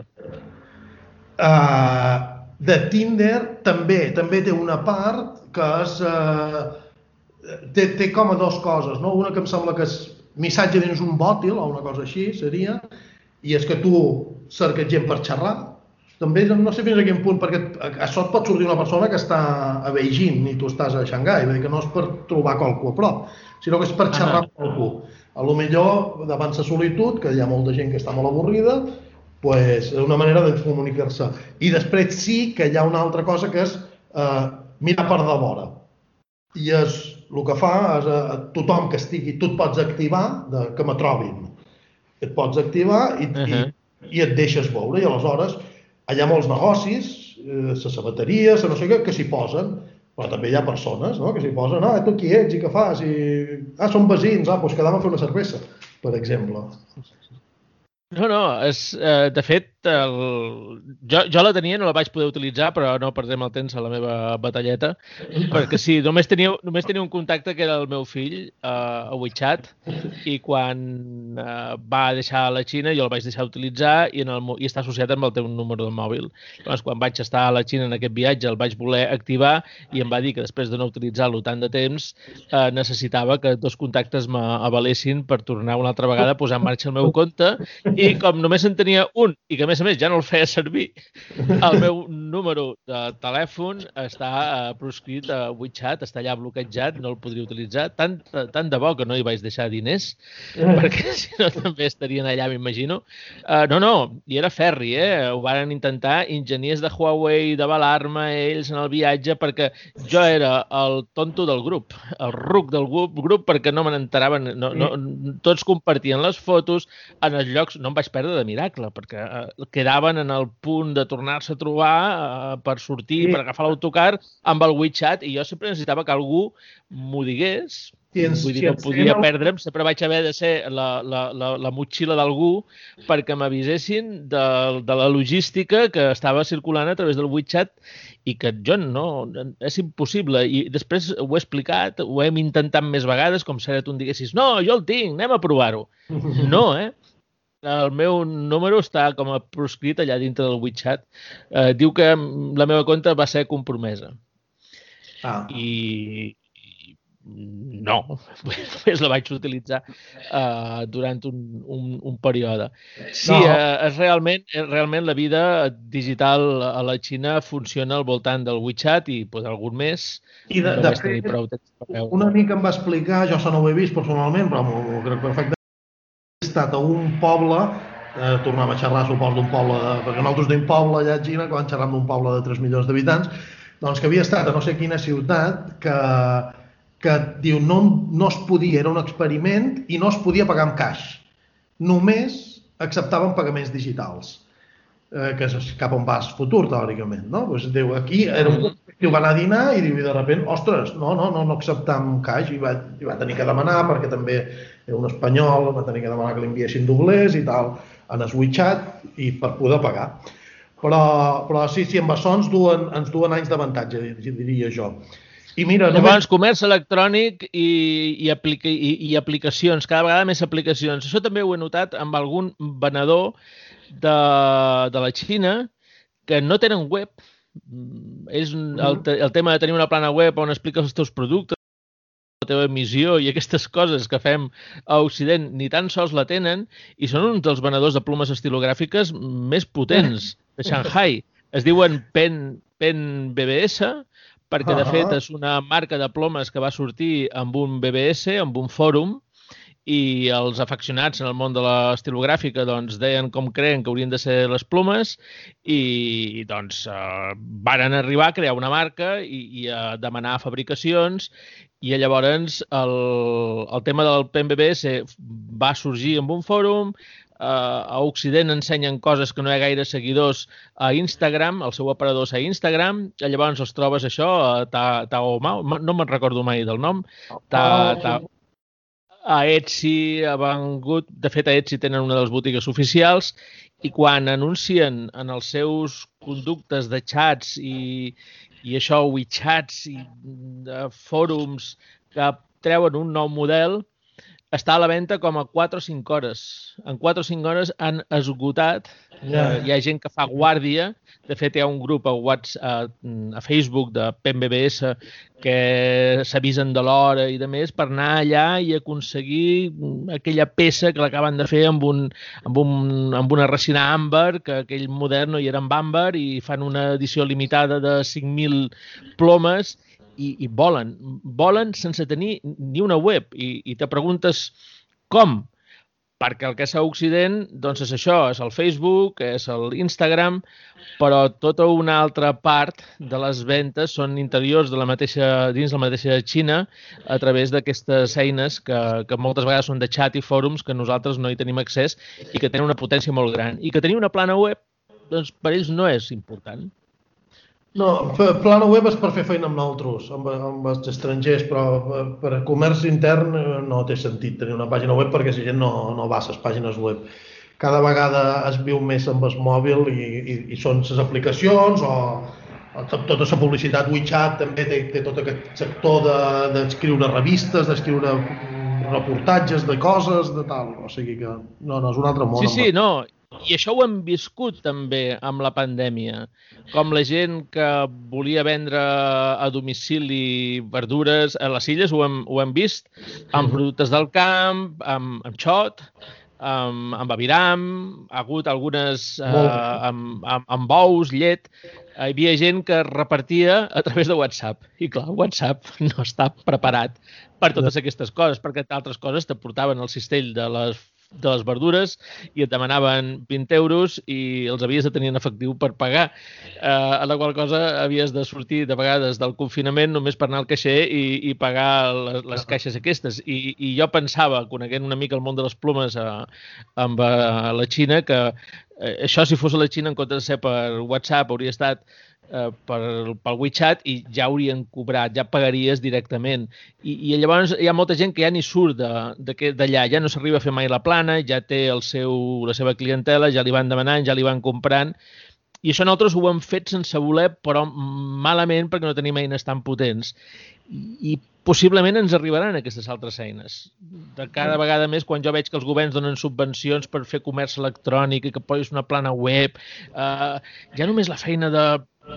Uh, de Tinder també també té una part que és... Uh, té, té com a dues coses, no? Una que em sembla que és missatge dins un bòtil o una cosa així seria, i és que tu cerques gent per xerrar. També no sé fins a quin punt, perquè a sort pot sortir una persona que està a Beijing i tu estàs a Xangai, vull dir que no és per trobar qualcú a prop, sinó que és per xerrar amb qualcú. A lo millor, davant la solitud, que hi ha molta gent que està molt avorrida, pues, és una manera de comunicar-se. I després sí que hi ha una altra cosa que és eh, mirar per de vora. I és, el que fa és a tothom que estigui, tu et pots activar, de, que me trobin. Et pots activar i, uh -huh. i, i et deixes veure. I aleshores hi ha molts negocis, eh, la sabateria, la no sé què, que s'hi posen, però també hi ha persones, no?, que s'hi posen, ah, tu qui ets i què fas? I, ah, som veïns, ah, doncs quedam a fer una cervesa, per exemple. No, no, és, eh, de fet, el... jo, jo la tenia, no la vaig poder utilitzar, però no perdrem el temps a la meva batalleta, perquè sí, només tenia, només tenia un contacte que era el meu fill eh, a WeChat, i quan eh, va deixar la Xina jo el vaig deixar utilitzar i, en el, i està associat amb el teu número de mòbil. Llavors, quan vaig estar a la Xina en aquest viatge el vaig voler activar i em va dir que després de no utilitzar-lo tant de temps eh, necessitava que dos contactes m'avalessin per tornar una altra vegada a posar en marxa el meu compte. I com només en tenia un i que a més a més ja no el feia servir, el meu número de telèfon està uh, proscrit a WeChat, està allà bloquejat, no el podria utilitzar. Tant, tant de bo que no hi vaig deixar diners, perquè si no també estarien allà, m'imagino. Uh, no, no, i era ferri, eh? Ho van intentar enginyers de Huawei d'avalar-me ells en el viatge perquè jo era el tonto del grup, el ruc del grup, grup perquè no me n'enteraven, no, no, tots compartien les fotos en els llocs, no em vaig perdre de miracle, perquè eh, quedaven en el punt de tornar-se a trobar eh, per sortir, sí. per agafar l'autocar amb el WeChat, i jo sempre necessitava que algú m'ho digués. Sí, ens, Vull dir, no podia sí, perdre'm, sempre vaig haver de ser la, la, la, la motxilla d'algú perquè m'avisessin de, de la logística que estava circulant a través del WeChat i que jo no... És impossible. I després ho he explicat, ho hem intentat més vegades, com si ara tu em diguessis no, jo el tinc, anem a provar-ho. No, eh? El meu número està com a proscrit allà dintre del WeChat. Eh, diu que la meva compte va ser compromesa. Ah. I, i no, només la vaig utilitzar uh, durant un, un, un període. Sí, no. uh, és realment, és realment la vida digital a la Xina funciona al voltant del WeChat i pues, algun més. I de, no de fet, prou una mica em va explicar, jo això no ho he vist personalment, però m'ho crec perfectament. He estat a un poble, eh, tornàvem a xerrar, suposo, d'un poble, de, perquè nosaltres d'un poble allà a Xina, quan xerram d'un poble de tres milions d'habitants, doncs que havia estat a no sé quina ciutat que, que diu no, no es podia, era un experiment i no es podia pagar amb caix. Només acceptaven pagaments digitals, eh, que és cap on vas futur, teòricament, no? Pues, diu, aquí era un diu, va anar a dinar i diu, i de sobte, ostres, no, no, no, no acceptam caix, i va, i va tenir que demanar, perquè també era un espanyol, va tenir que demanar que li enviessin doblers i tal, en el WeChat, i per poder pagar. Però, però sí, sí, amb això ens duen, ens duen anys d'avantatge, diria jo. I mira, Llavors, només... comerç electrònic i, i, aplica, i, i aplicacions, cada vegada més aplicacions. Això també ho he notat amb algun venedor de, de la Xina que no tenen web. És el, el tema de tenir una plana web on expliques els teus productes, la teva emissió i aquestes coses que fem a Occident ni tan sols la tenen i són uns dels venedors de plomes estilogràfiques més potents de Shanghai. Es diuen Pen, Pen B B S perquè de fet és una marca de plomes que va sortir amb un B B S, amb un fòrum, i els afeccionats en el món de l'estilogràfica doncs, deien com creen que haurien de ser les plomes i doncs eh, varen arribar a crear una marca i, i a demanar fabricacions i llavors el, el tema del P M B B va sorgir amb un fòrum. A Occident ensenyen coses que no hi ha gaire seguidors a Instagram, el seu aparador és a Instagram, i llavors els trobes això a Taobao, no me'n recordo mai del nom, ta, ta, a Etsy, a Banggood, de fet a Etsy tenen una de les botigues oficials, i quan anuncien en els seus conductes de xats i, i això, WeChats i fòrums que treuen un nou model, està a la venda com a quatre o cinc hores. En quatre o cinc hores han esgotat. Yeah. Hi ha gent que fa guàrdia. De fet, hi ha un grup a, WhatsApp, a Facebook de P M B B S que s'avisen de l'hora i de més per anar allà i aconseguir aquella peça que l'acaben de fer amb, un, amb, un, amb una resina àmbar, que aquell model no hi era amb àmbar, i fan una edició limitada de cinc mil plomes. I, i volen, volen sense tenir ni una web. I, i te preguntes com? Perquè el que és a Occident doncs és això, és el Facebook, és l'Instagram, però tota una altra part de les ventes són interiors de la mateixa, dins de la mateixa Xina a través d'aquestes eines que, que moltes vegades són de xat i fòrums que nosaltres no hi tenim accés i que tenen una potència molt gran. I que tenir una plana web doncs per ells no és important. No, plana web és per fer feina amb nosaltres, amb, amb els estrangers, però per a comerç intern no té sentit tenir una pàgina web perquè la gent no, no va a les pàgines web. Cada vegada es viu més amb el mòbil i, i, i són les aplicacions o, o tota la publicitat. WeChat també té, té tot aquest sector d'escriure de, revistes, d'escriure reportatges de coses, de tal. O sigui que no, no és un altre món. Sí, sí, no. I això ho hem viscut també amb la pandèmia, com la gent que volia vendre a domicili verdures a les illes, ho hem, ho hem vist, amb productes del camp, amb, amb xot, amb, amb aviram, ha hagut algunes eh, amb, amb, amb bous, llet. Hi havia gent que repartia a través de WhatsApp. I clar, WhatsApp no està preparat per totes aquestes coses, perquè altres coses te portaven el cistell de les de les verdures i et demanaven vint euros i els havies de tenir en efectiu per pagar. Eh, a la qual cosa havies de sortir de vegades del confinament només per anar al caixer i, i pagar les, les caixes aquestes. I, I jo pensava, coneguent una mica el món de les plomes a, amb a la Xina, que eh, això si fos a la Xina en comptes de ser per WhatsApp hauria estat Eh, per, pel WeChat i ja haurien cobrat, ja pagaries directament. I, i llavors hi ha molta gent que ja ni surt d'allà, ja no s'arriba a fer mai la plana, ja té el seu, la seva clientela, ja li van demanant, ja li van comprant. I això nosaltres ho hem fet sense voler, però malament perquè no tenim eines tan potents. I, i possiblement ens arribaran aquestes altres eines. De cada vegada més, quan jo veig que els governs donen subvencions per fer comerç electrònic i que posis una plana web, eh, ja només la feina de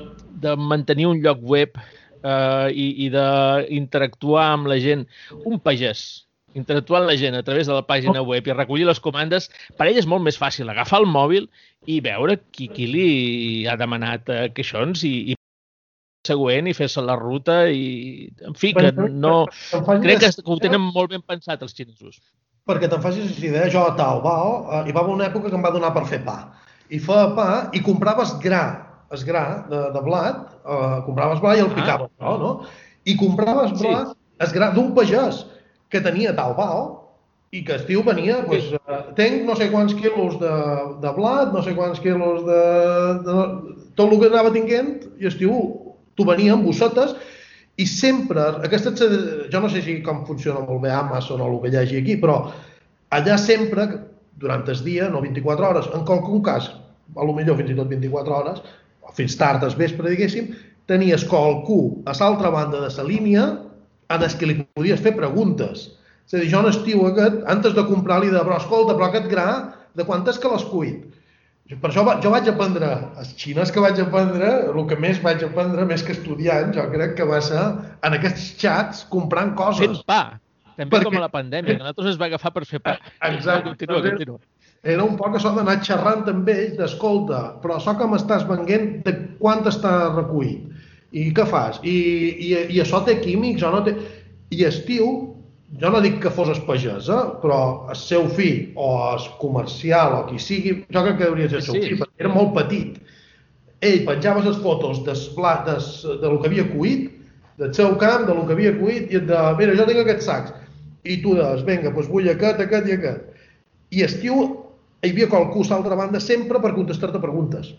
de mantenir un lloc web eh, i, i d'interactuar amb la gent, un pagès, interactuar amb la gent a través de la pàgina web i recollir les comandes, per ell és molt més fàcil agafar el mòbil i veure qui, qui li ha demanat eh, queixons i, i següent i fer-se la ruta i, en fi, que no... Crec que ho tenen molt ben pensat els xinesos. Perquè te'n facis idea, jo a Taobao eh, hi va haver una època que em va donar per fer pa. I feia pa i compraves gra el gra de, de blat, eh, compraves blat i el picaves, ah. no? I compraves blat, sí. el gra d'un pagès que tenia Taobao i que estiu venia, pues, eh, tenc no sé quants quilos de, de blat, no sé quants quilos de, de... tot el que anava tinguent, i estiu t'ho venia amb bossetes i sempre, aquesta, jo no sé si com funciona molt bé Amazon o el que hi hagi aquí, però allà sempre, durant el dia, no vint-i-quatre hores, en qualsevol cas, a lo millor fins i tot vint-i-quatre hores, fins tard al vespre, diguéssim, tenies qualcú a l'altra banda de la línia en el que li podies fer preguntes. És a dir, jo en estiu aquest, antes de comprar-li de, però escolta, però aquest gra, de quantes que les cuit? Per això jo vaig aprendre, els xinès que vaig aprendre, el que més vaig aprendre, més que estudiant, jo crec que va ser en aquests xats comprant coses. Fent pa, també perquè... com a la pandèmia, que a nosaltres es va agafar per fer pa. Exacte. Continua, continua. Era un poc això d'anar xerrant amb ells, d'escolta, però això que m'estàs venent, de quant està recollit? I què fas? I, i, i això té químics o no té... I estiu, jo no dic que fos el pagès, eh? Però el seu fill o el comercial o qui sigui, jo crec que hauria de ser el seu fill, perquè era molt petit. Ell penjava les fotos des, des, de lo que havia cuit, del seu camp, de lo que havia cuit, i de, mira, jo tinc aquests sacs. I tu deies, vinga, doncs vull aquest, aquest i aquest. I estiu hi havia qualcú a l'altra banda sempre per contestar-te preguntes.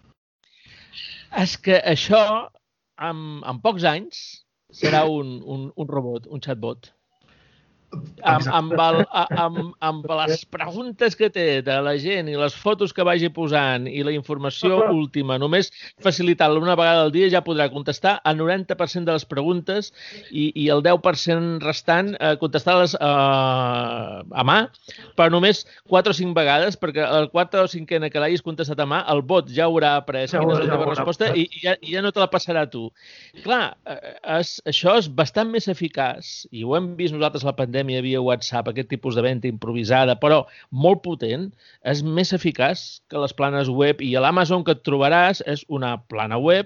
És que això, en, en pocs anys, serà un, un, un robot, un chatbot. Amb, amb, el, amb, amb les preguntes que té de la gent i les fotos que vagi posant i la informació última, només facilitant-la una vegada al dia ja podrà contestar el noranta per cent de les preguntes i, i el deu per cent restant eh, contestar-les eh, a mà, però només quatre o cinc vegades, perquè el quatre o cinquena que l'hagis contestat a mà, el bot ja haurà après quina és la teva resposta i, i, ja, i ja no te la passarà a tu. Clar, és, això és bastant més eficaç i ho hem vist nosaltres a la pandèmia via WhatsApp, aquest tipus de venda improvisada, però molt potent, és més eficaç que les planes web i a l'Amazon que et trobaràs és una plana web,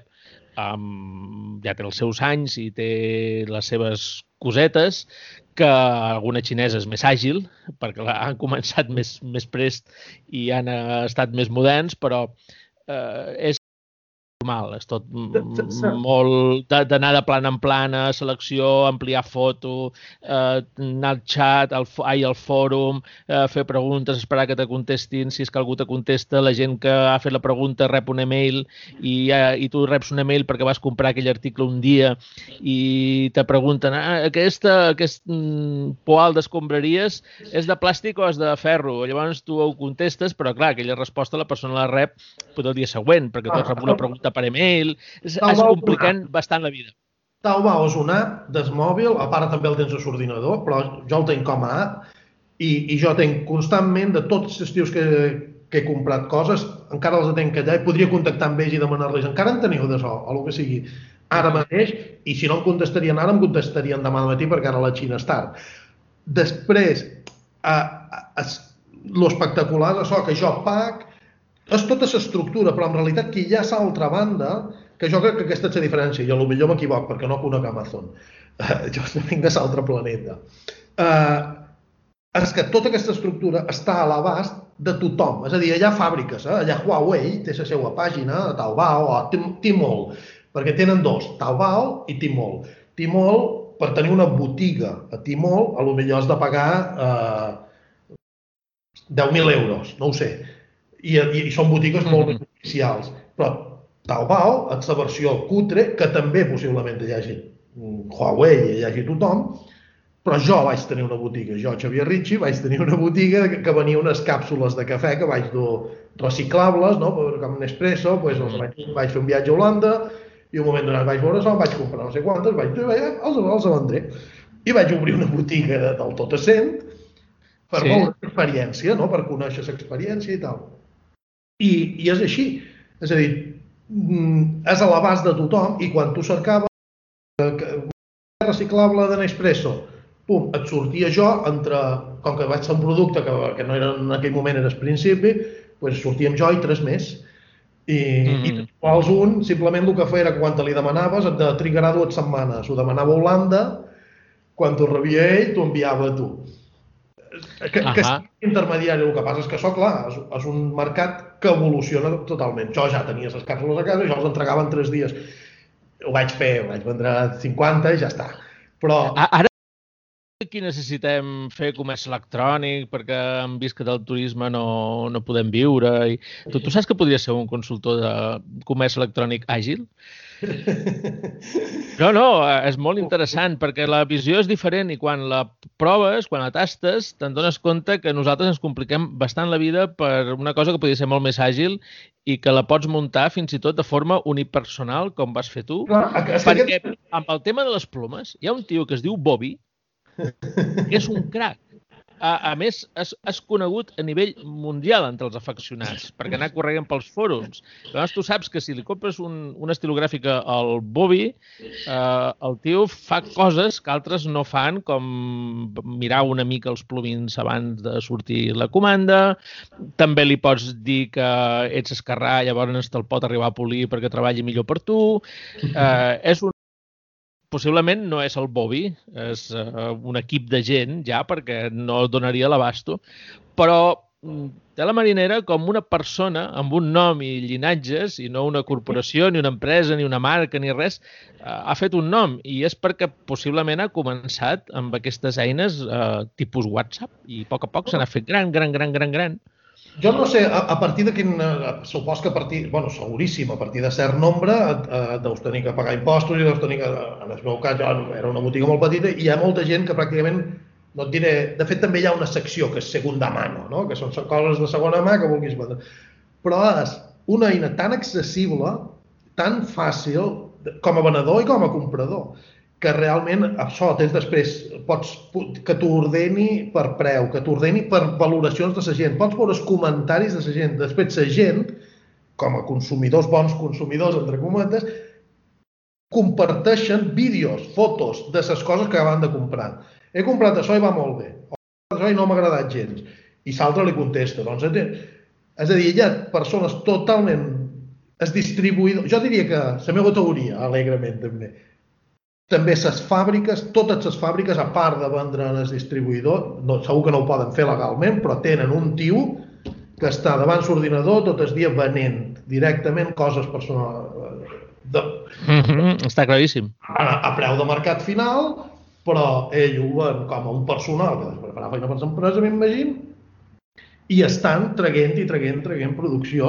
um, ja té els seus anys i té les seves cosetes, que alguna xinesa és més àgil, perquè han començat més, més prest i han estat més moderns, però eh, és normal, és tot molt d'anar de plana en plana, selecció, ampliar foto, eh, anar al xat, al, ai, al fòrum, eh, fer preguntes, esperar que te contestin, si és que algú te contesta, la gent que ha fet la pregunta rep un email i, eh, i tu reps un email perquè vas comprar aquell article un dia i te pregunten, ah, aquesta, aquest mm, poal d'escombraries és de plàstic o és de ferro? Llavors tu ho contestes, però clar, aquella resposta la persona la rep el dia següent, perquè tu has rebut una pregunta per email, es, es complicant bastant la vida. Taobao és una app del mòbil, a part també el tens a l'ordinador, però jo el tinc com a app i, i jo tinc constantment de tots els estius que, que he comprat coses, encara els tenc allà i podria contactar amb ells i demanar-los, encara en teniu d'això, o el que sigui, ara mateix, i si no em contestarien ara, em contestarien demà al matí perquè ara la Xina és tard. Després, l'espectacular és això, que jo pag, és tota l'estructura, però en realitat qui hi ha a l'altra banda, que jo crec que aquesta és la diferència, i potser m'equivoc perquè no conec Amazon, uh, jo vinc de l'altre planeta, uh, és que tota aquesta estructura està a l'abast de tothom, és a dir, hi ha fàbriques, eh? Allà Huawei té la seva pàgina, Taobao o Tmall, perquè tenen dos, Taobao i Tmall. Tmall, per tenir una botiga a Tmall, potser has de pagar uh, deu mil euros, no ho sé, I, i, i són botigues molt més oficials. Però Taobao és la versió cutre, que també possiblement hi hagi Huawei i hi hagi tothom, però jo vaig tenir una botiga, jo, Xavier Ritchie, vaig tenir una botiga que, que venia unes càpsules de cafè que vaig dur reciclables, no? Com Nespresso, doncs els vaig, vaig fer un viatge a Holanda i un moment donat vaig veure això, vaig comprar no sé quantes, vaig dir, els, els vendré. I vaig obrir una botiga del tot assent per sí. Veure l'experiència, no? Per conèixer l'experiència i tal. I, I és així, és a dir, és a l'abast de tothom i quan tu cercaves reciclable de Nespresso, pum, et sortia jo entre, com que vaig ser un producte que, que no era en aquell moment era al principi, doncs sortíem jo i tres més. I, mm. i quals un, simplement el que feia era que quan te li demanaves et de trigarà dues setmanes, ho demanava a Holanda, quan t'ho rebia ell, t'ho enviava a tu. Que, que és intermediari, el que passa és que això, clar, és, és un mercat que evoluciona totalment. Jo ja tenia les càpsules a casa i jo els entregava en tres dies. Ho vaig fer, ho vaig vendre cinquanta i ja està. Però... Ara aquí necessitem fer comerç electrònic perquè hem vist que del turisme no, no podem viure. I... Tu, tu saps que podria ser un consultor de comerç electrònic àgil? No, no, és molt interessant perquè la visió és diferent i quan la proves, quan la tastes, te'n dones compte que nosaltres ens compliquem bastant la vida per una cosa que podria ser molt més àgil i que la pots muntar fins i tot de forma unipersonal, com vas fer tu. Clar, perquè amb el tema de les plomes hi ha un tio que es diu Bobby, que és un crac. A, a més, és, és conegut a nivell mundial entre els afeccionats, perquè anar corrent pels fòrums. Llavors, tu saps que si li compres un, una estilogràfica al Bobby, eh, el tio fa coses que altres no fan, com mirar una mica els plugins abans de sortir la comanda. També li pots dir que ets esquerrà, llavors te'l pot arribar a polir perquè treballi millor per tu. Eh, és un possiblement no és el Bobby, és uh, un equip de gent ja, perquè no donaria l'abasto, però té la Marinera com una persona amb un nom i llinatges, i no una corporació, ni una empresa, ni una marca, ni res, uh, ha fet un nom, i és perquè possiblement ha començat amb aquestes eines uh, tipus WhatsApp, i a poc a poc se n'ha fet gran, gran, gran, gran, gran. Jo no sé, a, a partir de quin... Supos que a partir... Bueno, seguríssim, a partir de cert nombre eh, deus tenir que pagar impostos i deus tenir que... En el meu cas, jo era una botiga molt petita i hi ha molta gent que pràcticament, no et diré... De fet, també hi ha una secció que és segunda mano, no? Que són coses de segona mà que vulguis vendre. Però és una eina tan accessible, tan fàcil, com a venedor i com a comprador, que realment això tens després, pots que t'ordeni per preu, que t'ordeni per valoracions de la gent, pots veure els comentaris de la gent, després la gent, com a consumidors, bons consumidors, entre cometes, comparteixen vídeos, fotos de les coses que acaben de comprar. He comprat això i va molt bé, o això i no m'ha agradat gens, i l'altre li contesta. Doncs, és a dir, hi ha persones totalment... Es distribuïdor... Jo diria que la meva teoria, alegrement també, també les fàbriques, totes les fàbriques, a part de vendre en el distribuïdor, no, segur que no ho poden fer legalment, però tenen un tio que està davant l'ordinador tot el dia venent directament coses personals. De... Mm-hmm, està claríssim. A, a preu de mercat final, però ell ho ven com a un personal que després farà feina per l'empresa, m'imagino, i estan traguent i traguent, traguent producció,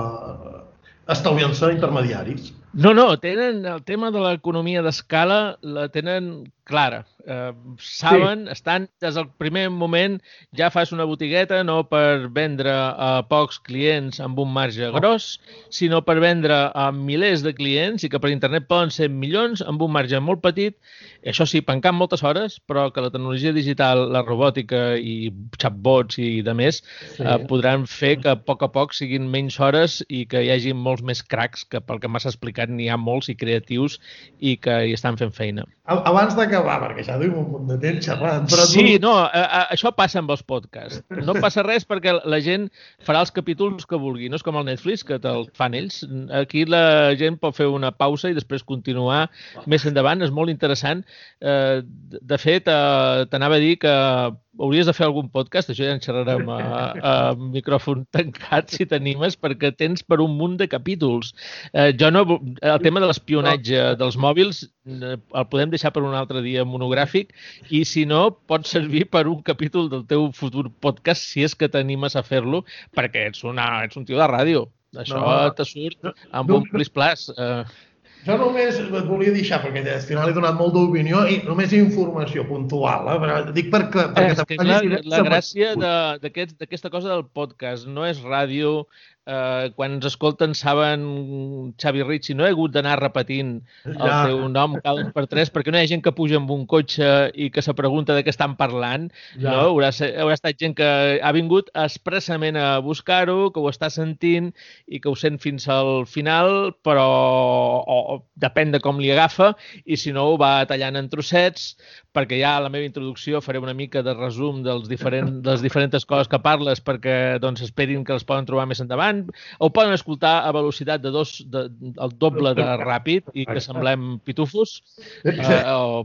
eh, estalviant-se intermediaris. No, no, tenen el tema de l'economia d'escala, la tenen clara. Eh, saben, sí. Estan des del primer moment, ja fas una botigueta no per vendre a pocs clients amb un marge gros, sinó per vendre a milers de clients i que per internet poden ser milions amb un marge molt petit, i això sí, pencant moltes hores, però que la tecnologia digital, la robòtica i chatbots i de més sí. eh, podran fer que a poc a poc siguin menys hores i que hi hagi molts més cracs, que pel que m'has explicat n'hi ha molts i creatius i que hi estan fent feina. Abans d'acabar, perquè ja duim un munt de temps xerrant... Però sí, tu... no, a, a, això passa amb els podcasts. No passa res perquè la gent farà els capítols que vulgui. No és com el Netflix, que te'l fan ells. Aquí la gent pot fer una pausa i després continuar més endavant. És molt interessant. Eh, de fet, eh, t'anava a dir que hauries de fer algun podcast, això ja en xerrarem a, a micròfon tancat, si t'animes, perquè tens per un munt de capítols. Eh, jo no, el tema de l'espionatge dels mòbils eh, el podem deixar per un altre dia monogràfic i, si no, pot servir per un capítol del teu futur podcast si és que t'animes a fer-lo, perquè ets, una, ets un tio de ràdio. Això no, te surt amb no, un plis-plas. Eh, Jo només et volia deixar, perquè al final he donat molt d'opinió i només informació puntual. Eh? Però dic perquè... perquè és que clar, la gràcia d'aquesta aquest, cosa del podcast no és ràdio. Eh, quan ens escolten saben Xavi Ritchie, no he hagut d'anar repetint el ja. Seu nom cada dos per tres perquè no hi ha gent que puja amb un cotxe i que se pregunta de què estan parlant. Ja. No? Haurà, haurà estat gent que ha vingut expressament a buscar-ho, que ho està sentint i que ho sent fins al final, però o, o, depèn de com li agafa, i si no ho va tallant en trossets, perquè ja a la meva introducció faré una mica de resum dels diferent, de les diferents coses que parles perquè doncs, esperin que les poden trobar més endavant. O poden escoltar a velocitat de dos, de, el doble de ràpid i que semblem pitufos. Uh, o...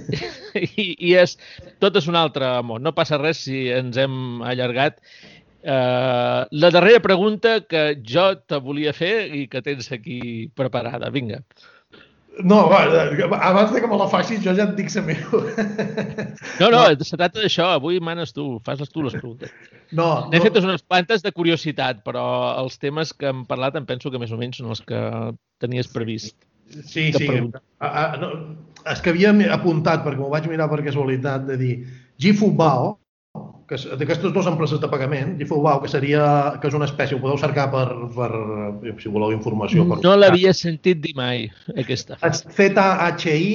I, I és, tot és un altre món. No passa res si ens hem allargat. Uh, la darrera pregunta que jo te volia fer i que tens aquí preparada. Vinga. No, va, abans de que me la facis, jo ja et dic la meva. No, no, se tracta d'això. Avui manes tu, fas tu les preguntes. No, N'he no. fet unes quantes de curiositat, però els temes que hem parlat em penso que més o menys són els que tenies previst. Sí, sí. A, a, no, és que havia apuntat, perquè m'ho vaig mirar per casualitat, de dir GFUBAO, que d'aquestes dues empreses de pagament, GFUBAO, que seria, que és una espècie, ho podeu cercar per, per si voleu informació. Per no l'havia sentit dir mai, aquesta. Z H I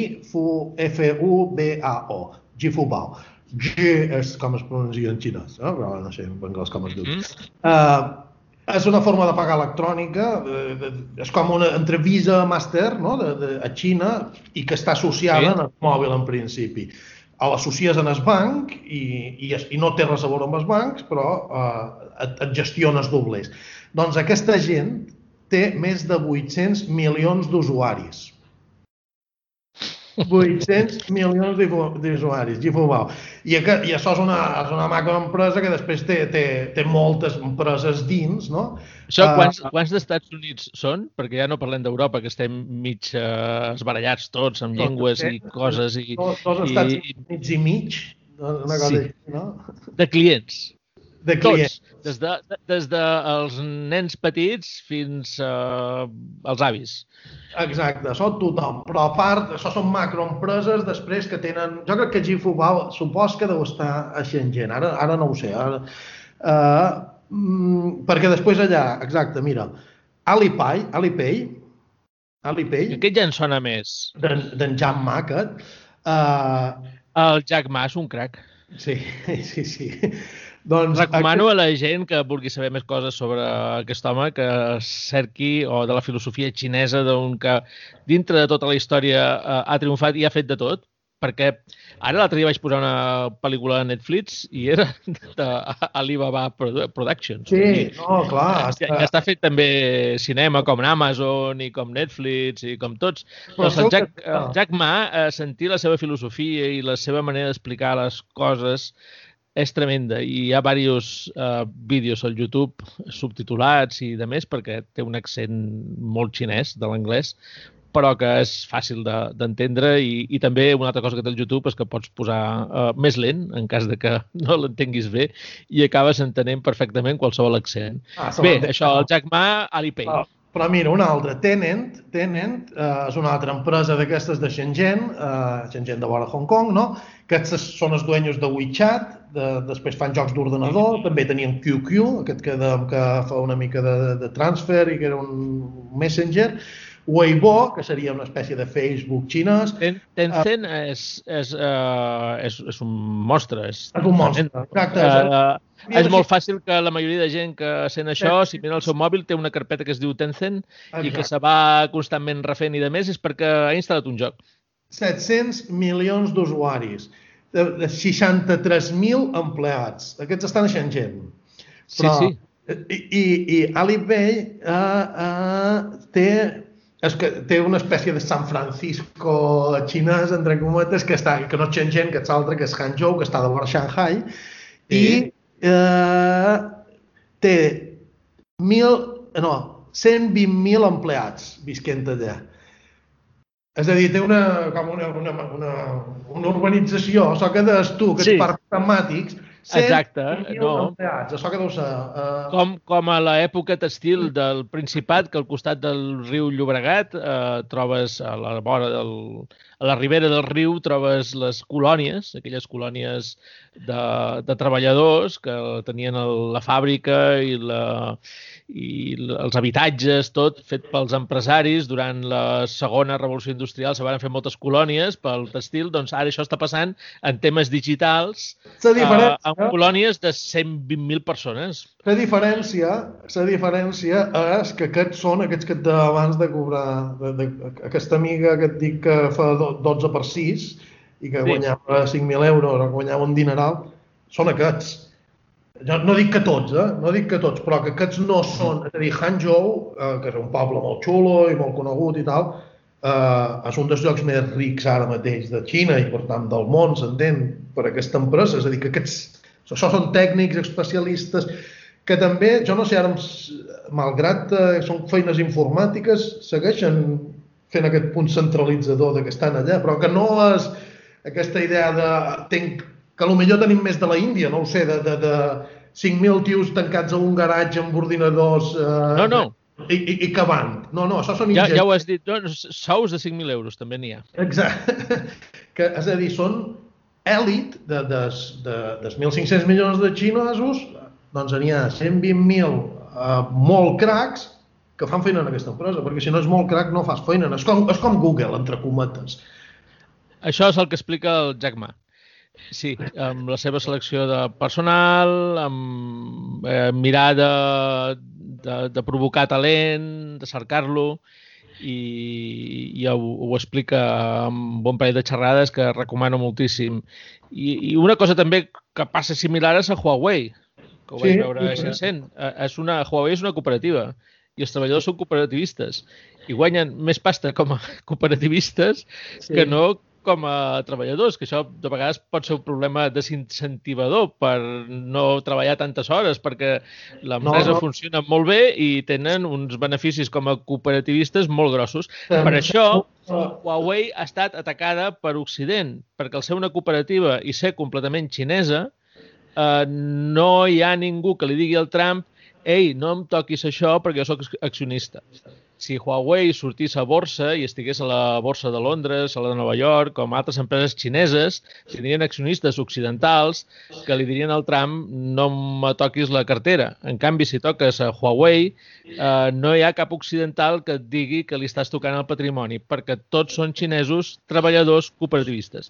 F U B A O, GFUBAO. G és com es pronuncia en xinès, eh? Però no sé en anglès com es diu. Mm. Uh, és una forma de pagar electrònica, de, de, és com una entre Visa Master, no? de, de, a Xina, i que està associada sí. en el mòbil en principi. L'associes en el banc i, i, i no té res a veure amb els bancs, però uh, et, et gestiones doblers. Doncs aquesta gent té més de vuit-cents milions d'usuaris. vuit-cents milions d'usuaris, GiFubao. I, que, I això és una, és una macroempresa que després té, té, té moltes empreses dins, no? Això, quants, Uh, quants d'Estats Units són? Perquè ja no parlem d'Europa, que estem mig eh, esbarallats tots, amb llengües i coses i, dos, dos Estats i Units i mig, una cosa sí, així, no? de clients. De clients. Tots, des de, des de els nens petits fins uh, als avis. Exacte, això tothom. Però a part, això són macroempreses després que tenen... Jo crec que GiFubao supos que deu estar a Shenzhen, ara, ara no ho sé. Ara, uh, mm, perquè després allà, exacte, mira, Alipay, Alipay, Alipay, Aquest ja en sona més. d'en Jack Ma, aquest, uh, El Jack Ma és un crac. sí, sí, sí. Doncs Recomano a la gent que vulgui saber més coses sobre aquest home que cerqui, o de la filosofia xinesa, d'un que dintre de tota la història ha triomfat i ha fet de tot, perquè ara l'altre dia vaig posar una pel·lícula a Netflix i era d'Alibaba Productions. Sí, no, clar. Ja, ja està fet també cinema com Amazon i com Netflix i com tots. Però Doncs el escolta, Jack, el Jack Ma, eh, sentir la seva filosofia i la seva manera d'explicar les coses és tremenda, i hi ha diversos uh, vídeos al YouTube subtitulats i de més, perquè té un accent molt xinès de l'anglès, però que és fàcil d'entendre, de, i, i també una altra cosa que té el YouTube és que pots posar uh, més lent, en cas de que no l'entenguis bé, i acabes entenent perfectament qualsevol accent. Ah, bé, això, el Jack Ma, Alipay. Ah, però mira, una altra, Tenent, Tenent eh, és una altra empresa d'aquestes de Shenzhen, eh, Shenzhen de vora Hong Kong, no? Que són els dueños de WeChat, de, després fan jocs d'ordenador, també tenien Q Q, aquest que, de, que fa una mica de, de transfer i que era un messenger, Weibo, que seria una espècie de Facebook xinès. Ten, Tencent uh, és, és, uh, és, és un monstre. És, és un monstre, exacte. Uh, és molt fàcil que la majoria de gent que sent això, si mira el seu mòbil, té una carpeta que es diu Tencent, exacte, i que se va constantment refent i de més, és perquè ha instal·lat un joc. set-cents milions d'usuaris, de seixanta-tres mil empleats. Aquests estan a Shenzhen. Però, sí, sí. I, i, i Alipay uh, uh, té... És que té una espècie de San Francisco xinès, entre cometes, que, està, que no és Shenzhen, que és l'altre, que és Hangzhou, que està de vora Shanghai, sí, i eh, té mil, no, cent vint mil empleats visquent allà. És a dir, té una, com una, una, una, una urbanització, això que des tu, que sí, ets parcs temàtics, exacte, no. Empleats, això que deu ser... Uh... Com, com a l'època textil del Principat, que al costat del riu Llobregat eh, trobes a la vora del, a la ribera del riu trobes les colònies, aquelles colònies de, de treballadors que tenien el, la fàbrica i, la, i els habitatges, tot fet pels empresaris. Durant la segona revolució industrial se van fer moltes colònies pel textil, doncs ara això està passant en temes digitals, eh, amb colònies de cent vint mil persones. La diferència, la diferència és que aquests són aquests que abans de cobrar, de, de, aquesta amiga que et dic que fa dotze per sis i que sí, guanyava cinc mil euros o guanyava un dineral, són aquests. Jo no dic que tots, eh? No dic que tots, però que aquests no són... És a dir, Hangzhou, eh, que és un poble molt xulo i molt conegut i tal, eh, és un dels llocs més rics ara mateix de Xina i, per tant, del món, s'entén, per aquesta empresa. És a dir, que aquests... Això són tècnics, especialistes, que també, jo no sé, ara, malgrat eh, són feines informàtiques, segueixen fent aquest punt centralitzador de que estan allà, però que no és aquesta idea de... Tenc, que potser tenim més de la Índia, no ho sé, de, de, de cinc mil tios tancats a un garatge amb ordinadors... Eh, no, no. I, i, i cavant. No, no, això són... Ja, ja ho has dit, no, sous de cinc mil euros també n'hi ha. Exacte. Que, és a dir, són èlit de, de, de, de mil cinc-cents milions de xinesos, doncs n'hi ha cent vint mil eh, molt cracs que fan feina en aquesta empresa, perquè si no és molt crac no fas feina. És com, és com Google, entre cometes. Això és el que explica el Jack Ma. Sí, amb la seva selecció de personal, amb eh, mirar de, de, de provocar talent, de cercar-lo, i, i ho, ho explica amb un bon parell de xerrades que recomano moltíssim. I, i una cosa també que passa similar és a Huawei, que ho vaig sí, veure a Shenzhen. És una, Huawei és una cooperativa i els treballadors són cooperativistes i guanyen més pasta com a cooperativistes sí. que no com a treballadors, que això de vegades pot ser un problema desincentivador per no treballar tantes hores, perquè l'empresa no, no. funciona molt bé i tenen uns beneficis com a cooperativistes molt grossos. Per això, Huawei ha estat atacada per Occident, perquè al ser una cooperativa i ser completament xinesa, eh, no hi ha ningú que li digui al Trump «Ei, no em toquis això perquè jo soc accionista». Si Huawei sortís a borsa i estigués a la borsa de Londres, a la de Nova York, com altres empreses xineses, tindrien accionistes occidentals que li dirien al Trump no me toquis la cartera. En canvi, si toques a Huawei, eh, no hi ha cap occidental que et digui que li estàs tocant el patrimoni, perquè tots són xinesos treballadors cooperativistes.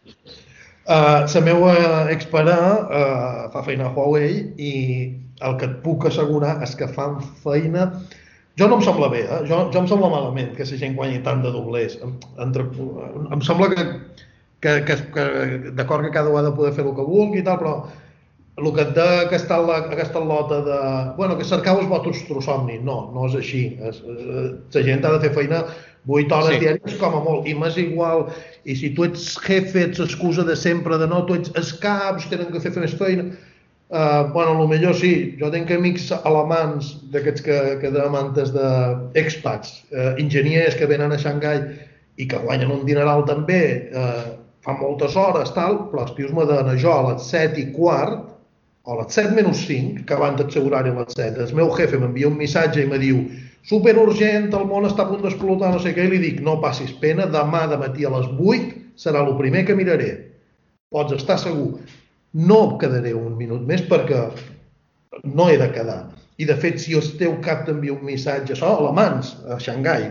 Uh, la meva expera uh, fa feina a Huawei i el que et puc assegurar és que fan feina... Jo no em sembla bé, eh? jo, jo em sembla malament que la gent guanyi tant de doblers. Entre, em sembla que, que, que, que d'acord que cada un ha de poder fer el que vulgui i tal, però el que et de aquesta, aquesta lota de... Bueno, que cercau els votos trossomni. No, no és així. Es, la gent ha de fer feina vuit hores sí. diàries com a molt, i m'és igual. I si tu ets jefe, ets excusa de sempre, de no, tu ets els caps, tenen que fer més feina... Uh, bueno, potser sí, jo tinc amics alemans d'aquests que, que demantes d'expats, uh, enginyers que venen a Xangai i que guanyen un dineral també, uh, fan moltes hores, tal, però els tios me donen jo a les set i quart, o a les set menys cinc, que abans del seu horari a les set, el meu jefe m'envia un missatge i me diu superurgent, el món està a punt d'explotar, no sé què, i li dic, no passis pena, demà de matí a les vuit serà el primer que miraré. Pots estar segur. No quedaré un minut més perquè no he de quedar. I de fet, si el teu cap t'envia un missatge, això, alemans, a Xangai,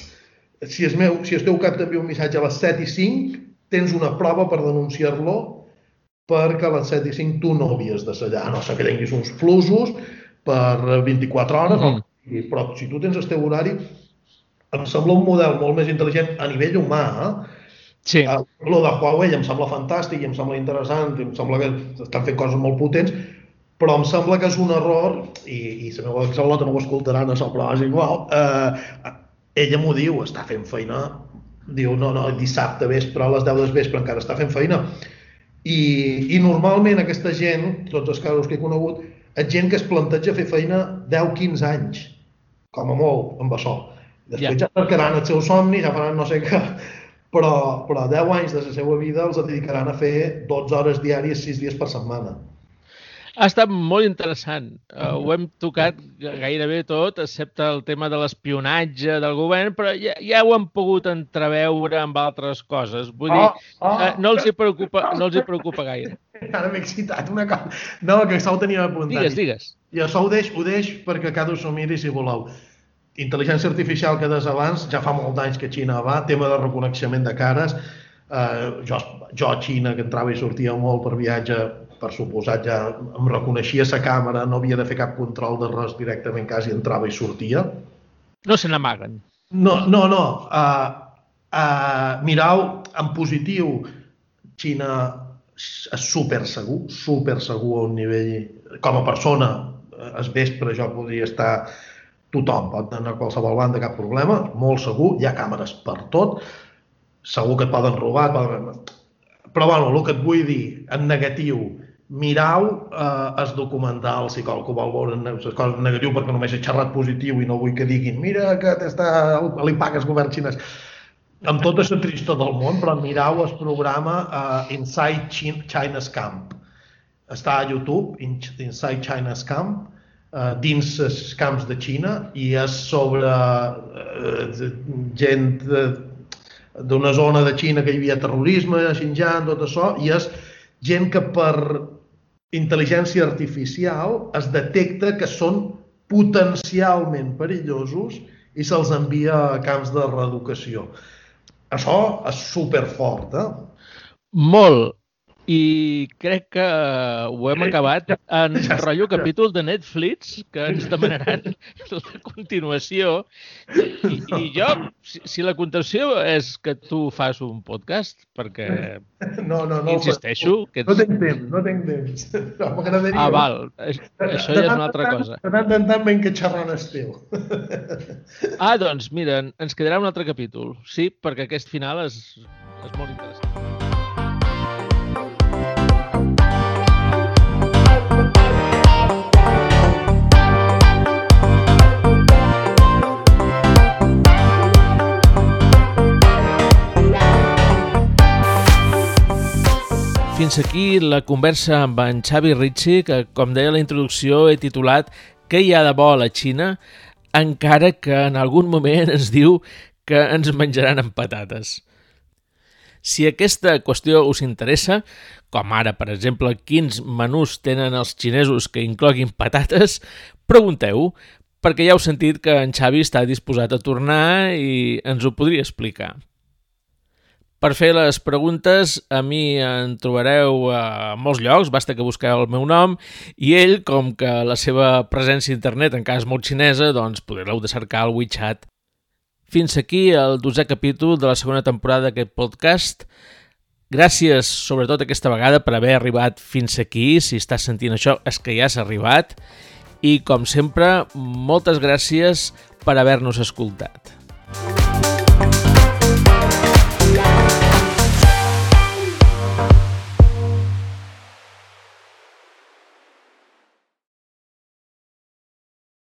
si el, meu, si el teu cap t'envia un missatge a les set i cinc, tens una prova per denunciar-lo perquè a les set i cinc tu no havies de ser allà. A no ser que tinguis uns flusos per vint-i-quatre hores, mm-hmm. però si tu tens el teu horari, em sembla un model molt més intel·ligent a nivell humà, eh? Sí. El de Huawei em sembla fantàstic i em sembla interessant i em sembla que estan fent coses molt potents, però em sembla que és un error, i, i la meva exalota no ho escoltaran, això, però és igual, eh, ella m'ho diu, està fent feina, diu, no, no, dissabte vespre, a les deu del vespre encara està fent feina, i, i normalment aquesta gent, tots els casos que he conegut, és gent que es planteja fer feina deu a quinze anys, com a molt, amb això. Després ja, ja cercaran el seu somni, ja faran no sé què, però, però deu anys de la seva vida els dedicaran a fer dotze hores diàries, sis dies per setmana. Ha estat molt interessant. Uh, ho hem tocat gairebé tot, excepte el tema de l'espionatge del govern, però ja, ja ho hem pogut entreveure amb altres coses. Vull dir, oh, oh. Uh, no, els hi preocupa, no els hi preocupa gaire. Ara m'he excitat una cosa. No, que això ho tenia apuntat. Digues, digues. I això ho deix, ho deix perquè cada s'ho miri si voleu. Intel·ligència artificial que des abans, ja fa molt d'anys que Xina va, tema de reconeixement de cares. Uh, jo, jo a Xina, que entrava i sortia molt per viatge, per suposat ja em reconeixia la càmera, no havia de fer cap control de res directament, quasi entrava i sortia. No se n'amaguen. No, no, no. Uh, uh, mirau, en positiu, Xina és super segur, super segur a un nivell... Com a persona, al vespre jo podria estar... Tothom pot anar a qualsevol banda, cap problema, molt segur, hi ha càmeres per tot, segur que et poden robar, et poden... Però bueno, el que et vull dir, en negatiu, mirau eh, els documentals, si qualcú vol veure les coses en negatiu, perquè només he xerrat positiu i no vull que diguin mira que li paga el govern xinès. Amb tota la tristor del món, però mirau el programa uh, Inside China's Camp. Està a YouTube, Inside China's Camp, Uh, dins els camps de Xina, i és sobre uh, gent d'una zona de Xina que hi havia terrorisme, Xinjiang, tot això, i és gent que per intel·ligència artificial es detecta que són potencialment perillosos i se'ls envia a camps de reeducació. Això és superfort, eh? Molt. I crec que ho hem acabat en rotllo capítol de Netflix, que ens demanaran la continuació. I, i jo, si, si la continuació és que tu fas un podcast, perquè no, no, no, insisteixo... Que ets... No tinc temps, no tinc temps. No, m'agradaria... Ah, val, això ja és una altra cosa. De tant en tant venc que xerrant estiu. Ah, doncs mira, ens quedarà un altre capítol. Sí, perquè aquest final és, és molt interessant. Fins aquí la conversa amb en Xavi Ritchie, que, com deia a la introducció, he titulat Què hi ha de bo a la Xina, encara que en algun moment ens diu que ens menjaran amb patates. Si aquesta qüestió us interessa, com ara, per exemple, quins menús tenen els xinesos que incloguin patates, pregunteu, perquè ja heu sentit que en Xavi està disposat a tornar i ens ho podria explicar. Per fer les preguntes, a mi en trobareu a molts llocs, basta que busqueu el meu nom, i ell, com que la seva presència a internet encara és molt xinesa, doncs podreu de cercar al WeChat. Fins aquí el dosè capítol de la segona temporada d'aquest podcast. Gràcies, sobretot aquesta vegada, per haver arribat fins aquí. Si estàs sentint això, és que ja has arribat. I, com sempre, moltes gràcies per haver-nos escoltat.